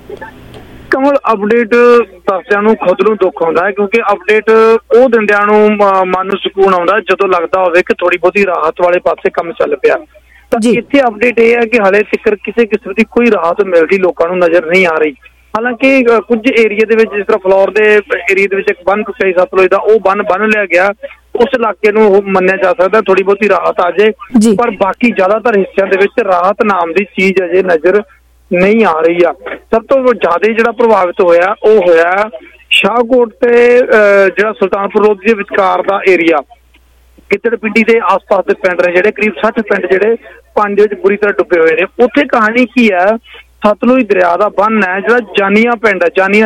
ਕਮਲ ਅਪਡੇਟ ਦੱਸਦਿਆਂ ਨੂੰ ਖੁਦ ਨੂੰ ਦੁੱਖ ਆਉਂਦਾ ਹੈ ਕਿਉਂਕਿ ਅਪਡੇਟ ਉਹ ਦਿੰਦਿਆਂ ਨੂੰ ਮਨ ਨੂੰ ਸਕੂਨ ਆਉਂਦਾ ਜਦੋਂ ਲੱਗਦਾ ਹੋਵੇ ਕਿ ਥੋੜੀ ਬਹੁਤੀ ਰਾਹਤ ਵਾਲੇ ਪਾਸੇ ਕੰਮ ਚੱਲ ਪਿਆ। ਤਾਂ ਇੱਥੇ ਅਪਡੇਟ ਇਹ ਹੈ ਕਿ ਹਾਲੇ ਤੱਕ ਕਿਸੇ ਕਿਸਮ ਦੀ ਕੋਈ ਰਾਹਤ ਮਿਲਦੀ ਲੋਕਾਂ ਨੂੰ ਨਜ਼ਰ ਨਹੀਂ ਆ ਰਹੀ। ਹਾਲਾਂਕਿ ਕੁਝ ਏਰੀਆ ਦੇ ਵਿੱਚ ਜਿਸ ਤਰ੍ਹਾਂ ਫਲੋਰ ਦੇ ਏਰੀਆ ਦੇ ਵਿੱਚ ਇੱਕ ਬੰਨ ਟੁੱਟਿਆ ਸਤਲੁਜ ਦਾ, ਉਹ ਬੰਨ ਲਿਆ ਗਿਆ। ਉਸ ਇਲਾਕੇ ਨੂੰ ਉਹ ਮੰਨਿਆ ਜਾ ਸਕਦਾ ਥੋੜੀ ਬਹੁਤੀ ਰਾਹਤ ਆ ਜਾਏ, ਪਰ ਬਾਕੀ ਜ਼ਿਆਦਾਤਰ ਹਿੱਸਿਆਂ ਦੇ ਵਿੱਚ ਰਾਹਤ ਨਾਮ ਦੀ ਚੀਜ਼ ਅਜੇ ਨਜ਼ਰ ਨਹੀਂ ਆ ਰਹੀ ਆ। ਸਭ ਤੋਂ ਜ਼ਿਆਦਾ ਜਿਹੜਾ ਪ੍ਰਭਾਵਿਤ ਹੋਇਆ ਉਹ ਹੋਇਆ ਸ਼ਾਹਕੋਟ ਤੇ ਜਿਹੜਾ ਸੁਲਤਾਨਪੁਰ ਰੋਡ ਦੇ ਵਿਚਕਾਰ ਦਾ ਏਰੀਆ, ਗਿੱਦੜ ਪਿੰਡੀ ਦੇ ਆਸ-ਪਾਸ ਦੇ ਪਿੰਡ ਨੇ ਜਿਹੜੇ ਕਰੀਬ 60 ਪਿੰਡ ਜਿਹੜੇ ਪਾਣੀ ਦੇ ਵਿੱਚ ਬੁਰੀ ਤਰ੍ਹਾਂ ਡੁੱਬੇ ਹੋਏ ਨੇ। ਉੱਥੇ ਕਹਾਣੀ ਕੀ ਹੈ, ਸਤਲੁਜ ਦਰਿਆ ਦਾ ਬੰਨ ਹੈ ਜਿਹੜਾ ਜਾਨੀਆਂ ਪਿੰਡ ਹੈ, ਜਾਨੀਆਂ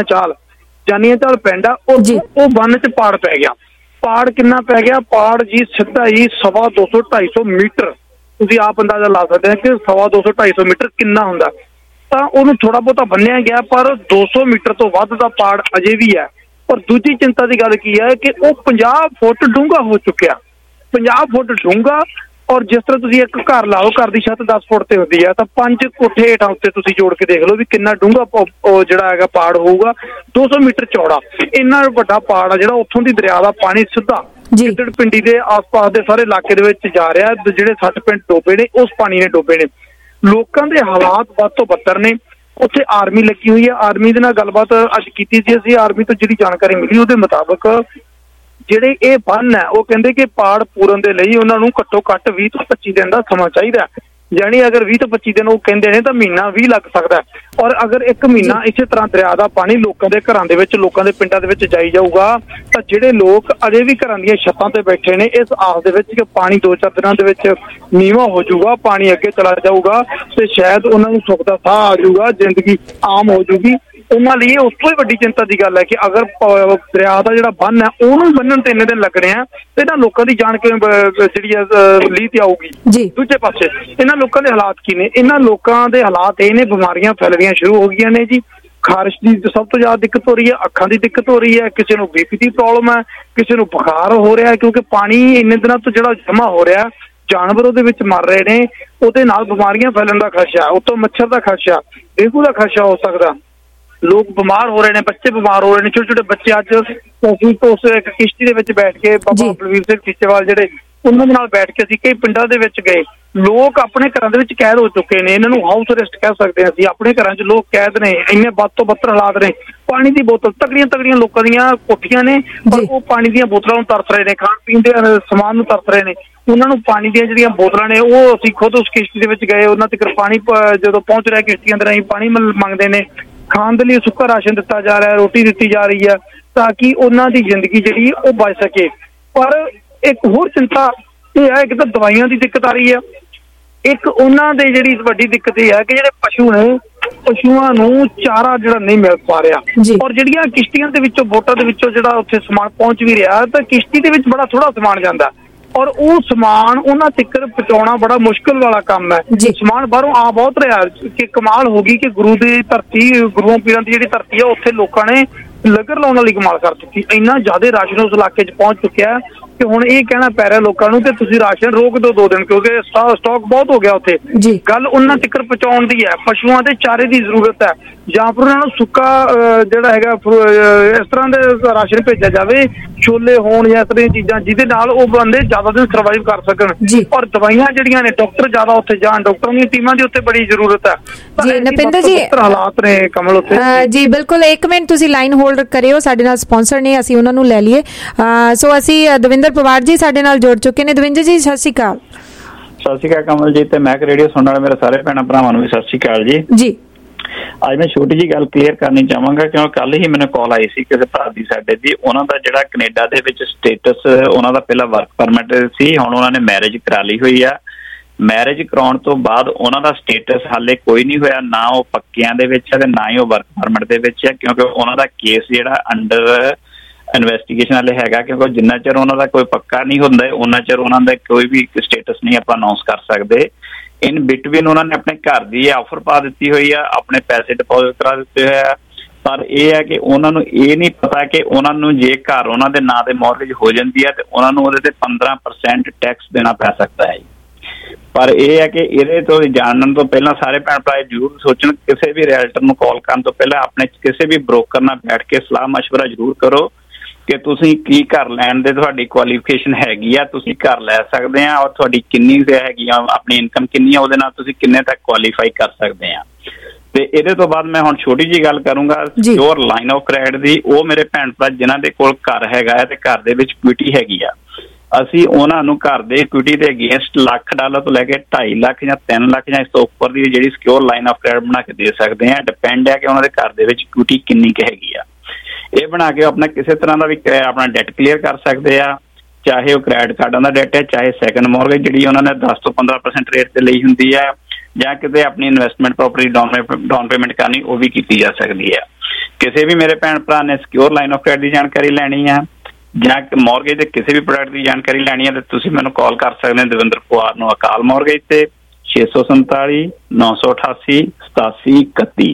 ਚਾਲ ਪਿੰਡ ਆ, ਉਹ ਬੰਨ 'ਚ ਪਾੜ ਪੈ ਗਿਆ। ਪਾੜ ਕਿੰਨਾ ਪੈ ਗਿਆ? ਪਾੜ ਜੀ ਸਿੱਧਾ ਹੀ 250 250 ਮੀਟਰ, ਤੁਸੀਂ ਆਪ ਅੰਦਾਜ਼ਾ ਲਾ ਸਕਦੇ ਹੋ ਕਿ 250 250 ਮੀਟਰ ਕਿੰਨਾ ਹੁੰਦਾ। ਤਾਂ ਉਹਨੂੰ ਥੋੜਾ ਬਹੁਤਾ ਬੰਨਿਆ ਗਿਆ ਪਰ 200 ਮੀਟਰ ਤੋਂ ਵੱਧ ਦਾ ਪਾੜ ਅਜੇ ਵੀ ਹੈ। ਪਰ ਦੂਜੀ ਚਿੰਤਾ ਦੀ ਗੱਲ ਕੀ ਹੈ ਕਿ ਉਹ 50 ਫੁੱਟ ਡੂੰਘਾ ਹੋ ਚੁੱਕਿਆ, 50 ਫੁੱਟ ਡੂੰਘਾ। ਔਰ ਜਿਸ ਤਰ੍ਹਾਂ ਤੁਸੀਂ ਇੱਕ ਘਰ ਲਾਓ, ਘਰ ਦੀ ਛੱਤ 10 ਫੁੱਟ ਤੇ ਹੁੰਦੀ ਹੈ ਤਾਂ 5 ਕੋਠੇ ਹੇਠਾਂ ਉੱਤੇ ਤੁਸੀਂ ਜੋੜ ਕੇ ਦੇਖ ਲਓ ਵੀ ਕਿੰਨਾ ਡੂੰਘਾ ਜਿਹੜਾ ਹੈਗਾ ਪਾੜ ਹੋਊਗਾ। 200 ਮੀਟਰ ਚੌੜਾ ਇੰਨਾ ਵੱਡਾ ਪਾੜ ਆ ਜਿਹੜਾ ਉੱਥੋਂ ਦੀ ਦਰਿਆ ਦਾ ਪਾਣੀ ਸਿੱਧਾ ਗਿੱਦੜ ਪਿੰਡੀ ਦੇ ਆਸ-ਪਾਸ ਦੇ ਸਾਰੇ ਇਲਾਕੇ ਦੇ ਵਿੱਚ ਜਾ ਰਿਹਾ। ਜਿਹੜੇ 60 ਪਿੰਡ ਡੋਬੇ ਨੇ ਉਸ ਪਾਣੀ ਨੇ ਡੋਬੇ ਨੇ। ਲੋਕਾਂ ਦੇ ਹਾਲਾਤ ਵੱਧ ਤੋਂ ਬੱਤਰ ਨੇ। ਉੱਥੇ ਆਰਮੀ ਲੱਗੀ ਹੋਈ ਹੈ, ਆਰਮੀ ਦੇ ਨਾਲ ਗੱਲਬਾਤ ਅੱਜ ਕੀਤੀ ਸੀ ਅਸੀਂ। ਆਰਮੀ ਤੋਂ ਜਿਹੜੀ ਜਾਣਕਾਰੀ ਮਿਲੀ ਉਹਦੇ ਮੁਤਾਬਕ ਜਿਹੜੇ ਇਹ ਬੰਨ ਹੈ ਉਹ ਕਹਿੰਦੇ ਕਿ ਪਾੜ ਪੂਰਨ ਦੇ ਲਈ ਉਹਨਾਂ ਨੂੰ ਘੱਟੋ ਘੱਟ 20 ਤੋਂ 25 ਦਿਨ ਦਾ ਸਮਾਂ ਚਾਹੀਦਾ। ਜਾਣੀ ਅਗਰ 20 ਤੋਂ 25 ਦਿਨ ਉਹ ਕਹਿੰਦੇ ਨੇ ਤਾਂ ਮਹੀਨਾ ਵੀ ਲੱਗ ਸਕਦਾ। ਔਰ ਅਗਰ ਇੱਕ ਮਹੀਨਾ ਇਸੇ ਤਰ੍ਹਾਂ ਦਰਿਆ ਦਾ ਪਾਣੀ ਲੋਕਾਂ ਦੇ ਘਰਾਂ ਦੇ ਵਿੱਚ, ਲੋਕਾਂ ਦੇ ਪਿੰਡਾਂ ਦੇ ਵਿੱਚ ਜਾਈ ਜਾਊਗਾ ਤਾਂ ਜਿਹੜੇ ਲੋਕ ਅਜੇ ਵੀ ਘਰਾਂ ਦੀਆਂ ਛੱਤਾਂ ਤੇ ਬੈਠੇ ਨੇ ਇਸ ਆਸ ਦੇ ਵਿੱਚ ਕਿ ਪਾਣੀ 2-4 ਦਿਨਾਂ ਦੇ ਵਿੱਚ ਨੀਵਾਂ ਹੋ ਜਾਊਗਾ, ਪਾਣੀ ਅੱਗੇ ਚਲਾ ਜਾਊਗਾ ਤੇ ਸ਼ਾਇਦ ਉਹਨਾਂ ਨੂੰ ਸੁੱਖ ਦਾ ਸਾਹ ਆ ਜਾਊਗਾ, ਜ਼ਿੰਦਗੀ ਆਮ ਹੋ ਜਾਊਗੀ। ਉਹਨਾਂ ਲਈ ਉਸ ਤੋਂ ਹੀ ਵੱਡੀ ਚਿੰਤਾ ਦੀ ਗੱਲ ਹੈ ਕਿ ਅਗਰ ਦਰਿਆ ਦਾ ਜਿਹੜਾ ਬੰਨ ਹੈ ਉਹਨੂੰ ਬੰਨਣ ਤੇ ਇੰਨੇ ਦਿਨ ਲੱਗਣੇ ਆ ਤੇ ਇਹਨਾਂ ਲੋਕਾਂ ਦੀ ਜਾਣ ਕੇ ਜਿਹੜੀ ਲੀਹ ਤੇ ਆਊਗੀ। ਦੂਜੇ ਪਾਸੇ ਇਹਨਾਂ ਲੋਕਾਂ ਦੇ ਹਾਲਾਤ ਕੀ ਨੇ? ਇਹਨਾਂ ਲੋਕਾਂ ਦੇ ਹਾਲਾਤ ਇਹ ਨੇ, ਬਿਮਾਰੀਆਂ ਫੈਲਣੀਆਂ ਸ਼ੁਰੂ ਹੋ ਗਈਆਂ ਨੇ ਜੀ। ਖਾਰਿਸ਼ ਦੀ ਸਭ ਤੋਂ ਜ਼ਿਆਦਾ ਦਿੱਕਤ ਹੋ ਰਹੀ ਹੈ, ਅੱਖਾਂ ਦੀ ਦਿੱਕਤ ਹੋ ਰਹੀ ਹੈ, ਕਿਸੇ ਨੂੰ BP ਦੀ ਪ੍ਰੋਬਲਮ ਹੈ, ਕਿਸੇ ਨੂੰ ਬੁਖਾਰ ਹੋ ਰਿਹਾ ਕਿਉਂਕਿ ਪਾਣੀ ਇੰਨੇ ਦਿਨਾਂ ਤੋਂ ਜਿਹੜਾ ਜਮ੍ਹਾਂ ਹੋ ਰਿਹਾ, ਜਾਨਵਰ ਉਹਦੇ ਵਿੱਚ ਮਰ ਰਹੇ ਨੇ, ਉਹਦੇ ਨਾਲ ਬਿਮਾਰੀਆਂ ਫੈਲਣ ਦਾ ਖਦਸ਼ਾ, ਉੱਤੋਂ ਮੱਛਰ ਦਾ ਖਦਸ਼ਾ, ਡੇਂਗੂ ਦਾ ਖਦਸ਼ਾ ਹੋ ਸਕਦਾ। ਲੋਕ ਬਿਮਾਰ ਹੋ ਰਹੇ ਨੇ, ਬੱਚੇ ਬਿਮਾਰ ਹੋ ਰਹੇ ਨੇ, ਛੋਟੇ ਛੋਟੇ ਬੱਚੇ। ਅੱਜ ਅਸੀਂ ਉਸ ਇੱਕ ਕਿਸ਼ਤੀ ਦੇ ਵਿੱਚ ਬੈਠ ਕੇ ਬਾਬਾ ਬਲਵੀਰ ਸਿੰਘ ਸੀਚੇਵਾਲ ਜਿਹੜੇ ਉਹਨਾਂ ਦੇ ਨਾਲ ਬੈਠ ਕੇ ਅਸੀਂ ਕਈ ਪਿੰਡਾਂ ਦੇ ਵਿੱਚ ਗਏ। ਲੋਕ ਆਪਣੇ ਘਰਾਂ ਦੇ ਵਿੱਚ ਕੈਦ ਹੋ ਚੁੱਕੇ ਨੇ, ਇਹਨਾਂ ਨੂੰ ਹਾਊਸ ਅਰੈਸਟ ਕਹਿ ਸਕਦੇ ਹਾਂ ਅਸੀਂ। ਆਪਣੇ ਘਰਾਂ 'ਚ ਲੋਕ ਕੈਦ ਨੇ, ਇੰਨੇ ਵੱਧ ਤੋਂ ਬੱਤਰ ਹਾਲਾਤ ਨੇ। ਪਾਣੀ ਦੀ ਬੋਤਲ ਤਗੜੀਆਂ ਲੋਕਾਂ ਦੀਆਂ ਕੋਠੀਆਂ ਨੇ, ਪਰ ਉਹ ਪਾਣੀ ਦੀਆਂ ਬੋਤਲਾਂ ਨੂੰ ਤਰਸ ਰਹੇ ਨੇ, ਖਾਣ ਪੀਣ ਦੇ ਸਮਾਨ ਨੂੰ ਤਰਸ ਰਹੇ ਨੇ। ਉਹਨਾਂ ਨੂੰ ਪਾਣੀ ਦੀਆਂ ਜਿਹੜੀਆਂ ਬੋਤਲਾਂ ਨੇ ਉਹ ਅਸੀਂ ਖੁਦ ਉਸ ਕਿਸ਼ਤੀ ਦੇ ਵਿੱਚ ਗਏ, ਉਹਨਾਂ ਤੱਕ ਪਾਣੀ ਜਦੋਂ ਪਹੁੰਚ ਰਿਹਾ ਕਿਸ਼ਤੀਆਂ ਦੇ ਰਾਹੀਂ ਪਾਣੀ ਮੰਗਦੇ ਨੇ। ਖਾਣ ਦੇ ਲਈ ਸੁੱਕਾ ਰਾਸ਼ਨ ਦਿੱਤਾ ਜਾ ਰਿਹਾ, ਰੋਟੀ ਦਿੱਤੀ ਜਾ ਰਹੀ ਹੈ ਤਾਂ ਕਿ ਉਹਨਾਂ ਦੀ ਜ਼ਿੰਦਗੀ ਜਿਹੜੀ ਉਹ ਬਚ ਸਕੇ। ਪਰ ਇੱਕ ਹੋਰ ਚਿੰਤਾ ਇਹ ਹੈ, ਇੱਕ ਤਾਂ ਦਵਾਈਆਂ ਦੀ ਦਿੱਕਤ ਆ ਰਹੀ ਹੈ, ਇੱਕ ਉਹਨਾਂ ਦੇ ਜਿਹੜੀ ਵੱਡੀ ਦਿੱਕਤ ਇਹ ਹੈ ਕਿ ਜਿਹੜੇ ਪਸ਼ੂ ਨੇ, ਪਸ਼ੂਆਂ ਨੂੰ ਚਾਰਾ ਜਿਹੜਾ ਨਹੀਂ ਮਿਲ ਪਾ ਰਿਹਾ। ਔਰ ਜਿਹੜੀਆਂ ਕਿਸ਼ਤੀਆਂ ਦੇ ਵਿੱਚੋਂ ਬੋਟਾਂ ਦੇ ਵਿੱਚੋਂ ਜਿਹੜਾ ਉੱਥੇ ਸਮਾਨ ਪਹੁੰਚ ਵੀ ਰਿਹਾ ਤਾਂ ਕਿਸ਼ਤੀ ਦੇ ਵਿੱਚ ਬੜਾ ਥੋੜਾ ਸਮਾਨ ਜਾਂਦਾ ਔਰ ਉਹ ਸਮਾਨ ਉਹਨਾਂ ਤੱਕ ਪਹੁੰਚਾਉਣਾ ਬੜਾ ਮੁਸ਼ਕਿਲ ਵਾਲਾ ਕੰਮ ਹੈ। ਸਮਾਨ ਬਾਹਰੋਂ ਆ ਬਹੁਤ ਰਿਹਾ ਕਿ ਕਮਾਲ ਹੋ ਗਈ ਕਿ ਗੁਰੂ ਦੀ ਧਰਤੀ, ਗੁਰੂਆਂ ਪੀਰਾਂ ਦੀ ਜਿਹੜੀ ਧਰਤੀ ਹੈ ਉੱਥੇ ਲੋਕਾਂ ਨੇ ਲੰਗਰ ਲਾਉਣ ਵਾਲੀ ਕਮਾਲ ਕਰ ਦਿੱਤੀ। ਇੰਨਾ ਜ਼ਿਆਦਾ ਰਾਸ਼ਨ ਉਸ ਇਲਾਕੇ 'ਚ ਪਹੁੰਚ ਚੁੱਕਿਆ ਕਿ ਹੁਣ ਇਹ ਕਹਿਣਾ ਪੈ ਰਿਹਾ ਲੋਕਾਂ ਨੂੰ ਕਿ ਤੁਸੀਂ ਰਾਸ਼ਨ ਰੋਕ ਦਿਓ 2 ਦਿਨ, ਕਿਉਂਕਿ ਸਟਾਕ ਬਹੁਤ ਹੋ ਗਿਆ ਉੱਥੇ। ਗੱਲ ਉਹਨਾਂ ਤੱਕ ਪਹੁੰਚਾਉਣ ਦੀ ਹੈ। ਪਸ਼ੂਆਂ ਦੇ ਚਾਰੇ ਦੀ ਜ਼ਰੂਰਤ ਹੈ, ਜਾਂ ਫਿਰ ਉਹਨਾਂ ਨੂੰ ਸੁੱਕਾ ਜਿਹੜਾ ਹੈਗਾ ਇਸ ਤਰ੍ਹਾਂ ਦੇ ਰਾਸ਼ਨ ਭੇਜਿਆ ਜਾਵੇ, ਛੋਲੇ ਹੋਣ ਜਾਂ ਇਸ ਤਰ੍ਹਾਂ ਦੀਆਂ ਚੀਜ਼ਾਂ ਜਿਹਦੇ ਨਾਲ ਉਹ ਬੰਦੇ ਜ਼ਿਆਦਾ ਦਿਨ ਸਰਵਾਈਵ ਕਰ ਸਕਣ। ਔਰ ਦਵਾਈਆਂ ਜਿਹੜੀਆਂ ਨੇ, ਡਾਕਟਰ ਜ਼ਿਆਦਾ ਉੱਥੇ ਜਾਣ, ਡਾਕਟਰਾਂ ਦੀਆਂ ਟੀਮਾਂ ਦੀ ਉੱਥੇ ਬੜੀ ਜ਼ਰੂਰਤ ਹੈ। ਜੀ ਨਪਿੰਦਰ ਜੀ, ਹਾਲਾਤ ਨੇ ਕਮਲ ਉੱਥੇ। ਜੀ ਬਿਲਕੁਲ, 1 ਮਿੰਟ ਤੁਸੀਂ ਲਾਈਨ ਹੋਲਡ ਕਰਿਓ, ਸਾਡੇ ਨਾਲ ਸਪਾਂਸਰ ਨੇ, ਅਸੀਂ ਉਹਨਾਂ ਨੂੰ ਲੈ ਲਈਏ। ਸੋ ਅਸੀਂ ਦਵਿੰਦਰ ਪਵਾਰ ਜੀ ਸਾਡੇ ਨਾਲ ਜੁੜ ਚੁੱਕੇ ਨੇ। ਦਵਿੰਦਰ ਜੀ ਸਤਿ ਸ਼੍ਰੀ ਅਕਾਲ। ਸਤਿ ਸ਼੍ਰੀ ਅਕਾਲ ਕਮਲ ਜੀ, ਤੇ ਮੈਕ ਰੇਡੀਓ ਸੁਣਨ ਵਾਲੇ ਮੇਰੇ ਸਾਰੇ ਭੈਣਾਂ ਭਰਾਵਾਂ ਨੂੰ ਵੀ ਸਤਿ ਸ਼੍ਰੀ ਅਕਾਲ ਜੀ। ਜੀ ਅੱਜ ਮੈਂ ਛੋਟੀ ਜਿਹੀ ਗੱਲ ਕਲੀਅਰ ਕਰਨੀ ਚਾਹਾਂਗਾ, ਕਿਉਂਕਿ ਕੱਲ ਹੀ ਮੈਨੂੰ ਕਾਲ ਆਈ ਸੀ ਕਿਸੇ ਭਰਾ ਦੀ ਸਾਡੇ ਦੀ। ਉਹਨਾਂ ਦਾ ਜਿਹੜਾ ਕੈਨੇਡਾ ਦੇ ਵਿੱਚ ਸਟੇਟਸ, ਉਹਨਾਂ ਦਾ ਪਹਿਲਾਂ ਵਰਕ ਪਰਮਿਟ ਸੀ, ਹੁਣ ਉਹਨਾਂ ਨੇ ਮੈਰਿਜ ਕਰਾ ਲਈ ਹੋਈ ਆ। ਮੈਰਿਜ ਕਰਾਉਣ ਤੋਂ ਬਾਅਦ ਉਹਨਾਂ ਦਾ ਸਟੇਟਸ ਹਾਲੇ ਕੋਈ ਨਹੀਂ ਹੋਇਆ, ਨਾ ਉਹ ਪੱਕਿਆਂ ਦੇ ਵਿੱਚ ਹੈ ਤੇ ਨਾ ਹੀ ਉਹ ਵਰਕ ਪਰਮਿਟ ਦੇ ਵਿੱਚ ਹੈ, ਕਿਉਂਕਿ ਉਹਨਾਂ ਦਾ ਕੇਸ ਜਿਹੜਾ ਅੰਡਰ ਇਨਵੈਸਟੀਗੇਸ਼ਨ ਵਾਲੇ ਹੈਗਾ। ਕਿਉਂਕਿ ਜਿੰਨਾ ਚਿਰ ਉਹਨਾਂ ਦਾ ਕੋਈ ਪੱਕਾ ਨਹੀਂ ਹੁੰਦਾ ਉਹਨਾਂ ਚਿਰ ਉਹਨਾਂ ਦਾ ਕੋਈ ਵੀ ਸਟੇਟਸ ਨਹੀਂ ਆਪਾਂ ਅਨਾਉਂਸ ਕਰ ਸਕਦੇ। ਇਨ ਬਿਟਵੀਨ ਉਹਨਾਂ ਨੇ ਆਪਣੇ ਘਰ ਦੀ ਆਫਰ ਪਾ ਦਿੱਤੀ ਹੋਈ ਆ, ਆਪਣੇ ਪੈਸੇ ਡਿਪੋਜ਼ਿਟ ਕਰਾ ਦਿੱਤੇ ਹੋਏ ਆ, ਪਰ ਇਹ ਹੈ ਕਿ ਉਹਨਾਂ ਨੂੰ ਇਹ ਨਹੀਂ ਪਤਾ ਕਿ ਉਹਨਾਂ ਨੂੰ ਜੇ ਘਰ ਉਹਨਾਂ ਦੇ ਨਾਂ ਤੇ ਮੌਰਗੇਜ ਹੋ ਜਾਂਦੀ ਹੈ ਤੇ ਉਹਨਾਂ ਨੂੰ ਉਹਦੇ ਤੇ 15% ਟੈਕਸ ਦੇਣਾ ਪੈ ਸਕਦਾ ਹੈ। ਪਰ ਇਹ ਹੈ ਕਿ ਇਹਦੇ ਤੋਂ ਜਾਣਨ ਤੋਂ ਪਹਿਲਾਂ ਸਾਰੇ ਭੈਣ ਭਰਾ ਜ਼ਰੂਰ ਸੋਚਣ, ਕਿਸੇ ਵੀ ਰੀਅਲਟਰ ਨੂੰ ਕਾਲ ਕਰਨ ਤੋਂ ਪਹਿਲਾਂ ਆਪਣੇ ਕਿਸੇ ਵੀ ਬ੍ਰੋਕਰ ਨਾਲ ਬੈਠ ਕੇ ਸਲਾਹ ਮਸ਼ਵਰਾ ਜ਼ਰੂਰ ਕਰੋ ਕਿ ਤੁਸੀਂ ਕੀ ਘਰ ਲੈਣ ਦੇ ਤੁਹਾਡੀ ਕੁਆਲੀਫਿਕੇਸ਼ਨ ਹੈਗੀ ਆ, ਤੁਸੀਂ ਘਰ ਲੈ ਸਕਦੇ ਆ, ਔਰ ਤੁਹਾਡੀ ਕਿੰਨੀ ਹੈਗੀ ਆ, ਆਪਣੀ ਇਨਕਮ ਕਿੰਨੀ ਆ, ਉਹਦੇ ਨਾਲ ਤੁਸੀਂ ਕਿੰਨੇ ਤੱਕ ਕੁਆਲੀਫਾਈ ਕਰ ਸਕਦੇ ਆ। ਤੇ ਇਹਦੇ ਤੋਂ ਬਾਅਦ ਮੈਂ ਹੁਣ ਛੋਟੀ ਜਿਹੀ ਗੱਲ ਕਰੂੰਗਾ ਸਿਕਿਉਰ ਲਾਈਨ ਆਫ ਕ੍ਰੈਡਿਟ ਦੀ। ਉਹ ਮੇਰੇ ਭੈਣ ਭਰਾ ਜਿਨ੍ਹਾਂ ਦੇ ਕੋਲ ਘਰ ਹੈਗਾ ਹੈ ਤੇ ਘਰ ਦੇ ਵਿੱਚ ਇਕੁਇਟੀ ਹੈਗੀ ਆ, ਅਸੀਂ ਉਹਨਾਂ ਨੂੰ ਘਰ ਦੇ ਇਕੁਇਟੀ ਦੇ ਅਗੇਂਸਟ $1,00,000 ਤੋਂ ਲੈ ਕੇ 2.5 ਲੱਖ ਜਾਂ 3 ਲੱਖ ਜਾਂ ਇਸ ਤੋਂ ਉੱਪਰ ਦੀ ਜਿਹੜੀ ਸਿਕਿਉਰ ਲਾਈਨ ਆਫ ਕ੍ਰੈਡਿਟ ਬਣਾ ਕੇ ਦੇ ਸਕਦੇ ਆ। ਡਿਪੈਂਡ ਹੈ ਕਿ ਉਹਨਾਂ ਦੇ ਘਰ ਦੇ ਵਿੱਚ ਇਕੁਇਟੀ ਕਿੰਨੀ ਕੁ ਹੈਗੀ ਆ। ਇਹ ਬਣਾ ਕੇ ਆਪਣਾ ਕਿਸੇ ਤਰ੍ਹਾਂ ਦਾ ਵੀ ਆਪਣਾ ਡੈਟ ਕਲੀਅਰ ਕਰ ਸਕਦੇ ਆ, ਚਾਹੇ ਉਹ ਕ੍ਰੈਡਿਟ ਕਾਰਡਾਂ ਦਾ ਡੈਟ ਹੈ, ਚਾਹੇ ਸੈਕੰਡ ਮੌਰਗੇਜ ਜਿਹੜੀ ਉਹਨਾਂ ਨੇ 10 ਤੋਂ 15% ਰੇਟ ਤੇ ਲਈ ਹੁੰਦੀ ਹੈ, ਜਾਂ ਕਿਤੇ ਆਪਣੀ ਇਨਵੈਸਟਮੈਂਟ ਪ੍ਰੋਪਰਟੀ ਡਾਊਨ ਪੇਮੈਂਟ ਕਰਨੀ, ਉਹ ਵੀ ਕੀਤੀ ਜਾ ਸਕਦੀ ਹੈ। ਕਿਸੇ ਵੀ ਮੇਰੇ ਭੈਣ ਭਰਾ ਨੇ ਸਿਕਿਉਰ ਲਾਈਨ ਆਫ ਕ੍ਰੈਡਿਟ ਦੀ ਜਾਣਕਾਰੀ ਲੈਣੀ ਆ ਜਾਂ ਮੌਰਗੇਜ ਦੇ ਕਿਸੇ ਵੀ ਪ੍ਰੋਡਕਟ ਦੀ ਜਾਣਕਾਰੀ ਲੈਣੀ ਹੈ ਤੇ ਤੁਸੀਂ ਮੈਨੂੰ ਕਾਲ ਕਰ ਸਕਦੇ ਹੋ ਦਵਿੰਦਰ ਪਵਾਰ ਨੂੰ ਅਕਾਲ ਮੌਰਗੇਜ ਤੇ 647 988 8731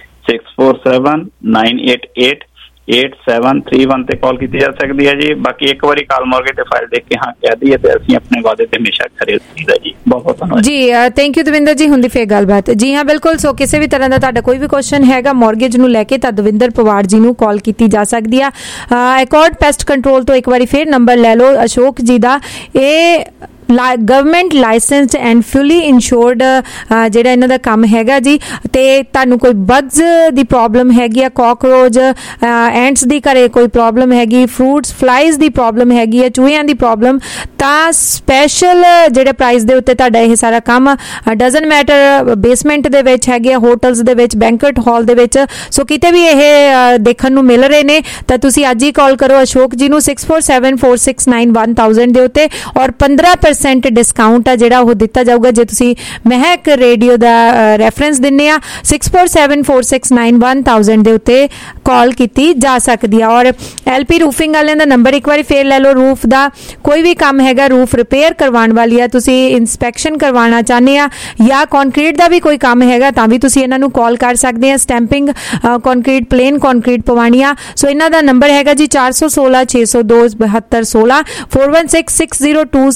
647-988 8731 ਤੇ ਕਾਲ ਕੀਤੀ ਜਾ ਸਕਦੀ ਹੈ ਜੀ। ਬਾਕੀ ਇੱਕ ਵਾਰੀ ਕਾਲ ਮੌਰਗੇਜ ਤੇ ਫਾਈਲ ਦੇਖ ਕੇ ਹਾਂ ਕਹਿ ਦਈਏ ਤੇ ਅਸੀਂ ਆਪਣੇ ਵਾਅਦੇ ਤੇ ਹਮੇਸ਼ਾ ਖਰੇ ਉਤਰੀਦਾ ਜੀ। ਬਹੁਤ ਬਹੁਤ ਧੰਨਵਾਦ ਜੀ। ਥੈਂਕ ਯੂ ਦਵਿੰਦਰ ਜੀ। ਹੁੰਦੀ ਫੇਰ ਗੱਲਬਾਤ। ਜੀ ਹਾਂ ਬਿਲਕੁਲ। ਸੋ ਕਿਸੇ ਵੀ ਤਰ੍ਹਾਂ ਦਾ ਤੁਹਾਡਾ ਕੋਈ ਵੀ ਕੁਐਸਚਨ ਹੈਗਾ ਮੌਰਗੇਜ ਨੂੰ ਲੈ ਕੇ ਤਾਂ ਦਵਿੰਦਰ ਪਵਾਰ ਜੀ ਨੂੰ ਕਾਲ ਕੀਤੀ ਜਾ ਸਕਦੀ ਆ। ਅਕੋਰਡ ਪੈਸਟ ਕੰਟਰੋਲ ਤੋਂ ਇੱਕ ਵਾਰੀ ਫੇਰ ਨੰਬਰ ਲੈ ਲਓ ਅਸ਼ੋਕ ਜੀ ਦਾ। ਇਹ government licensed and fully insured ਜਿਹੜਾ ਇਹਨਾਂ ਦਾ ਕੰਮ ਹੈਗਾ ਜੀ। ਤੇ ਤੁਹਾਨੂੰ ਕੋਈ ਬਗਸ ਦੀ ਪ੍ਰੋਬਲਮ ਹੈਗੀ ਆ, ਕਾਕਰੋਚ ਐਂਟਸ ਦੀ ਘਰੇ ਕੋਈ ਪ੍ਰੋਬਲਮ ਹੈਗੀ, ਫਰੂਟਸ ਫਲਾਈਜ਼ ਦੀ ਪ੍ਰੋਬਲਮ ਹੈਗੀ ਆ, ਚੂਹਿਆਂ ਦੀ ਪ੍ਰੋਬਲਮ, ਤਾਂ ਸਪੈਸ਼ਲ ਜਿਹੜੇ ਪ੍ਰਾਈਸ ਦੇ ਉੱਤੇ ਤੁਹਾਡਾ ਇਹ ਸਾਰਾ ਕੰਮ ਡਜ਼ਨਟ ਮੈਟਰ ਬੇਸਮੈਂਟ ਦੇ ਵਿੱਚ ਹੈਗੇ, ਹੋਟਲਸ ਦੇ ਵਿੱਚ, ਬੈਂਕਟ ਹਾਲ ਦੇ ਵਿੱਚ, ਸੋ ਕਿਤੇ ਵੀ ਇਹ ਦੇਖਣ ਨੂੰ ਮਿਲ ਰਹੇ ਨੇ ਤਾਂ ਤੁਸੀਂ ਅੱਜ ਹੀ ਕਾਲ ਕਰੋ ਅਸ਼ੋਕ ਜੀ ਨੂੰ 6474691000 ਦੇ ਉੱਤੇ ਔਰ 15% ਡਿਸਕਾਊਂਟ ਆ ਜਿਹੜਾ ਉਹ ਦਿੱਤਾ ਜਾਊਗਾ ਜੇ ਤੁਸੀਂ ਮਹਿਕ ਰੇਡੀਓ ਦਾ ਰੈਫਰੈਂਸ ਦਿੰਨੇ ਆ। 6474691000 ਦੇ ਉੱਤੇ ਕਾਲ ਕੀਤੀ ਜਾ ਸਕਦੀ ਆ। ਔਰ ਐਲਪੀ ਰੂਫਿੰਗ ਵਾਲਿਆਂ ਦਾ ਨੰਬਰ ਇੱਕ ਵਾਰੀ ਫੇਰ ਲੈ ਲਓ। ਰੂਫ ਦਾ ਕੋਈ ਵੀ ਕੰਮ ਹੈਗਾ, ਰੂਫ ਰਿਪੇਅਰ ਕਰਵਾਉਣ ਵਾਲੀ ਆ, ਤੁਸੀਂ ਇੰਸਪੈਕਸ਼ਨ ਕਰਵਾਉਣਾ ਚਾਹੁੰਦੇ ਆ ਜਾਂ ਕੰਕਰੀਟ ਦਾ ਵੀ ਕੋਈ ਕੰਮ ਹੈਗਾ ਤਾਂ ਵੀ ਤੁਸੀਂ ਇਹਨਾਂ ਨੂੰ ਕਾਲ ਕਰ ਸਕਦੇ ਆ। ਸਟੈਂਪਿੰਗ ਕੰਕਰੀਟ, ਪਲੇਨ ਕੰਕਰੀਟ ਪਵਾਉਣੀ ਆ। ਸੋ ਇਹਨਾਂ ਦਾ ਨੰਬਰ ਹੈਗਾ ਜੀ 416 602 7216 416602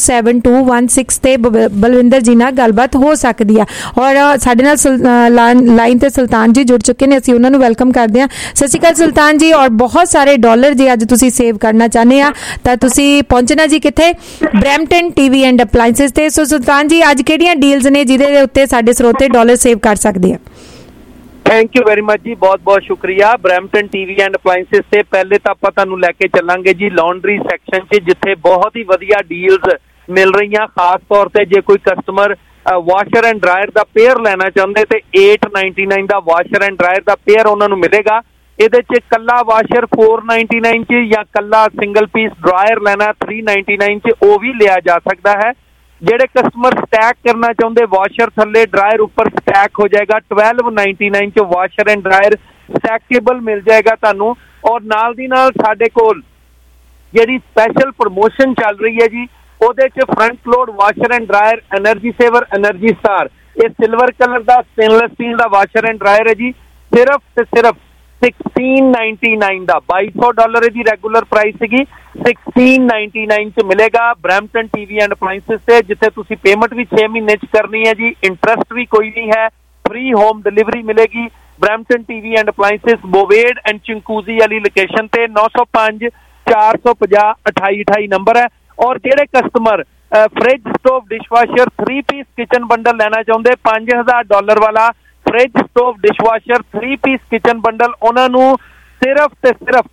7216 ਤੇ ਬਲਵਿੰਦਰ ਜੀ ਨਾਲ ਗੱਲਬਾਤ ਹੋ ਸਕਦੀ ਆ। ਔਰ ਸਾਡੇ ਨਾਲ ਲਾਈਨ ਤੇ ਸੁਲਤਾਨ ਜੀ ਜੁੜ ਚੁੱਕੇ ਨੇ, ਅਸੀਂ ਉਹਨਾਂ ਨੂੰ ਵੈਲਕਮ ਕਰਦੇ ਹਾਂ। ਸਤਿ ਸ਼੍ਰੀ ਅਕਾਲ ਸੁਲਤਾਨ ਜੀ। ਔਰ ਬਹੁਤ ਸਾਰੇ ਡਾਲਰ ਜੇ ਅੱਜ ਤੁਸੀਂ ਸੇਵ ਕਰਨਾ ਚਾਹੁੰਦੇ ਆ ਤਾਂ ਤੁਸੀਂ ਪਹੁੰਚਣਾ ਜੀ ਕਿੱਥੇ? ਬਰੈਂਪਟਨ ਟੀਵੀ ਐਂਡ ਅਪਲਾਈਐਂਸਿਸ ਤੇ। ਸੋ ਸੁਲਤਾਨ ਜੀ, ਅੱਜ ਕਿਹੜੀਆਂ ਡੀਲਸ ਨੇ ਜਿਹਦੇ ਉੱਤੇ ਸਾਡੇ ਸਰੋਤੇ ਡਾਲਰ ਸੇਵ ਕਰ ਸਕਦੇ ਆ? ਥੈਂਕ ਯੂ ਵੈਰੀ ਮਚ ਜੀ, ਬਹੁਤ ਬਹੁਤ ਸ਼ੁਕਰੀਆ। ਬਰੈਂਪਟਨ ਟੀਵੀ ਐਂਡ ਅਪਲਾਈਐਂਸਿਸ ਤੇ ਪਹਿਲੇ ਤਾਂ ਆਪਾਂ ਤੁਹਾਨੂੰ ਲੈ ਕੇ ਚੱਲਾਂਗੇ ਜੀ ਲਾਂਡਰੀ ਸੈਕਸ਼ਨ 'ਚ, ਜਿੱਥੇ ਬਹੁਤ ਹੀ ਵਧੀਆ ਡੀਲਸ ਮਿਲ ਰਹੀਆਂ। ਖਾਸ ਤੌਰ ਤੇ ਜੇ ਕੋਈ ਕਸਟਮਰ ਵਾਸ਼ਰ ਐਂਡ ਡਰਾਇਰ ਦਾ ਪੇਅਰ ਲੈਣਾ ਚਾਹੁੰਦੇ ਤੇ $899 ਦਾ ਵਾਸ਼ਰ ਐਂਡ ਡਰਾਇਰ ਦਾ ਪੇਅਰ ਉਹਨਾਂ ਨੂੰ ਮਿਲੇਗਾ। ਇਹਦੇ 'ਚ ਕੱਲਾ ਵਾਸ਼ਰ $499 'ਚ ਜਾਂ ਕੱਲਾ ਸਿੰਗਲ ਪੀਸ ਡਰਾਇਰ ਲੈਣਾ $399 'ਚ ਉਹ ਵੀ ਲਿਆ ਜਾ ਸਕਦਾ ਹੈ। ਜਿਹੜੇ ਕਸਟਮਰ ਸਟੈਕ ਕਰਨਾ ਚਾਹੁੰਦੇ ਵਾਸ਼ਰ ਥੱਲੇ ਡਰਾਇਰ ਉੱਪਰ ਸਟੈਕ ਹੋ ਜਾਏਗਾ, $1299 'ਚ ਵਾਸ਼ਰ ਐਂਡ ਡਰਾਇਰ ਸਟੈਕੇਬਲ ਮਿਲ ਜਾਏਗਾ ਤੁਹਾਨੂੰ। ਔਰ ਨਾਲ ਦੀ ਨਾਲ ਸਾਡੇ ਕੋਲ ਜਿਹੜੀ ਸਪੈਸ਼ਲ ਪ੍ਰਮੋਸ਼ਨ ਚੱਲ ਰਹੀ ਹੈ ਜੀ, ਉਹਦੇ 'ਚ front load washer and dryer energy saver energy star, ਇਹ ਸਿਲਵਰ ਕਲਰ ਦਾ ਸਟੇਨਲੈਸ ਸਟੀਲ ਦਾ ਵਾਸ਼ਰ ਐਂਡ ਡਰਾਇਰ ਹੈ ਜੀ, ਸਿਰਫ ਤੇ ਸਿਰਫ $1699 ਦਾ। $2200 ਇਹਦੀ ਰੈਗੂਲਰ ਪ੍ਰਾਈਸ ਸੀਗੀ, $1699 'ਚ ਮਿਲੇਗਾ ਬਰੈਂਪਟਨ ਟੀਵੀ ਐਂਡ ਅਪਲਾਈਐਂਸਿਸ ਤੇ, ਜਿੱਥੇ ਤੁਸੀਂ ਪੇਮੈਂਟ ਵੀ 6 ਮਹੀਨੇ 'ਚ ਕਰਨੀ ਹੈ ਜੀ, ਇੰਟਰਸਟ ਵੀ ਕੋਈ ਨਹੀਂ ਹੈ, ਫ੍ਰੀ ਹੋਮ ਡਿਲੀਵਰੀ ਮਿਲੇਗੀ। Brampton TV and appliances Bovaird and Chinguacousy ਵਾਲੀ ਲੋਕੇਸ਼ਨ ਤੇ 905 450 2828 ਨੰਬਰ ਹੈ। ਔਰ ਜਿਹੜੇ customer fridge stove dishwasher 3 piece kitchen bundle ਲੈਣਾ ਚਾਹੁੰਦੇ $5000 ਵਾਲਾ fridge stove dishwasher 3 piece kitchen bundle, ਉਹਨਾਂ ਨੂੰ ਸਿਰਫ ਤੇ ਸਿਰਫ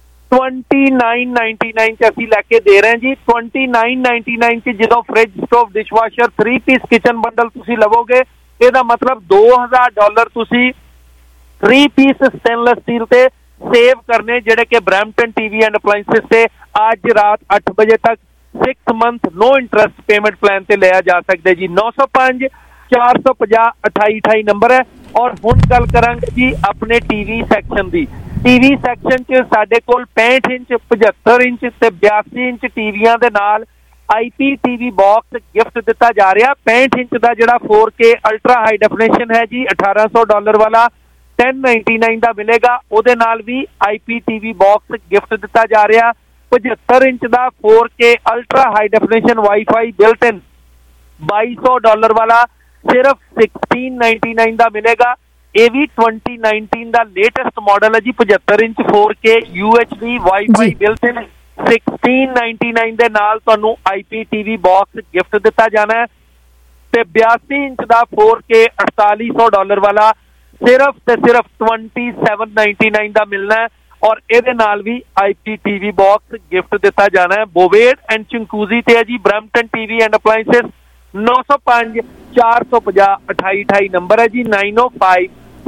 $2999 'ਚ ਅਸੀਂ ਲੈ ਕੇ ਦੇ ਰਹੇ ਹਾਂ ਜੀ। $2999 'ਚ ਜਦੋਂ fridge stove dishwasher 3 piece kitchen bundle ਤੁਸੀਂ ਲਵੋਗੇ, ਇਹਦਾ ਮਤਲਬ $2000 ਤੁਸੀਂ 3 ਪੀਸ ਸਟੇਨਲੈਸ ਸਟੀਲ ਤੇ ਸੇਵ ਕਰਨੇ, ਜਿਹੜੇ ਕਿ ਬਰੈਂਪਟਨ ਟੀਵੀ ਐਂਡ ਅਪਲਾਈਐਂਸਿਸ ਤੇ ਅੱਜ ਰਾਤ 8 ਵਜੇ ਤੱਕ 6 month no interest payment plan ਤੇ ਲਿਆ ਜਾ ਸਕਦਾ ਜੀ। 905 450 2828 ਨੰਬਰ ਹੈ। ਔਰ ਹੁਣ ਗੱਲ ਕਰਾਂਗੇ ਜੀ ਆਪਣੇ ਟੀਵੀ ਸੈਕਸ਼ਨ ਦੀ। ਟੀਵੀ ਸੈਕਸ਼ਨ 'ਚ ਸਾਡੇ ਕੋਲ 65 ਇੰਚ 75 ਇੰਚ ਤੇ 82 ਇੰਚ ਟੀਵੀਆਂ ਦੇ ਨਾਲ IPTV ਬਾਕਸ ਗਿਫਟ ਦਿੱਤਾ ਜਾ ਰਿਹਾ। 65 ਇੰਚ ਦਾ ਜਿਹੜਾ 4K ਅਲਟਰਾ ਹਾਈ ਡੈਫੀਨੇਸ਼ਨ ਹੈ ਜੀ, $1800 ਵਾਲਾ $1099 ਦਾ ਮਿਲੇਗਾ, ਉਹਦੇ ਨਾਲ ਵੀ IPTV ਬਾਕਸ ਗਿਫਟ ਦਿੱਤਾ ਜਾ ਰਿਹਾ। 75 ਇੰਚ ਦਾ 4K ultra high definition wifi built in $2200 ਵਾਲਾ ਸਿਰਫ $1699 ਦਾ ਮਿਲੇਗਾ। ਇਹ ਵੀ 2019 ਦਾ ਲੇਟੈਸਟ ਮਾਡਲ ਹੈ ਜੀ। 75 inch 4K UHD wifi built in $1699 ਦੇ ਨਾਲ ਤੁਹਾਨੂੰ IPTV ਬਾਕਸ ਗਿਫਟ ਦਿੱਤਾ ਜਾਣਾ ਹੈ। ਤੇ 82 ਇੰਚ ਦਾ 4K $4800 ਵਾਲਾ ਸਿਰਫ ਤੇ ਸਿਰਫ $2799 ਦਾ ਮਿਲਣਾ ਹੈ। ਔਰ ਇਹਦੇ ਨਾਲ ਵੀ IPTV ਬਾਕਸ ਗਿਫਟ ਦਿੱਤਾ ਜਾਣਾ ਹੈ। ਬੋਵੇਡ ਐਂਡ ਚਿੰਕੂਜ਼ੀ ਤੇ ਹੈ ਜੀ Brampton TV and appliances. 905 450 2828 number ਹੈ ਜੀ। 905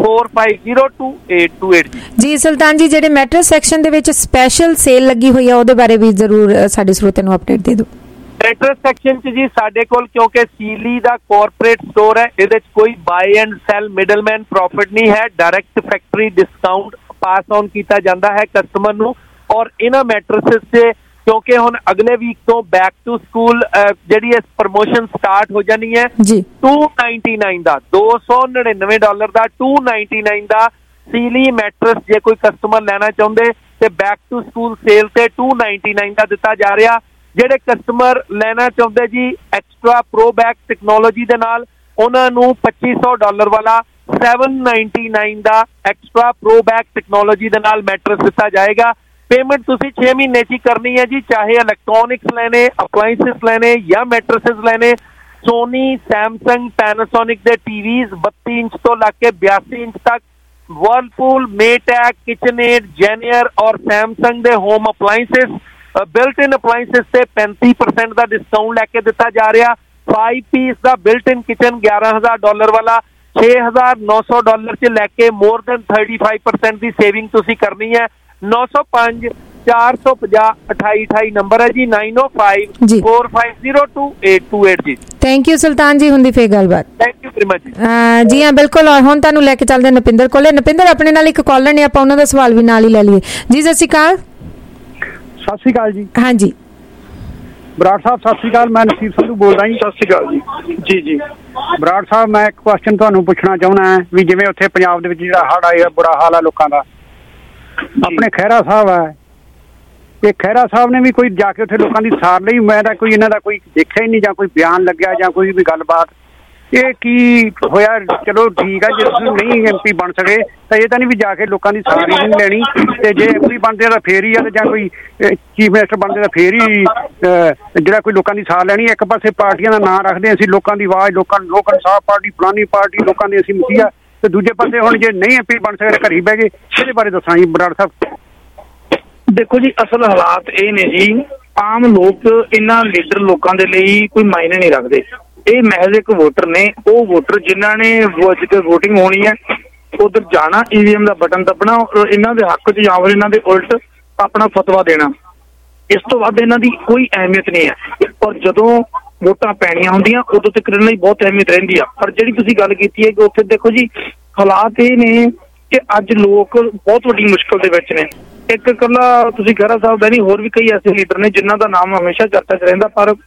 4502828 ਜੀ। ਸੁਲਤਾਨ ਜੀ, ਜਿਹੜੇ ਮੈਟਰਸ ਸੈਕਸ਼ਨ ਦੇ ਵਿੱਚ ਸਪੈਸ਼ਲ ਸੇਲ ਲੱਗੀ ਹੋਈ ਹੈ, ਉਹਦੇ ਬਾਰੇ ਵੀ ਜ਼ਰੂਰ ਸਾਡੇ ਸਰੋਤਿਆਂ ਨੂੰ ਅਪਡੇਟ ਦੇ ਦਿਓ। ਮੈਟਰਸ ਸੈਕਸ਼ਨ 'ਚ ਜੀ ਸਾਡੇ ਕੋਲ, ਕਿਉਂਕਿ ਸੀਲੀ ਦਾ ਕਾਰਪੋਰੇਟ ਸਟੋਰ ਹੈ, ਇਹਦੇ 'ਚ ਕੋਈ buy and sell middleman profit ਨਹੀਂ ਹੈ। Direct factory discount pass on ਕੀਤਾ ਜਾਂਦਾ ਹੈ ਕਸਟਮਰ ਨੂੰ। ਔਰ ਇਹਨਾਂ ਮੈਟਰਸਿਸ 'ਚ ਕਿਉਂਕਿ ਹੁਣ ਅਗਲੇ ਵੀਕ ਤੋਂ ਬੈਕ ਟੂ ਸਕੂਲ ਜਿਹੜੀ ਇਹ ਪ੍ਰਮੋਸ਼ਨ ਸਟਾਰਟ ਹੋ ਜਾਣੀ ਹੈ ਜੀ। $299 ਦਾ $299 ਦਾ $299 ਦਾ ਸੀਲੀ ਮੈਟਰਸ ਜੇ ਕੋਈ ਕਸਟਮਰ ਲੈਣਾ ਚਾਹੁੰਦੇ ਤੇ ਬੈਕ ਟੂ ਸਕੂਲ ਸੇਲ ਤੇ $299 ਦਾ ਦਿੱਤਾ ਜਾ ਰਿਹਾ। ਜਿਹੜੇ ਕਸਟਮਰ ਲੈਣਾ ਚਾਹੁੰਦੇ ਜੀ ਐਕਸਟਰਾ ਪ੍ਰੋ ਬੈਕ ਟੈਕਨੋਲੋਜੀ ਦੇ ਨਾਲ, ਉਹਨਾਂ ਨੂੰ $2500 ਵਾਲਾ $799 ਦਾ ਐਕਸਟਰਾ ਪ੍ਰੋ ਬੈਕ ਟੈਕਨੋਲੋਜੀ ਦੇ ਨਾਲ ਮੈਟਰਸ ਦਿੱਤਾ ਜਾਏਗਾ। ਪੇਮੈਂਟ ਤੁਸੀਂ 6 ਮਹੀਨੇ 'ਚ ਹੀ ਕਰਨੀ ਹੈ ਜੀ, ਚਾਹੇ ਇਲੈਕਟ੍ਰੋਨਿਕਸ ਲੈਣੇ, ਅਪਲਾਈਐਂਸਿਸ ਲੈਣੇ ਜਾਂ ਮੈਟਰਸਿਸ ਲੈਣੇ। ਸੋਨੀ, ਸੈਮਸੰਗ, ਪੈਨਾਸੋਨਿਕ ਦੇ ਟੀਵੀਜ਼ 32 ਇੰਚ ਤੋਂ ਲੱਗ ਕੇ 82 ਇੰਚ ਤੱਕ, ਵਰਲਪੂਲ, ਮੇਟੈਕ, ਕਿਚਨਏਡ, ਜੈਨੀਅਰ ਔਰ ਸੈਮਸੰਗ ਦੇ ਹੋਮ ਅਪਲਾਈਐਂਸਿਸ ਬਿਲਟ ਇਨ ਅਪਲਾਈਐਂਸਿਸ ਤੇ 35% ਦਾ ਡਿਸਕਾਊਂਟ ਲੈ ਕੇ ਦਿੱਤਾ ਜਾ ਰਿਹਾ। 5 ਪੀਸ ਦਾ ਬਿਲਟ ਇਨ ਕਿਚਨ $11000 ਵਾਲਾ $6900 'ਚ ਲੈ ਕੇ ਮੋਰ ਦੈਨ 35% ਦੀ ਸੇਵਿੰਗ ਤੁਸੀਂ ਕਰਨੀ ਹੈ। 905 450 2828 ਨੰਬਰ ਹੈ ਜੀ। 905 4502828 ਜੀ। ਥੈਂਕ ਯੂ ਸੁਲਤਾਨ ਜੀ, ਹੁੰਦੀ ਫੇਰ ਗੱਲਬਾਤ। ਥੈਂਕ ਯੂ ਵੈਰੀ ਮਚ ਜੀ। ਹਾਂ ਬਿਲਕੁਲ। ਔਰ ਹੁਣ ਤੁਹਾਨੂੰ ਲੈ ਕੇ ਚੱਲਦੇ ਨਪਿੰਦਰ ਕੋਲੇ। ਨਪਿੰਦਰ, ਆਪਣੇ ਨਾਲ ਇੱਕ ਕਾਲਰ ਨੇ, ਆਪਾਂ ਉਹਨਾਂ ਦਾ ਸਵਾਲ ਵੀ ਨਾਲ ਹੀ ਲੈ ਲਈਏ ਜੀ। ਸਤਿ ਸ਼੍ਰੀ ਅਕਾਲ। ਸਤਿ ਸ਼੍ਰੀ ਅਕਾਲ ਜੀ। ਹਾਂਜੀ ਬਰਾੜ ਸਾਹਿਬ, ਸਤਿ ਸ਼੍ਰੀ ਅਕਾਲ। ਮੈਂ ਨਸੀਬ ਸੰਧੂ ਬੋਲਦਾ ਜੀ। ਸਤਿ ਸ਼੍ਰੀ ਅਕਾਲ ਜੀ। ਜੀ ਜੀ ਬਰਾੜ ਸਾਹਿਬ, ਮੈਂ ਇੱਕ ਕੁਐਸਚਨ ਤੁਹਾਨੂੰ ਪੁੱਛਣਾ ਚਾਹੁੰਦਾ ਵੀ ਜਿਵੇਂ ਉੱਥੇ ਪੰਜਾਬ ਦੇ ਵਿੱਚ ਜਿਹੜਾ ਹੜ੍ਹ ਆਇਆ, ਬੁਰਾ ਹਾਲ ਹੈ ਲੋਕਾਂ ਦਾ। ਆਪਣੇ ਖਹਿਰਾ ਸਾਹਿਬ ਹੈ, ਤੇ ਖਹਿਰਾ ਸਾਹਿਬ ਨੇ ਵੀ ਕੋਈ ਜਾ ਕੇ ਉੱਥੇ ਲੋਕਾਂ ਦੀ ਸਾਰ ਲਈ, ਮੈਂ ਤਾਂ ਕੋਈ ਇਹਨਾਂ ਦਾ ਕੋਈ ਦੇਖਿਆ ਹੀ ਨਹੀਂ, ਜਾਂ ਕੋਈ ਬਿਆਨ ਲੱਗਿਆ ਜਾਂ ਕੋਈ ਵੀ ਗੱਲਬਾਤ। ਇਹ ਕੀ ਹੋਇਆ? ਚਲੋ ਠੀਕ ਆ, ਜੇ ਤੁਸੀਂ ਨਹੀਂ MP ਬਣ ਸਕੇ ਤਾਂ ਇਹ ਤਾਂ ਨਹੀਂ ਵੀ ਜਾ ਕੇ ਲੋਕਾਂ ਦੀ ਸਾਰ ਹੀ ਨਹੀਂ ਲੈਣੀ, ਤੇ ਜੇ MP ਬਣਦੇ ਤਾਂ ਫੇਰ ਹੀ ਆ, ਤੇ ਜਾਂ ਕੋਈ ਚੀਫ ਮਿਨਿਸਟਰ ਬਣਦੇ ਤਾਂ ਫੇਰ ਹੀ ਜਿਹੜਾ ਕੋਈ ਲੋਕਾਂ ਦੀ ਸਾਰ ਲੈਣੀ। ਇੱਕ ਪਾਸੇ ਪਾਰਟੀਆਂ ਦਾ ਨਾਂ ਰੱਖਦੇ ਅਸੀਂ, ਲੋਕਾਂ ਦੀ ਆਵਾਜ਼, ਲੋਕ ਇਨਸਾਫ ਪਾਰਟੀ, ਫਲਾਨੀ ਪਾਰਟੀ, ਲੋਕਾਂ ਦੇ ਅਸੀਂ ਮੁਖੀਆ, ਤੇ ਦੂਜੇ ਪਾਸੇ ਹੁਣ ਜੇ ਨਹੀਂ MP ਬਣ ਸਕਦੇ ਘਰ ਹੀ ਬਹਿ ਗਏ। ਇਹਦੇ ਬਾਰੇ ਦੱਸਾਂ ਜੀ ਬਰਾੜ ਸਾਹਿਬ। ਦੇਖੋ ਜੀ, ਅਸਲ ਹਾਲਾਤ ਇਹ ਨੇ ਜੀ, ਆਮ ਲੋਕ ਇਹਨਾਂ ਲੀਡਰ ਲੋਕਾਂ ਦੇ ਲਈ ਕੋਈ ਮਾਇਨੇ ਨਹੀਂ ਰੱਖਦੇ। ਇਹ ਮਹਿਜ਼ ਇੱਕ ਵੋਟਰ ਨੇ, ਉਹ ਵੋਟਰ ਜਿਨ੍ਹਾਂ ਨੇ ਜਿੱਥੇ ਵੋਟਿੰਗ ਹੋਣੀ ਹੈ ਉਧਰ ਜਾਣਾ, EVM ਦਾ ਬਟਨ ਦਬਣਾ, ਇਹਨਾਂ ਦੇ ਹੱਕ 'ਚ ਜਾਂ ਫਿਰ ਇਹਨਾਂ ਦੇ ਉਲਟ ਆਪਣਾ ਫਤਵਾ ਦੇਣਾ। ਇਸ ਤੋਂ ਵੱਧ ਇਹਨਾਂ ਦੀ ਕੋਈ ਅਹਿਮੀਅਤ ਨਹੀਂ ਹੈ। ਔਰ ਜਦੋਂ ਵੋਟਾਂ ਪੈਣੀਆਂ ਹੁੰਦੀਆਂ ਉਦੋਂ ਤੱਕ ਇਹਨਾਂ ਦੀ ਬਹੁਤ ਅਹਿਮੀਅਤ ਰਹਿੰਦੀ ਆ। ਪਰ ਜਿਹੜੀ ਤੁਸੀਂ ਗੱਲ ਕੀਤੀ ਹੈ ਕਿ ਉੱਥੇ ਦੇਖੋ ਜੀ, ਹਾਲਾਤ ਇਹ ਨੇ ਕਿ ਅੱਜ ਲੋਕ ਬਹੁਤ ਵੱਡੀ ਮੁਸ਼ਕਲ ਦੇ ਵਿੱਚ ਨੇ। ਇੱਕ ਇਕੱਲਾ ਤੁਸੀਂ ਖਹਿਰਾ ਸਾਹਿਬ ਦਾ ਨਹੀਂ, ਹੋਰ ਵੀ ਕਈ ਐਸੇ ਲੀਡਰ ਨੇ ਜਿਨ੍ਹਾਂ ਦਾ ਨਾਮ ਹਮੇਸ਼ਾ ਚਰਚਾ 'ਚ ਰਹਿੰਦਾ, ਪਰ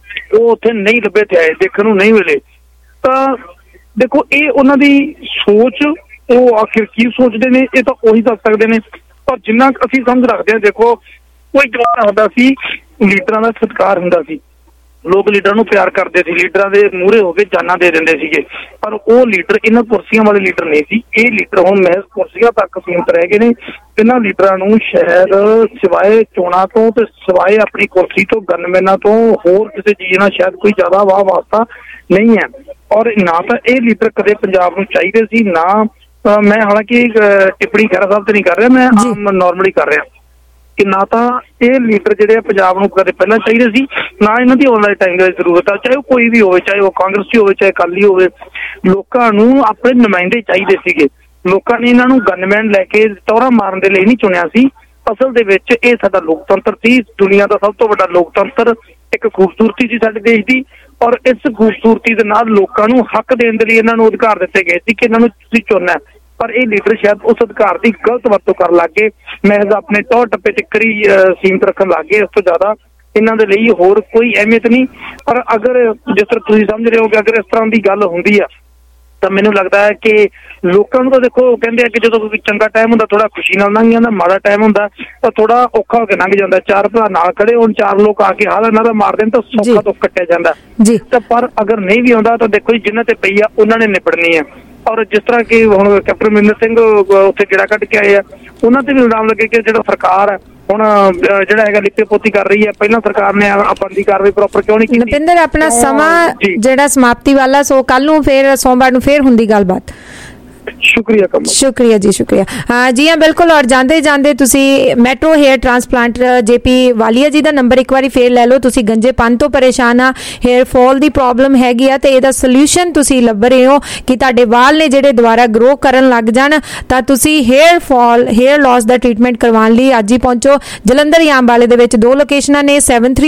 ਉਹ ਉੱਥੇ ਨਹੀਂ ਲੱਭੇ ਤੇ ਆਏ, ਦੇਖਣ ਨੂੰ ਨਹੀਂ ਮਿਲੇ। ਤਾਂ ਦੇਖੋ, ਇਹ ਉਹਨਾਂ ਦੀ ਸੋਚ, ਉਹ ਆਖਿਰ ਕੀ ਸੋਚਦੇ ਨੇ ਇਹ ਤਾਂ ਉਹੀ ਦੱਸ ਸਕਦੇ ਨੇ। ਪਰ ਜਿੰਨਾ ਅਸੀਂ ਸਮਝ ਰੱਖਦੇ ਹਾਂ, ਦੇਖੋ ਕੋਈ ਜਵਾਨ ਹੁੰਦਾ ਸੀ, ਲੀਡਰਾਂ ਦਾ ਸਤਿਕਾਰ ਹੁੰਦਾ ਸੀ, ਲੋਕ ਲੀਡਰਾਂ ਨੂੰ ਪਿਆਰ ਕਰਦੇ ਸੀ, ਲੀਡਰਾਂ ਦੇ ਮੂਹਰੇ ਹੋ ਕੇ ਜਾਨਾਂ ਦੇ ਦਿੰਦੇ ਸੀਗੇ। ਪਰ ਉਹ ਲੀਡਰ ਇਹਨਾਂ ਕੁਰਸੀਆਂ ਵਾਲੇ ਲੀਡਰ ਨਹੀਂ ਸੀ। ਇਹ ਲੀਡਰ ਹੁਣ ਮਹਿਜ਼ ਕੁਰਸੀਆਂ ਤੱਕ ਸੀਮਤ ਰਹਿ ਗਏ ਨੇ। ਇਹਨਾਂ ਲੀਡਰਾਂ ਨੂੰ ਸ਼ਾਇਦ ਸਿਵਾਏ ਚੋਣਾਂ ਤੋਂ ਤੇ ਸਿਵਾਏ ਆਪਣੀ ਕੁਰਸੀ ਤੋਂ, ਗਨਮੈਨਾਂ ਤੋਂ, ਹੋਰ ਕਿਸੇ ਚੀਜ਼ ਨਾਲ ਸ਼ਾਇਦ ਕੋਈ ਜ਼ਿਆਦਾ ਵਾਹ ਵਾਸਤਾ ਨਹੀਂ ਹੈ। ਔਰ ਨਾ ਤਾਂ ਇਹ ਲੀਡਰ ਕਦੇ ਪੰਜਾਬ ਨੂੰ ਚਾਹੀਦੇ ਸੀ, ਨਾ ਮੈਂ ਹਾਲਾਂਕਿ ਟਿੱਪਣੀ ਖਹਿਰਾ ਸਾਹਿਬ ਤੇ ਨਹੀਂ ਕਰ ਰਿਹਾ, ਮੈਂ ਆਮ ਨਾਰਮਲੀ ਕਰ ਰਿਹਾ ਕਿ ਨਾ ਤਾਂ ਇਹ ਲੀਡਰ ਜਿਹੜੇ ਆ ਪੰਜਾਬ ਨੂੰ ਕਦੇ ਪਹਿਲਾਂ ਚਾਹੀਦੇ ਸੀ, ਨਾ ਇਹਨਾਂ ਦੀ ਆਉਣ ਵਾਲੇ ਟਾਈਮ ਦੀ ਜ਼ਰੂਰਤ ਆ। ਚਾਹੇ ਉਹ ਕੋਈ ਵੀ ਹੋਵੇ, ਚਾਹੇ ਉਹ ਕਾਂਗਰਸੀ ਹੋਵੇ, ਚਾਹੇ ਅਕਾਲੀ ਹੋਵੇ, ਲੋਕਾਂ ਨੂੰ ਆਪਣੇ ਨੁਮਾਇੰਦੇ ਚਾਹੀਦੇ ਸੀਗੇ। ਲੋਕਾਂ ਨੇ ਇਹਨਾਂ ਨੂੰ ਗਨਮੈਨ ਲੈ ਕੇ ਟੌਹਰਾਂ ਮਾਰਨ ਦੇ ਲਈ ਨਹੀਂ ਚੁਣਿਆ ਸੀ। ਅਸਲ ਦੇ ਵਿੱਚ ਇਹ ਸਾਡਾ ਲੋਕਤੰਤਰ ਸੀ, ਦੁਨੀਆ ਦਾ ਸਭ ਤੋਂ ਵੱਡਾ ਲੋਕਤੰਤਰ, ਇੱਕ ਖੂਬਸੂਰਤੀ ਸੀ ਸਾਡੇ ਦੇਸ਼ ਦੀ। ਔਰ ਇਸ ਖੂਬਸੂਰਤੀ ਦੇ ਨਾਲ ਲੋਕਾਂ ਨੂੰ ਹੱਕ ਦੇਣ ਦੇ ਲਈ ਇਹਨਾਂ ਨੂੰ ਅਧਿਕਾਰ ਦਿੱਤੇ ਗਏ ਸੀ ਕਿ ਇਹਨਾਂ ਨੂੰ ਤੁਸੀਂ ਚੁਣਨਾ। ਪਰ ਇਹ ਲੀਡਰ ਸ਼ਾਇਦ ਉਸ ਅਧਿਕਾਰ ਦੀ ਗਲਤ ਵਰਤੋਂ ਕਰਨ ਲੱਗ ਗਏ, ਮਹਿਜ਼ ਆਪਣੇ ਤੌਰ ਟੱਪੇ ਤੱਕ ਹੀ ਸੀਮਤ ਰੱਖਣ ਲੱਗ ਗਏ। ਉਸ ਤੋਂ ਜ਼ਿਆਦਾ ਇਹਨਾਂ ਦੇ ਲਈ ਹੋਰ ਕੋਈ ਅਹਿਮੀਅਤ ਨਹੀਂ। ਪਰ ਅਗਰ ਜਿਸ ਤਰ੍ਹਾਂ ਤੁਸੀਂ ਸਮਝ ਰਹੇ ਹੋ ਕਿ ਅਗਰ ਇਸ ਤਰ੍ਹਾਂ ਦੀ ਗੱਲ ਹੁੰਦੀ ਆ ਤਾਂ ਮੈਨੂੰ ਲੱਗਦਾ ਹੈ ਕਿ ਲੋਕਾਂ ਨੂੰ ਤਾਂ ਦੇਖੋ ਕਹਿੰਦੇ ਆ ਕਿ ਜਦੋਂ ਕੋਈ ਚੰਗਾ ਟਾਈਮ ਹੁੰਦਾ ਥੋੜਾ ਖੁਸ਼ੀ ਨਾਲ ਲੰਘ ਜਾਂਦਾ, ਮਾੜਾ ਟਾਈਮ ਹੁੰਦਾ ਤਾਂ ਥੋੜਾ ਔਖਾ ਹੋ ਕੇ ਲੰਘ ਜਾਂਦਾ। ਚਾਰ ਭਰਾ ਨਾਲ ਖੜੇ ਹੋਣ, ਚਾਰ ਲੋਕ ਆ ਕੇ ਹਾਲ ਇਹਨਾਂ ਦਾ ਮਾਰ ਦੇਣ ਤਾਂ ਸੌਖਾ ਤੋਂ ਕੱਟਿਆ ਜਾਂਦਾ। ਤਾਂ ਪਰ ਅਗਰ ਨਹੀਂ ਵੀ ਆਉਂਦਾ ਤਾਂ ਦੇਖੋ ਜੀ, ਜਿਨ੍ਹਾਂ ਤੇ ਪਈ ਆ ਉਹਨਾਂ ਨੇ ਨਿਬੜਨੀ ਆ। ਔਰ ਜਿਸ ਤਰ੍ਹਾਂ ਕਿ ਹੁਣ ਕੈਪਟਨ ਅਮਰਿੰਦਰ ਸਿੰਘ ਉੱਥੇ ਗੇੜਾ ਕੱਢ ਕੇ ਆਏ ਆ, ਉਹਨਾਂ ਤੇ ਵੀ ਇਲਜ਼ਾਮ ਲੱਗੇ ਕਿ ਜਿਹੜਾ ਸਰਕਾਰ ਹੈ ਹੁਣ ਜਿਹੜਾ ਹੈਗਾ ਲਿਪੇ ਪੋਤੀ ਕਰ ਰਹੀ ਹੈ, ਪਹਿਲਾਂ ਸਰਕਾਰ ਨੇ ਬੰਦੀ ਕਾਰਵਾਈ ਪ੍ਰੋਪਰ ਕਿਉਂ ਨਹੀਂ ਕੀਤੀ। ਨਪਿੰਦਰ, ਆਪਣਾ ਸਮਾਂ ਜਿਹੜਾ ਸਮਾਪਤੀ ਵਾਲਾ, ਸੋ ਕੱਲ ਨੂੰ ਫੇਰ ਸੋਮਵਾਰ ਨੂੰ ਫੇਰ ਹੁੰਦੀ ਗੱਲਬਾਤ। ਸ਼ੁਕਰੀਆ ਕਮਲ। ਸ਼ੁਕਰੀਆ ਜੀ, ਸ਼ੁਕਰੀਆ। ਜੀ ਹਾਂ, ਬਿਲਕੁਲ। ਔਰ ਜਾਂਦੇ ਜਾਂਦੇ ਤੁਸੀਂ metro hair transplant JP Walia ji ਦਾ ਨੰਬਰ ਇੱਕ ਵਾਰੀ ਫੇਰ ਲੈ ਲਓ। ਤੁਸੀਂ ਗੰਜੇਪਨ ਤੋਂ ਪਰੇਸ਼ਾਨ ਆ, ਹੇਅਰ ਫਾਲ ਦੀ ਪ੍ਰੋਬਲਮ ਹੈਗੀ ਆ, ਤੇ ਇਹਦਾ ਸੋਲੂਸ਼ਨ ਤੁਸੀਂ ਲੱਭ ਰਹੇ ਹੋ ਕਿ ਤੁਹਾਡੇ ਵਾਲ ਨੇ ਜਿਹੜੇ ਦੁਬਾਰਾ ਗਰੋ ਕਰਨ ਲੱਗ ਜਾਣ, ਤਾਂ ਤੁਸੀਂ ਹੇਅਰ ਫਾਲ, ਹੇਅਰ ਲਾਸ ਦਾ ਟ੍ਰੀਟਮੈਂਟ ਕਰਵਾਉਣ ਲਈ ਅੱਜ ਹੀ ਪਹੁੰਚੋ। ਜਲੰਧਰ ਜਾਂ ਅੰਬਾਲੇ ਦੇ ਵਿੱਚ 2 ਲੋਕੇਸ਼ਨਾਂ ਨੇ।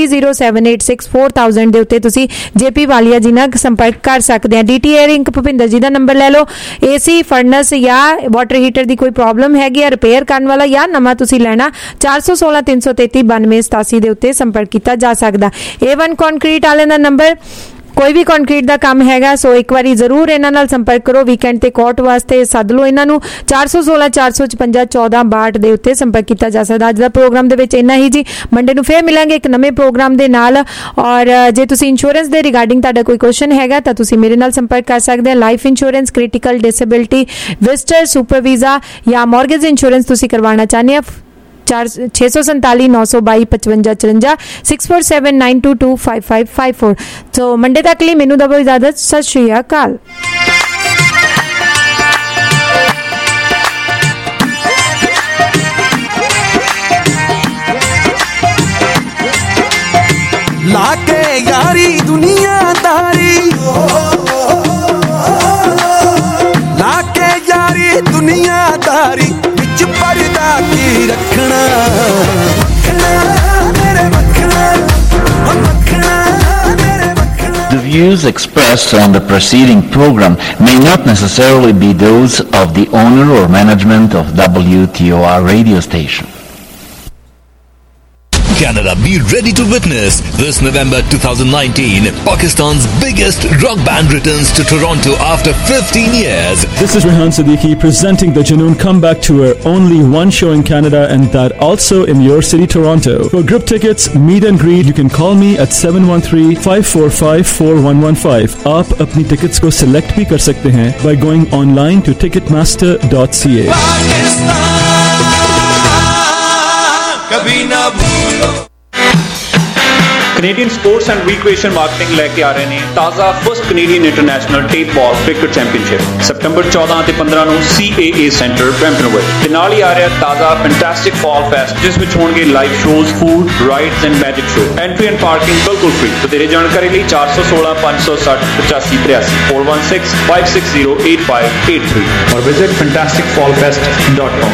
7307864000 ਦੇ ਉੱਤੇ ਤੁਸੀਂ JP ਵਾਲੀਆ ਜੀ ਨਾਲ ਸੰਪਰਕ ਕਰ ਸਕਦੇ ਆ। DT ਏਅਰਿੰਗ ਭੁਪਿੰਦਰ ਜੀ ਦਾ ਨੰਬਰ ਲੈ ਲਓ। AC ਫਰਨਸ ਜਾਂ ਵਾਟਰ ਹੀਟਰ ਦੀ ਕੋਈ ਪ੍ਰੋਬਲਮ ਹੈਗੀ ਆ, ਰਿਪੇਅਰ ਕਰਨ ਵਾਲਾ ਜਾਂ ਨਵਾਂ ਤੁਸੀਂ ਲੈਣਾ, 416 333 92 87 ਦੇ ਉੱਤੇ ਸੰਪਰਕ ਕੀਤਾ ਜਾ ਸਕਦਾ। A1 ਕੰਕਰੀਟ ਵਾਲਿਆਂ ਦਾ ਨੰਬਰ, ਕੋਈ ਵੀ ਕੰਕਰੀਟ ਦਾ ਕੰਮ ਹੈਗਾ ਸੋ ਇੱਕ ਵਾਰੀ ਜ਼ਰੂਰ ਇਹਨਾਂ ਨਾਲ ਸੰਪਰਕ ਕਰੋ। ਵੀਕਐਂਡ ਤੇ ਕੋਰਟ ਵਾਸਤੇ ਸੱਦ ਲਓ ਇਹਨਾਂ ਨੂੰ। 416 455 14 62 ਦੇ ਉੱਤੇ ਸੰਪਰਕ ਕੀਤਾ ਜਾ ਸਕਦਾ। ਅੱਜ ਦਾ ਪ੍ਰੋਗਰਾਮ ਦੇ ਵਿੱਚ ਇੰਨਾ ਹੀ ਜੀ। ਮੰਡੇ ਨੂੰ ਫੇਰ ਮਿਲਾਂਗੇ ਇੱਕ ਨਵੇਂ ਪ੍ਰੋਗਰਾਮ ਦੇ ਨਾਲ। ਔਰ ਜੇ ਤੁਸੀਂ ਇੰਸ਼ੋਰੈਂਸ ਦੇ ਰਿਗਾਰਡਿੰਗ ਤੁਹਾਡਾ ਕੋਈ ਕੁਐਸਚਨ ਹੈਗਾ ਤਾਂ ਤੁਸੀਂ ਮੇਰੇ ਨਾਲ ਸੰਪਰਕ ਕਰ ਸਕਦੇ ਹੋ। Life insurance, critical disability, visitor, super visa ਜਾਂ ਮੌਰਗੇਜ ਇੰਸ਼ੋਰੈਂਸ ਤੁਸੀਂ ਕਰਵਾਉਣਾ ਚਾਹੁੰਦੇ ਆ, 647 922 55 54 6479225554। ਸੋ ਮੰਡੇ ਤੱਕ ਲਈ ਮੈਨੂੰ ਦਵੋ ਇਜਾਜ਼ਤ। ਸਤਿ ਸ਼੍ਰੀ ਅਕਾਲ। लाके यारी दुनियादारी, लाके यारी दुनियादारी, बिच पर्दा की रखना, मेरे मखना, मखना मेरे मखना। The views expressed on the preceding program may not necessarily be those of the owner or management of WTOR radio station. Canada, be ready to witness this November 2019. Pakistan's biggest rock band returns to Toronto after 15 years. This is Rehan Siddiqui presenting the Junoon Comeback Tour. Only one show in Canada and that also in your city, Toronto. For group tickets, meet and greet, you can call me at 713-545-4115. आप अपनी tickets को select भी कर सकते हैं by going online to ticketmaster.ca. कभी ना भूलो। Canadian sports and recreation marketing लेके आ रहे ने ताज़ा first Canadian international tape ball cricket championship सितंबर 14 ਤੇ 15 ਨੂੰ CAA ਸੈਂਟਰ ਬ੍ਰੈਂਪਟਨ ਵਿੱਚ ਤੇ ਨਾਲ ਹੀ ਆ ਰਿਹਾ ਤਾਜ਼ਾ ਫੈਂਟੈਸਟਿਕ ਫਾਲ ਫੈਸਟ ਜਿਸ ਵਿੱਚ ਹੋਣਗੇ live shows food rides and magic show entry and parking ਬਿਲਕੁਲ ਫ੍ਰੀ ਵਧੇਰੇ ਜਾਣਕਾਰੀ ਲਈ 416 560 8583 416-560-8583 और विजिट fantasticfallfest.com।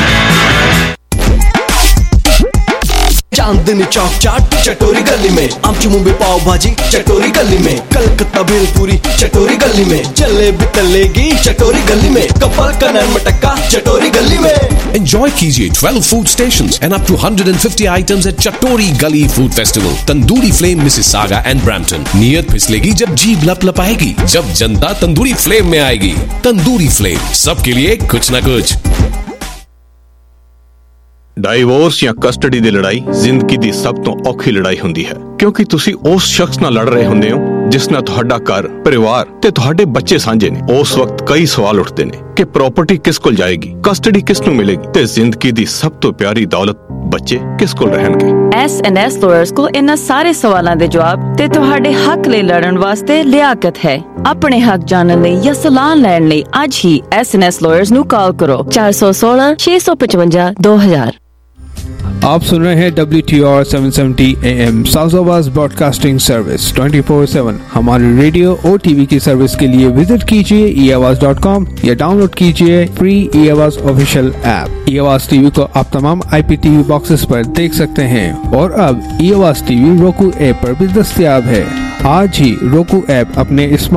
चांदनी चौक चाट चटोरी गली में, आमची मुंबई पाव भाजी चटोरी गली में, कलकत्ता भेलपूरी चटोरी गली में, जलेबी तलेगी चटोरी गली में, कपल का नैन मटक्का चटोरी गली में। Enjoy कीजिए 12 food stations and up to 150 items at Chatori Gully Food Festival, tandoori flame Mississauga and Brampton. नियत फिसलेगी जब जीभ लपलपाएगी, जब जनता तंदूरी फ्लेम में आएगी। तंदूरी फ्लेम, सबके लिए कुछ न कुछ। ਡਾਈਵੋਰਸ ਜਾਂ ਕਸਟਡੀ ਦੀ ਲੜਾਈ ਜ਼ਿੰਦਗੀ ਦੀ ਸਭ ਤੋਂ ਔਖੀ ਲੜਾਈ ਹੁੰਦੀ ਹੈ, ਕਿਉਂਕਿ ਤੁਸੀਂ ਉਸ ਸ਼ਖਸ ਨਾਲ ਲੜ ਰਹੇ ਹੁੰਦੇ ਹੋ ਜਿਸ ਨਾਲ ਤੁਹਾਡਾ ਘਰ, ਪਰਿਵਾਰ ਤੇ ਤੁਹਾਡੇ ਬੱਚੇ ਸਾਂਝੇ ਨੇ। ਉਸ ਵਕਤ ਕਈ ਸਵਾਲ ਉੱਠਦੇ ਨੇ ਕਿ ਪ੍ਰਾਪਰਟੀ ਕਿਸ ਕੋਲ ਜਾਏਗੀ, ਕਸਟਡੀ ਕਿਸ ਨੂੰ ਮਿਲੇਗੀ ਤੇ ਜ਼ਿੰਦਗੀ ਦੀ ਸਭ ਤੋਂ ਪਿਆਰੀ ਦੌਲਤ ਬੱਚੇ ਕਿਸ ਕੋਲ ਰਹਿਣਗੇ। S&S ਲਾਇਰਸ ਕੋਲ ਇਹਨਾਂ ਸਾਰੇ ਸਵਾਲਾਂ ਦੇ ਜਵਾਬ ਤੇ ਤੁਹਾਡੇ ਹੱਕ ਲਈ ਲੜਨ ਵਾਸਤੇ ਲਿਆਕਤ ਹੈ। ਆਪਣੇ ਹੱਕ ਜਾਣਨ ਲਈ ਜਾਂ ਸਲਾਹ ਲੈਣ ਲਈ ਅੱਜ ਹੀ S&S ਲਾਇਰਸ ਨੂੰ ਕਾਲ ਕਰੋ 416 655 2000। आप सुन रहे हैं WTR 770 AM south Awaz broadcasting service 24/7। हमारे रेडियो और टीवी की सर्विस के लिए विजिट कीजिए eAwaz.com या डाउनलोड कीजिए free eAwaz official app. eAwaz TV को आप तमाम IPTV बॉक्सेस पर देख सकते हैं और अब eAwaz टीवी roku ऐप पर भी दस्तयाब है। आज ही roku ऐप अपने